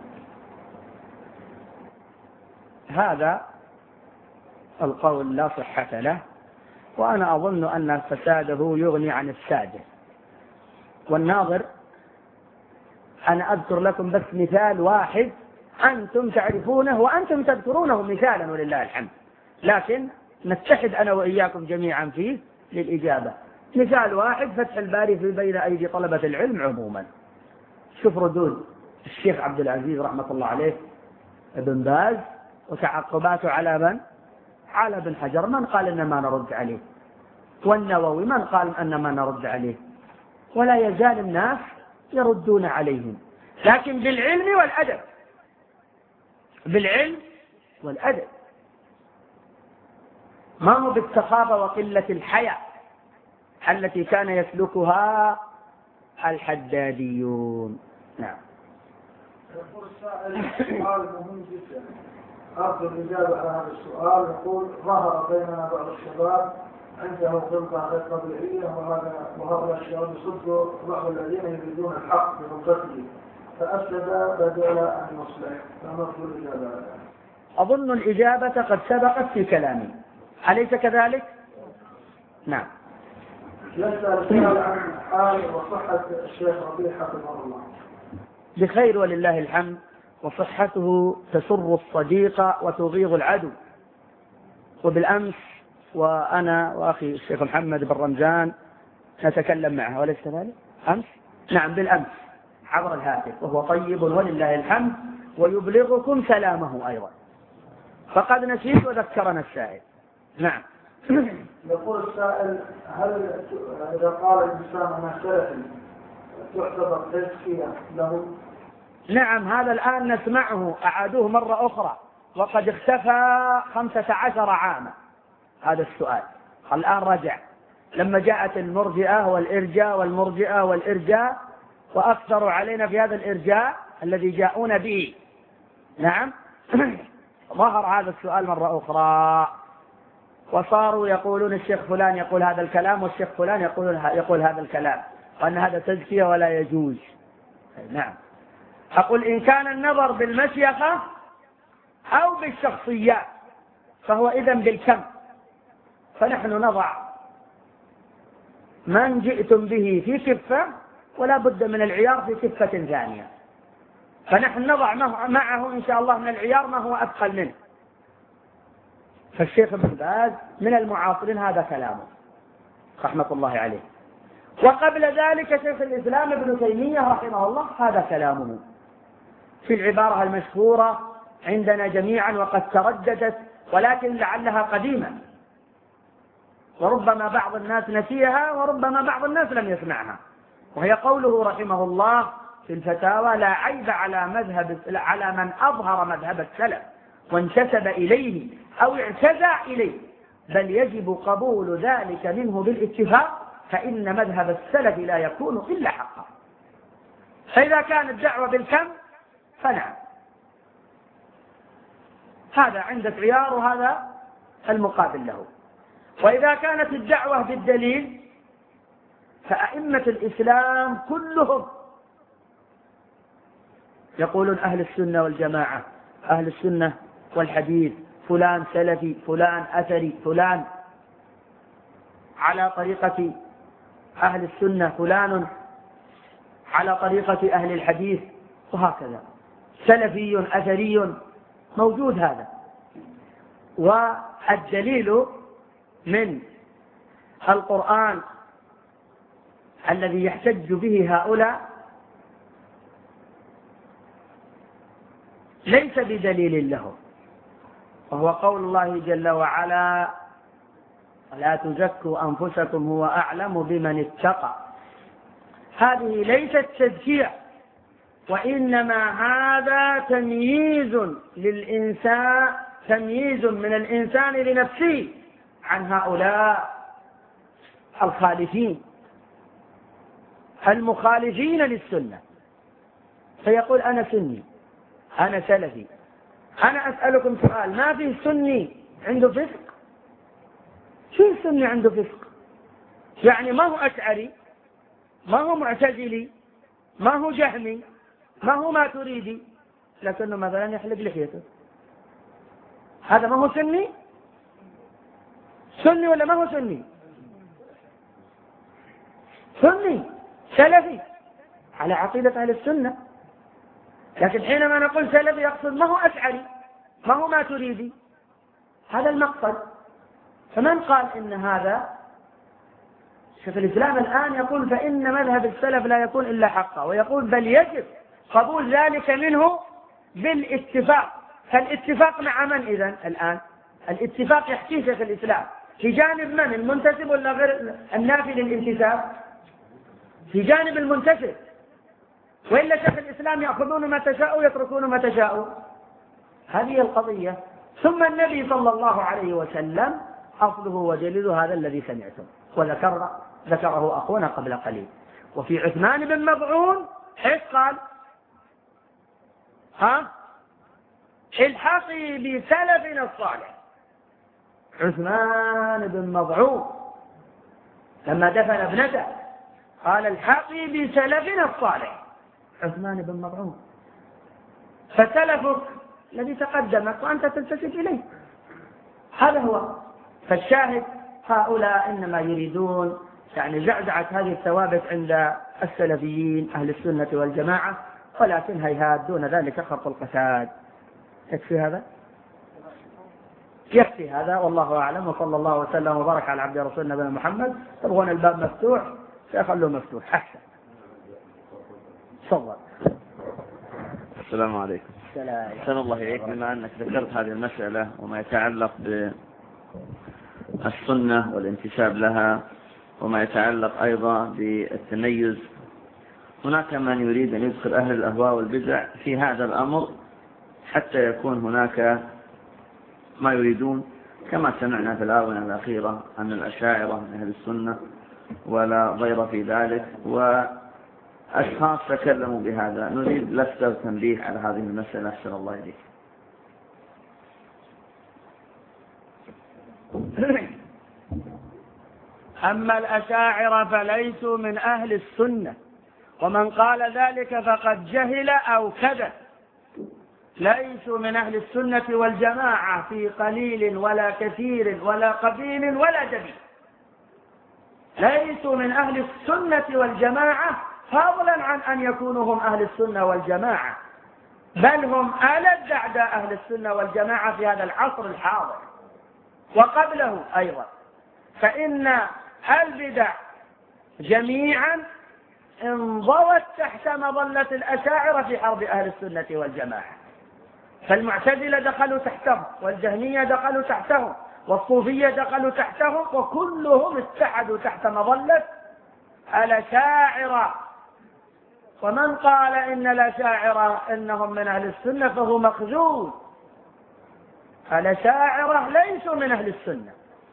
هذا القول لا صحة له، وأنا أظن أن فساده يغني عن السادة. والناظر أنا أذكر لكم بس مثال واحد أنتم تعرفونه وأنتم تذكرونه مثالا ولله الحمد، لكن نتحد أنا وإياكم جميعا فيه للإجابة. مثال واحد: فتح الباري في بين أيدي طلبة العلم عموما. شوف ردود الشيخ عبد العزيز رحمة الله عليه ابن باز وتعقباته على من؟ على ابن حجر من قال إن ما نرد عليه، والنووي من قال أن ما نرد عليه، ولا يزال الناس يردون عليهم، لكن بالعلم والأدب، بالعلم والأدب، ما هو بالسخافة وقلة الحياء التي كان يسلكها الحداديون. نعم. يقول السائل سؤال مهم جدا، أرجو الإجابة على هذا السؤال. يقول: ظهر بيننا بعض الشباب عنده غلطة غير طبيعية، وهؤلاء الشباب يصدوا بعض الذين يريدون الحق بغلطته، فأفسد بدل أن يصلح، فنرجو الإجابة. أظن الإجابة قد سبقت في كلامي، أليس كذلك؟ نعم. يسأل السؤال عن حال وصحة الشيخ ربيع حفظه الله. بخير ولله الحمد، وصحته تسر الصديق وتغيظ العدو. وبالأمس وأنا وأخي الشيخ محمد بن رمزان نتكلم معه، وليس كذلك؟ أمس؟ نعم بالأمس عبر الهاتف، وهو طيب ولله الحمد، ويبلغكم سلامه أيضا، فقد نسيت وذكرنا السائل. نعم. يقول السائل: هل إذا قال الإنسان أنا سلفي تعتبر تزكية له؟ نعم، هذا الآن نسمعه، أعادوه مرة أخرى وقد اختفى 15 عاما هذا السؤال، الآن رجع لما جاءت المرجئة والإرجاء والمرجئة والإرجاء، وأكثروا علينا في هذا الإرجاء الذي جاءون به. نعم. ظهر هذا السؤال مرة أخرى، وصاروا يقولون الشيخ فلان يقول هذا الكلام، والشيخ فلان يقول هذا الكلام، وأن هذا تزكية ولا يجوز. نعم. أقول إن كان النظر بالمشيخة أو بالشخصيات فهو إذن بالكم، فنحن نضع من جئتم به في كفة ولا بد من العيار في كفة ثانية، فنحن نضع معه إن شاء الله من العيار ما هو أثقل منه. فالشيخ ابن باز من المعاصرين هذا كلامه رحمة الله عليه، وقبل ذلك شيخ الإسلام ابن تيمية رحمه الله هذا كلامه في العبارة المشهورة عندنا جميعا وقد ترددت، ولكن لعلها قديمة، وربما بعض الناس نسيها وربما بعض الناس لم يسمعها، وهي قوله رحمه الله في الفتاوى: لا عيب على من أظهر مذهب السلف وانتسب إليه أو اعتزى إليه، بل يجب قبول ذلك منه بالاتفاق، فإن مذهب السلف لا يكون إلا حقا. فإذا كانت الدعوة بالكم فنعم، هذا عندك عيار وهذا المقابل له. وإذا كانت الدعوة بالدليل فأئمة الإسلام كلهم يقولون أهل السنة والجماعة، أهل السنة والحديث، فلان سلفي، فلان أثري، فلان على طريقة أهل السنة، فلان على طريقة أهل الحديث، وهكذا سلفي أثري موجود هذا. والدليل من القرآن الذي يحتج به هؤلاء ليس بدليل لهم، وهو قول الله جل وعلا: لا تزكوا أنفسكم هو أعلم بمن اتقى. هذه ليست تزكية، وإنما هذا تمييز للإنسان، تمييز من الإنسان لنفسه عن هؤلاء الخالفين المخالفين للسنة، فيقول أنا سني، أنا سلفي. أنا أسألكم سؤال: ما فيه سني عنده فسق؟ شو السني عنده فسق؟ يعني ما هو أشعري، ما هو معتزلي، ما هو جهمي، ما هو ماتريدي، لكنه مثلا يحلق لحيته، هذا ما هو سني؟ سني ولا ما هو سني؟ سني سلفي على عقيدة أهل السنة. لكن حينما نقول سلفي يقصد ما هو أشعري، ما هو ماتريدي، هذا المقصد. فمن قال إن هذا؟ شيخ الإسلام الآن يقول فإن مذهب السلف لا يكون إلا حقا، ويقول بل يجب قبول ذلك منه بالاتفاق. فالاتفاق مع من إذن الآن؟ الاتفاق يحكي شيخ الإسلام في جانب من؟ المنتسب ولا غير النافي للانتساب؟ في جانب المنتسب، وإلا شيخ الإسلام يأخذون ما تشاء ويتركون ما تشاء. هذه القضية. ثم النبي صلى الله عليه وسلم أصله وجلده هذا الذي سمعتم، ذكره أخونا قبل قليل. وفي عثمان بن مظعون ايش قال؟ الحقي بسلفنا الصالح. عثمان بن مظعون لما دفن ابنته قال الحقي بسلفنا الصالح. عثمان بن مظعون. فسلفك الذي تقدمك وأنت تنتسب إليه، هذا هو. فالشاهد هؤلاء إنما يريدون يعني زعزعة هذه الثوابت عند السلفيين أهل السنة والجماعة، ولكن هيهات دون ذلك خط القساد. يكفي هذا؟ يكفي هذا، والله أعلم، وصلى الله وسلم وبارك على عبد رسولنا نبينا محمد. تبغون الباب مفتوح سيخلوه مفتوح أحسن. تفضل. السلام عليكم. أحسن الله إليك. بما أنك ذكرت هذه المسألة وما يتعلق بالسنة والانتساب لها وما يتعلق أيضا بالتميز، هناك من يريد أن يدخل أهل الأهواء والبدع في هذا الأمر حتى يكون هناك ما يريدون، كما سمعنا في الآونة الأخيرة أن الأشاعرة من أهل السنة ولا ضير في ذلك، وأشخاص تكلموا بهذا. نريد لفت تنبيه على هذه المسألة. أحسن الله إليك. أما الأشاعرة فليسوا من أهل السنة، ومن قال ذلك فقد جهل أو كذب. ليسوا من أهل السنة والجماعة في قليل ولا كثير ولا قبيل ولا جديد. ليسوا من أهل السنة والجماعة فضلا عن أن يكونوا هم أهل السنة والجماعة، بل هم ألد أعداء أهل السنة والجماعة في هذا العصر الحاضر وقبله أيضا. فإن البدع جميعا انضوت تحت مظلة الأشاعرة في حرب أهل السنة والجماعة. فالمعتزلة دخلوا تحتهم، والجهمية دخلوا تحتهم، والصوفية دخلوا تحتهم، وكلهم اتحدوا تحت مظلة الأشاعرة. ومن قال إن الأشاعرة إنهم من أهل السنة فهو مخزون. الأشاعرة ليسوا من أهل السنة،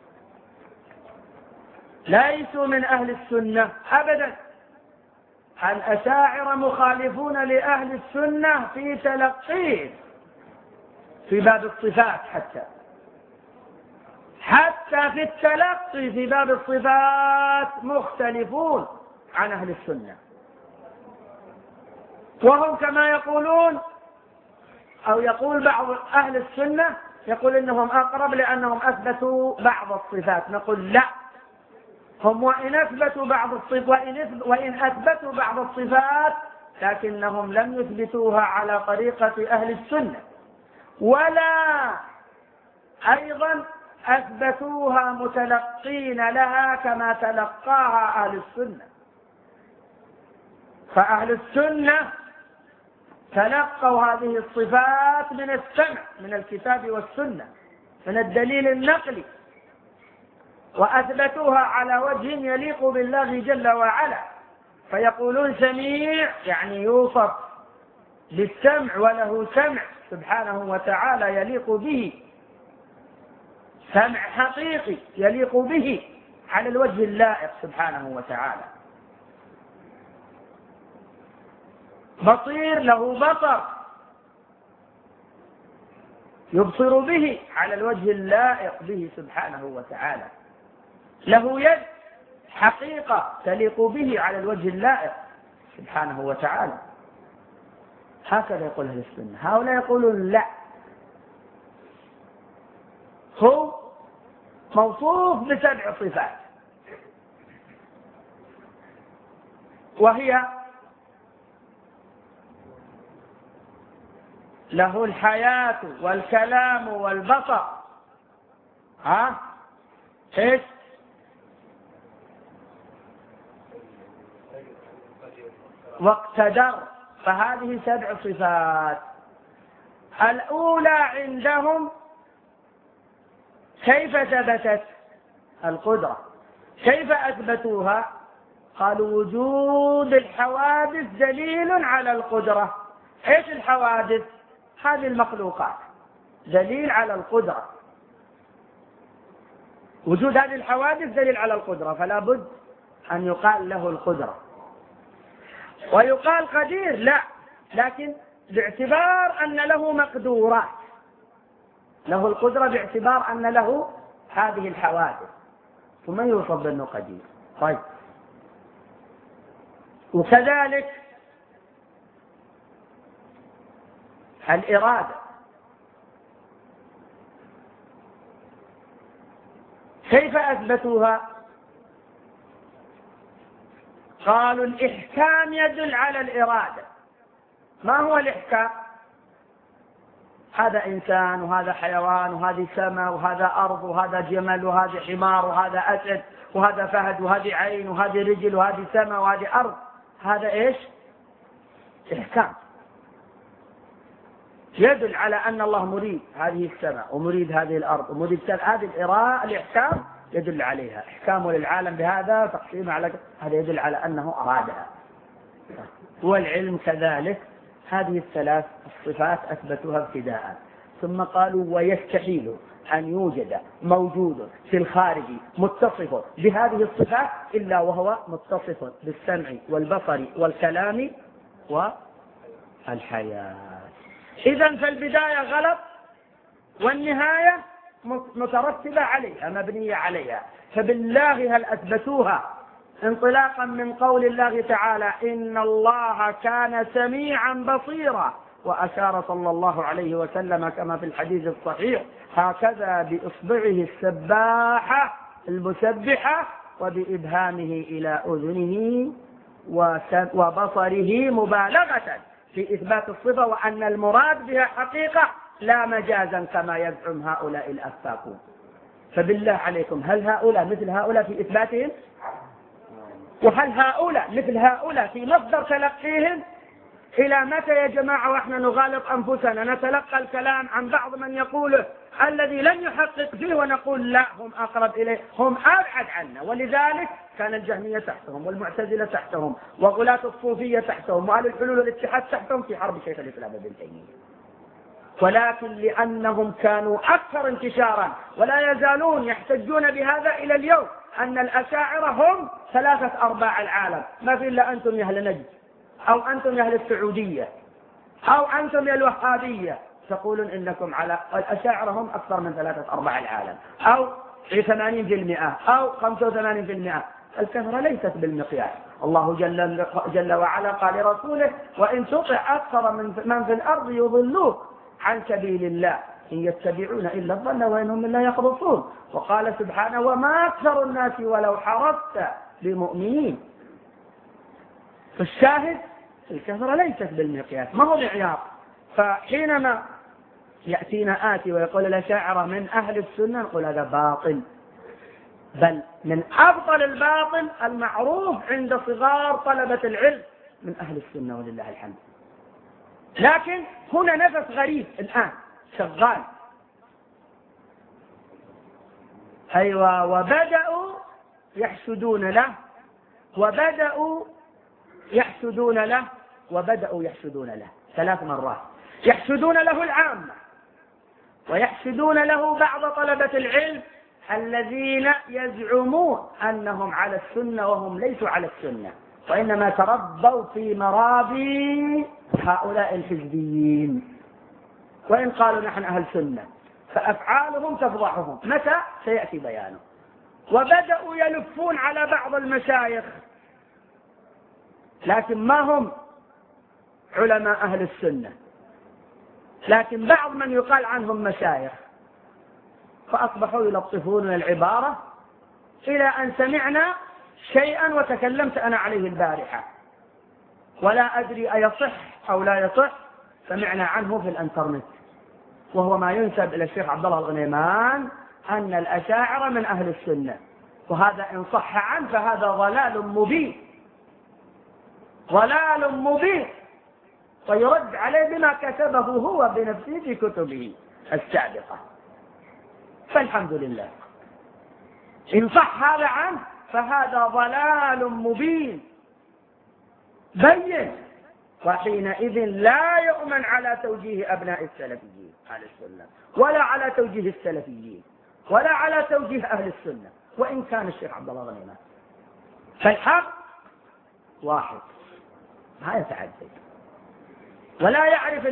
ليسوا من أهل السنة أبدا. الأشاعرة مخالفون لأهل السنة في تلقيه في باب الصفات، حتى في التلقي في باب الصفات مختلفون عن أهل السنة. وهم كما يقولون أو يقول بعض أهل السنة يقول إنهم أقرب لأنهم أثبتوا بعض الصفات. نقول لا، هم وإن أثبتوا بعض الصفات وإن أثبتوا بعض الصفات لكنهم لم يثبتوها على طريقة أهل السنة، ولا أيضا أثبتوها متلقين لها كما تلقاها أهل السنة. فأهل السنة تلقوا هذه الصفات من السمع، من الكتاب والسنة، من الدليل النقلي، وأثبتوها على وجه يليق بالله جل وعلا. فيقولون سميع يعني يوصف بالسمع وله سمع سبحانه وتعالى يليق به، سمع حقيقي يليق به على الوجه اللائق سبحانه وتعالى. بصير له بصر يبصر به على الوجه اللائق به سبحانه وتعالى. له يد حقيقة تليق به على الوجه اللائق سبحانه وتعالى. هكذا يقول أهل السنة. هؤلاء يقولون لا، هو موصوف بسبع صفات، وهي له الحياة والكلام والبصر. ايش؟ واقتدر. فهذه سبع صفات. الأولى عندهم كيف ثبتت القدرة؟ كيف أثبتوها؟ قالوا وجود الحوادث دليل على القدرة. ايش الحوادث؟ هذه المخلوقات دليل على القدرة. وجود هذه الحوادث دليل على القدرة، فلا بد أن يقال له القدرة. ويقال قدير لا، لكن باعتبار أن له مقدورات، له القدرة باعتبار أن له هذه الحوادث، ثم يوصف بأنه قدير. طيب، وكذلك الإرادة، كيف أثبتوها؟ قالوا الإحكام يدل على الإرادة. ما هو الإحكام؟ هذا إنسان وهذا حيوان وهذه سماء وهذا أرض وهذا جمل وهذا حمار وهذا أسد وهذا فهد وهذه عين وهذه رجل وهذه سماء وهذه أرض. هذا إيش؟ إحكام يدل على أن الله مريد هذه السماء ومريد هذه الأرض ومريد هذه الإحكام يدل عليها. إحكامه للعالم بهذا تقسيم على هذا يدل على أنه أرادها. والعلم كذلك، هذه الثلاث الصفات أثبتوها ابتداء، ثم قالوا ويستحيل أن يوجد موجود في الخارج متصف بهذه الصفات إلا وهو متصف بالسمع والبصر والكلام والحياة. إذن فالبداية غلط والنهاية مترتبة عليها مبنية عليها. فبالله هل أثبتوها انطلاقا من قول الله تعالى إن الله كان سميعا بصيرا، وأشار صلى الله عليه وسلم كما في الحديث الصحيح هكذا بإصبعه السباحة المسبحة وبإبهامه إلى أذنه وبصره مبالغة في إثبات الصفة، وأن المراد بها حقيقة لا مجازا كما يزعم هؤلاء الأفاكون. فبالله عليكم هل هؤلاء مثل هؤلاء في إثباتهم؟ وهل هؤلاء مثل هؤلاء في مصدر تلقيهم؟ إلى متى يا جماعة وإحنا نغالط أنفسنا نتلقى الكلام عن بعض من يقوله الذي لم يحقق فيه ونقول لا هم أقرب إليه، هم أبعد عنا. ولذلك كان الجهمية تحتهم والمعتزلة تحتهم وغلاة الصوفية تحتهم وأهل الحلول والاتحاد تحتهم في حرب شيخ الإسلام ابن تيمية. ولكن لأنهم كانوا أكثر انتشارا ولا يزالون يحتجون بهذا إلى اليوم أن الأشاعرة هم 3/4 العالم، ما في إلا أنتم يا أهل نجد أو أنتم يا أهل السعودية أو أنتم يا الوهابية تقولون إنكم على الأشاعرة هم أكثر من 3/4 العالم أو 80% أو 85%. الكثرة ليست بالمقياس. الله جل وعلا قال لرسوله وإن تطع أكثر من في الأرض يضلوك عن سبيل الله إن يتبعون إلا الظن وإنهم إلا يخرصون. وقال سبحانه وما أكثر الناس ولو حرصت بمؤمنين. فالشاهد الكثرة ليست بالمقياس، ما هو معيار. فحينما يأتينا آتي ويقول الأشاعرة من أهل السنة نقول هذا باطل، بل من أبطل الباطل المعروف عند صغار طلبة العلم من أهل السنة ولله الحمد. لكن هنا نفس غريب الآن شغال. أيوة، وبدأوا يحسدون له وبدأوا يحسدون له وبدأوا يحسدون له 3 مرات. يحسدون له العامة ويحسدون له بعض طلبة العلم الذين يزعمون أنهم على السنة وهم ليسوا على السنة، وإنما تربوا في مرابي هؤلاء الحزبيين. وإن قالوا نحن أهل سنة فأفعالهم تفضحهم، متى سيأتي بيانه. وبدأوا يلفون على بعض المشايخ لكن ما هم علماء أهل السنة، لكن بعض من يقال عنهم مشايخ، فأصبحوا يلطفون العبارة إلى أن سمعنا شيئا وتكلمت أنا عليه البارحة ولا أدري أيصح أو لا يصح، سمعنا عنه في الانترنت، وهو ما ينسب إلى الشيخ عبد الله الغنيمان أن الأشاعرة من أهل السنة، وهذا إن صح عنه فهذا ضلال مبين، ضلال مبين، ويرد عليه بما كتبه هو بنفسه في كتبه السابقة. فالحمد لله. إن صح هذا عنه فهذا ضلال مبين بين، وحينئذ لا يؤمن على توجيه أبناء السلفيين أهل السنة، ولا على توجيه السلفيين، ولا على توجيه أهل السنة، وإن كان الشيخ عبد الله غنيمة. فالحق واحد ما يتعدد، ولا يعرف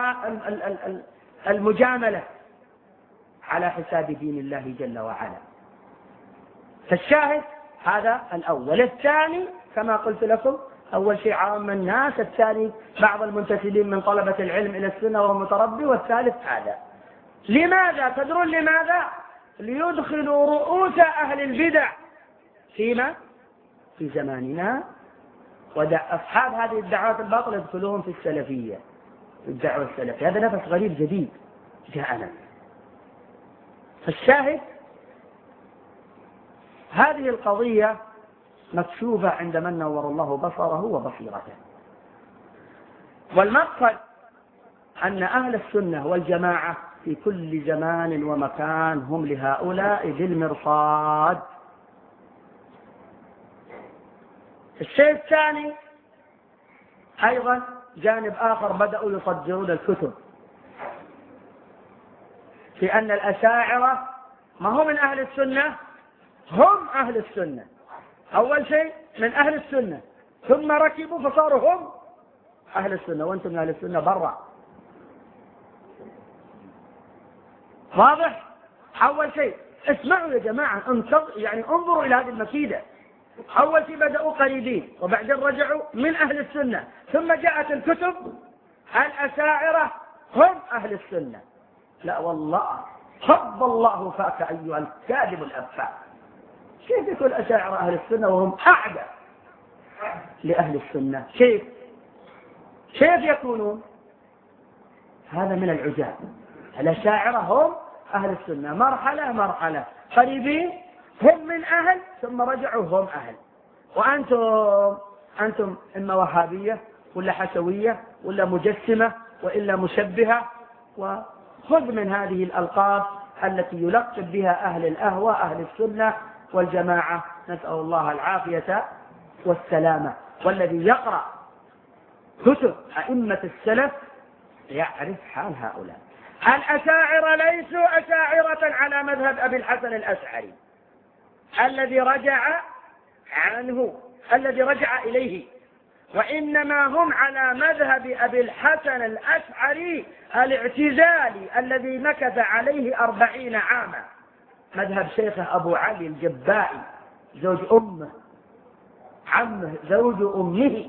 المجاملة على حساب دين الله جل وعلا. فالشاهد هذا الأول. الثاني كما قلت لكم، أول شيء عام الناس، الثاني بعض المنتسبين من طلبة العلم إلى السنة وهو متربي، والثالث هذا. لماذا؟ تدرون لماذا؟ ليدخلوا رؤوس أهل البدع فيما في زماننا، أصحاب هذه الدعوات الباطلة يدخلوهم في السلفية، في الدعوة السلفية. هذا نفس غريب جديد جاءنا. فالشاهد هذه القضية مكشوفة عند من نور الله بصره وبصيرته. والمقصد أن أهل السنة والجماعة في كل زمان ومكان هم لهؤلاء بالمرصاد. الشيء الثاني أيضا جانب آخر، بدأوا يصدرون الكتب في أن الأشاعرة ما هم من أهل السنة، هم أهل السنة. أول شيء من أهل السنة، ثم ركبوا فصاروا هم أهل السنة، وأنتم من أهل السنة برا. واضح؟ أول شيء اسمعوا يا جماعة، انظروا إلى هذه المكيدة. أول شيء بدأوا قريبين، وبعدين رجعوا من أهل السنة، ثم جاءت الكتب الأشاعرة هم أهل السنة. لا والله، حب الله فاك أيها الكاذب الأبفاء. كيف يكون الأشاعرة أهل السنة وهم أعدى لأهل السنة؟ كيف يكونون؟ هذا من العجاب. الأشاعرة هم أهل السنة مرحلة قريبين، هم من أهل، ثم رجعوا هم أهل. وأنتم إما وهابية ولا حشوية ولا مجسمة وإلا مشبهة، وخذ من هذه الألقاب التي يلقب بها أهل الأهواء أهل السنة والجماعة، نسأل الله العافية والسلامة. والذي يقرأ كتب أئمة السلف يعرف حال هؤلاء. الأشاعرة ليسوا أشاعرة على مذهب أبي الحسن الأشعري الذي رجع إليه، وإنما هم على مذهب أبي الحسن الأشعري الاعتزالي الذي مكث عليه 40 عاما، مذهب شيخه أبو علي الجبائي زوج أمه، عمه زوج أمه،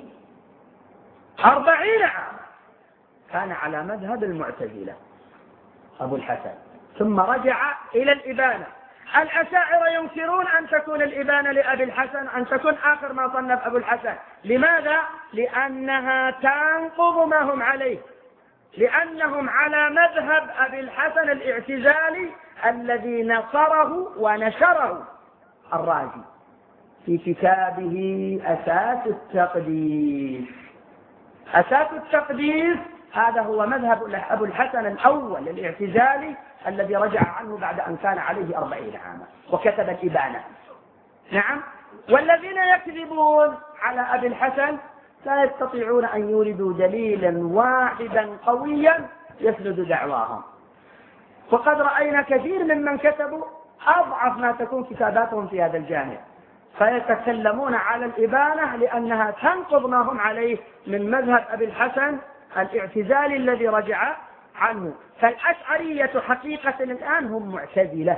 40 عاما كان على مذهب المعتزلة أبو الحسن، ثم رجع إلى الإبانة. الأشاعرة ينكرون أن تكون الإبانة لأبي الحسن، أن تكون آخر ما صنف أبو الحسن. لماذا؟ لأنها تنقض ما هم عليه، لأنهم على مذهب أبي الحسن الاعتزالي الذي نصره ونشره الرازي في كتابه أساس التقديس. أساس التقديس هذا هو مذهب أبو الحسن الأول الاعتزالي الذي رجع عنه بعد أن كان عليه 40 عاما وكتب الإبانة. نعم. والذين يكذبون على أبي الحسن لا يستطيعون أن يوردوا دليلا واحدا قويا يسند دعواهم، وقد رأينا كثير ممن كتبوا أضعف ما تكون كتاباتهم في هذا الجانب، فيتكلمون على الإبانة لأنها تنقض ما هم عليه من مذهب أبي الحسن الاعتزالي الذي رجع عنه. فالأشعرية حقيقة الآن هم معتزلة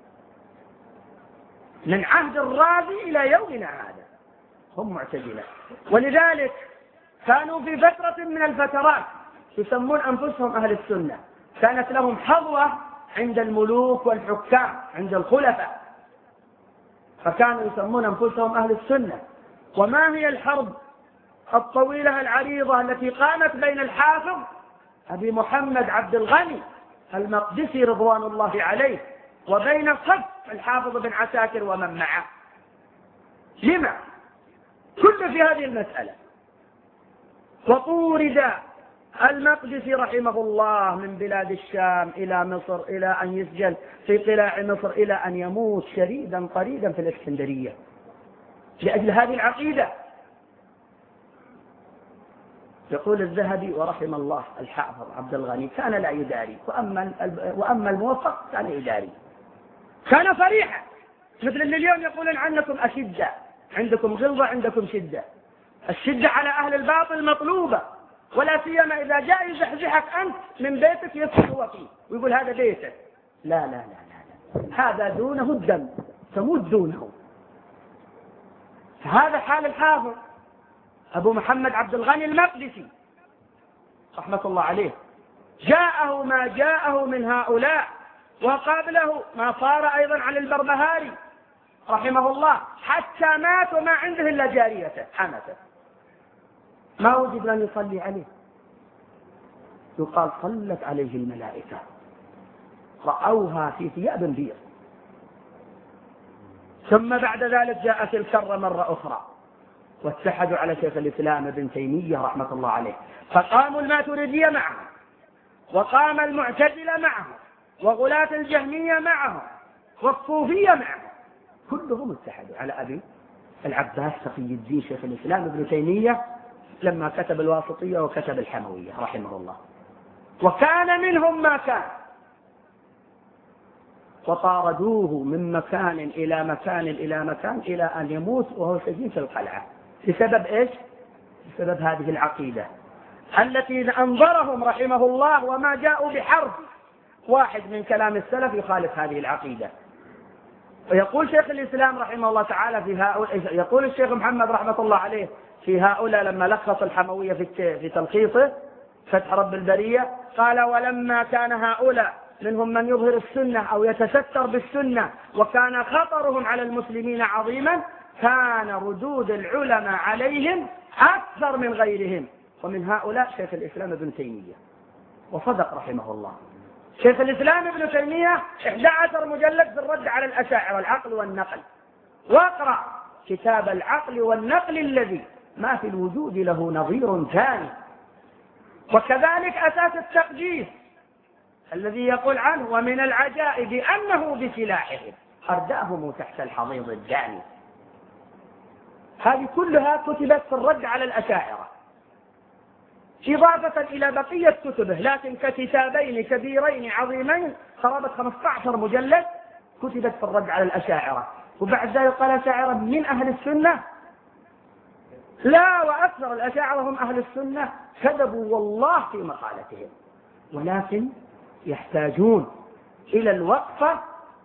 من عهد الرازي إلى يومنا هذا، هم معتزلة. ولذلك كانوا في فترة من الفترات يسمون أنفسهم أهل السنة، كانت لهم حظوة عند الملوك والحكام عند الخلفاء، فكانوا يسمون أنفسهم أهل السنة. وما هي الحرب الطويلة العريضة التي قامت بين الحافظ أبي محمد عبد الغني المقدسي رضوان الله عليه وبين صف الحافظ بن عساكر ومن معه؟ لما؟ كل في هذه المسألة. وطورد المقدسي رحمه الله من بلاد الشام إلى مصر، إلى أن يسجن في قلاع مصر، إلى أن يموت شريدا طريدا في الإسكندرية لأجل هذه العقيدة. يقول الذهبي ورحم الله الحافظ عبد الغني كان لا يداري، وأما الموفق كان يداري، كان صريحا، مثل اللي اليوم يقولون عنكم أشدة، عندكم غلظة، عندكم شدة. الشدة على أهل الباطل مطلوبة، ولا سيما إذا جاء يزحزحك أنت من بيتك يدخل هو فيه ويقول هذا بيتك. لا لا لا لا, لا. هذا دونه الدم، تموت دونه. فهذا حال الحافظ أبو محمد عبد الغني المقدسي رحمة الله عليه. جاءه ما جاءه من هؤلاء، وقابله ما صار أيضا عن البربهاري رحمه الله، حتى مات وما عنده إلا جاريته حمته، ما وجد من يصلي عليه. يقال صلت عليه الملائكة، رأوها في ثياب بيض. ثم بعد ذلك جاءت الكرة مرة أخرى، واتحدوا على شيخ الإسلام ابن تيمية رحمة الله عليه، فقاموا الماتريدية معه، وقام المعتزلة معه، وغلاة الجهمية معه، والصوفية معه، كلهم اتحدوا على أبي العباس تقي الدين شيخ الإسلام ابن تيمية لما كتب الواسطية وكتب الحموية رحمه الله. وكان منهم ما كان، وطاردوه من مكان إلى مكان إلى مكان إلى أن يموت وهو سجين في القلعة. بسبب إيش؟ بسبب هذه العقيدة التي أنظرهم رحمه الله، وما جاءوا بحرف واحد من كلام السلف يخالف هذه العقيدة. ويقول شيخ الإسلام رحمه الله تعالى في هؤلاء، يقول الشيخ محمد رحمة الله عليه في هؤلاء لما لخص الحموية في تلخيصه فتح رب البرية، قال: ولما كان هؤلاء منهم من يظهر السنة أو يتستر بالسنة وكان خطرهم على المسلمين عظيما، كان ردود العلماء عليهم أكثر من غيرهم. ومن هؤلاء شيخ الإسلام ابن تيمية، وصدق رحمه الله. شيخ الإسلام ابن تيمية 11 مجلد في الرد على الأشاعرة العقل والنقل، واقرأ كتاب العقل والنقل الذي ما في الوجود له نظير ثاني. وكذلك أساس التقديس الذي يقول عنه: ومن العجائب أنه بسلاحهم أرداهم تحت الحضيض الداني. هذه كلها كتبت في الرد على الأشاعرة، إضافة إلى بقية كتبه، لكن ككتابين كبيرين عظيمين قرابة 15 مجلد كتبت في الرد على الأشاعرة. وبعد ذلك قال الأشاعرة من أهل السنة؟ لا، وأكثر الأشاعرة هم أهل السنة، كذبوا والله في مقالتهم، ولكن يحتاجون إلى الوقفة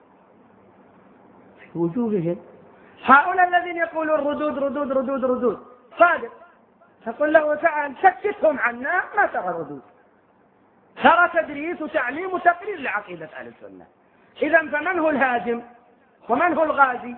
في وجوههم. هؤلاء الذين يقولون ردود ردود ردود ردود، صادق، تقول له تعال سكتهم عنا، ما ترى ردود، ترى تدريس وتعليم وتقرير لعقيدة أهل السنة. إذا فمن هو الهاجم ومن هو الغازي؟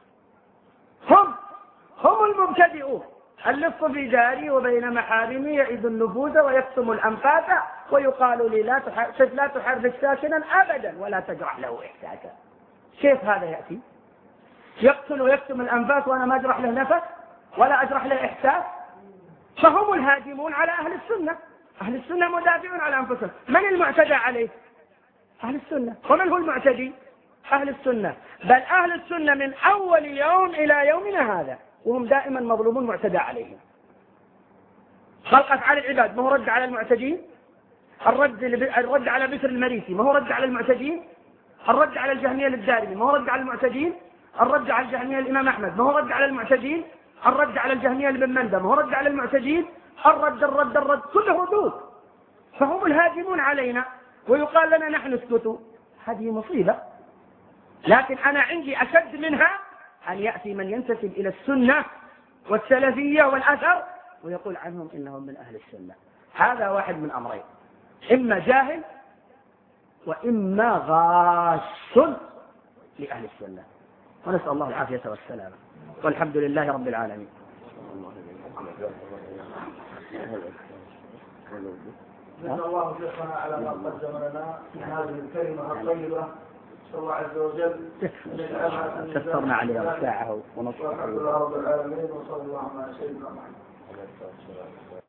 هم المبتدئون. اللص في داري وبين محارمي يعيد النفوذ ويكتم الأنفاس، ويقال لي لا تحرك ساكنا أبدا ولا تجرح له إحساسا. كيف هذا يأتي؟ يقتل ويكتم الأنفاس وأنا ما أجرح له نفس ولا أجرح له إحساس؟ فهم الهاجمون على أهل السنة. أهل السنة مدافعون على أنفسهم. من المعتدى عليه؟ أهل السنة. ومن هو المعتدي؟ أهل السنة. بل أهل السنة من أول يوم إلى يومنا هذا وهم دائما مظلومون معتدى عليهم. خلق أفعال العباد ما هو رد على المعتدين؟ الرد على بشر المريسي ما هو رد على المعتدين؟ الرد على الجهمية للدارمي ما هو رد على المعتدين؟ الرد على الجهمية الإمام أحمد ما هو رد على المعتدين؟ الرد على الجهمية لابن مندى ما هو رد على المعتدين؟ الرد كله ردود. فهم الهاجمون علينا ويقال لنا نحن اسكتوا. هذه مصيبة. لكن أنا عندي أشد منها أن يأتي من ينتسب إلى السنة والسلفية والأثر ويقول عنهم إنهم من أهل السنة. هذا واحد من أمرين: إما جاهل وإما غاش لأهل السنة. ونسأل الله العافية والسلامة، والحمد لله رب العالمين. نسأل الله شيخنا على ما قدم لنا من هذه الكلمة الطيبة. نسأل الله عز وجل كثرنا عليها ساعة ونصف. والحمد لله رب العالمين، وصلى الله على سيدنا محمد.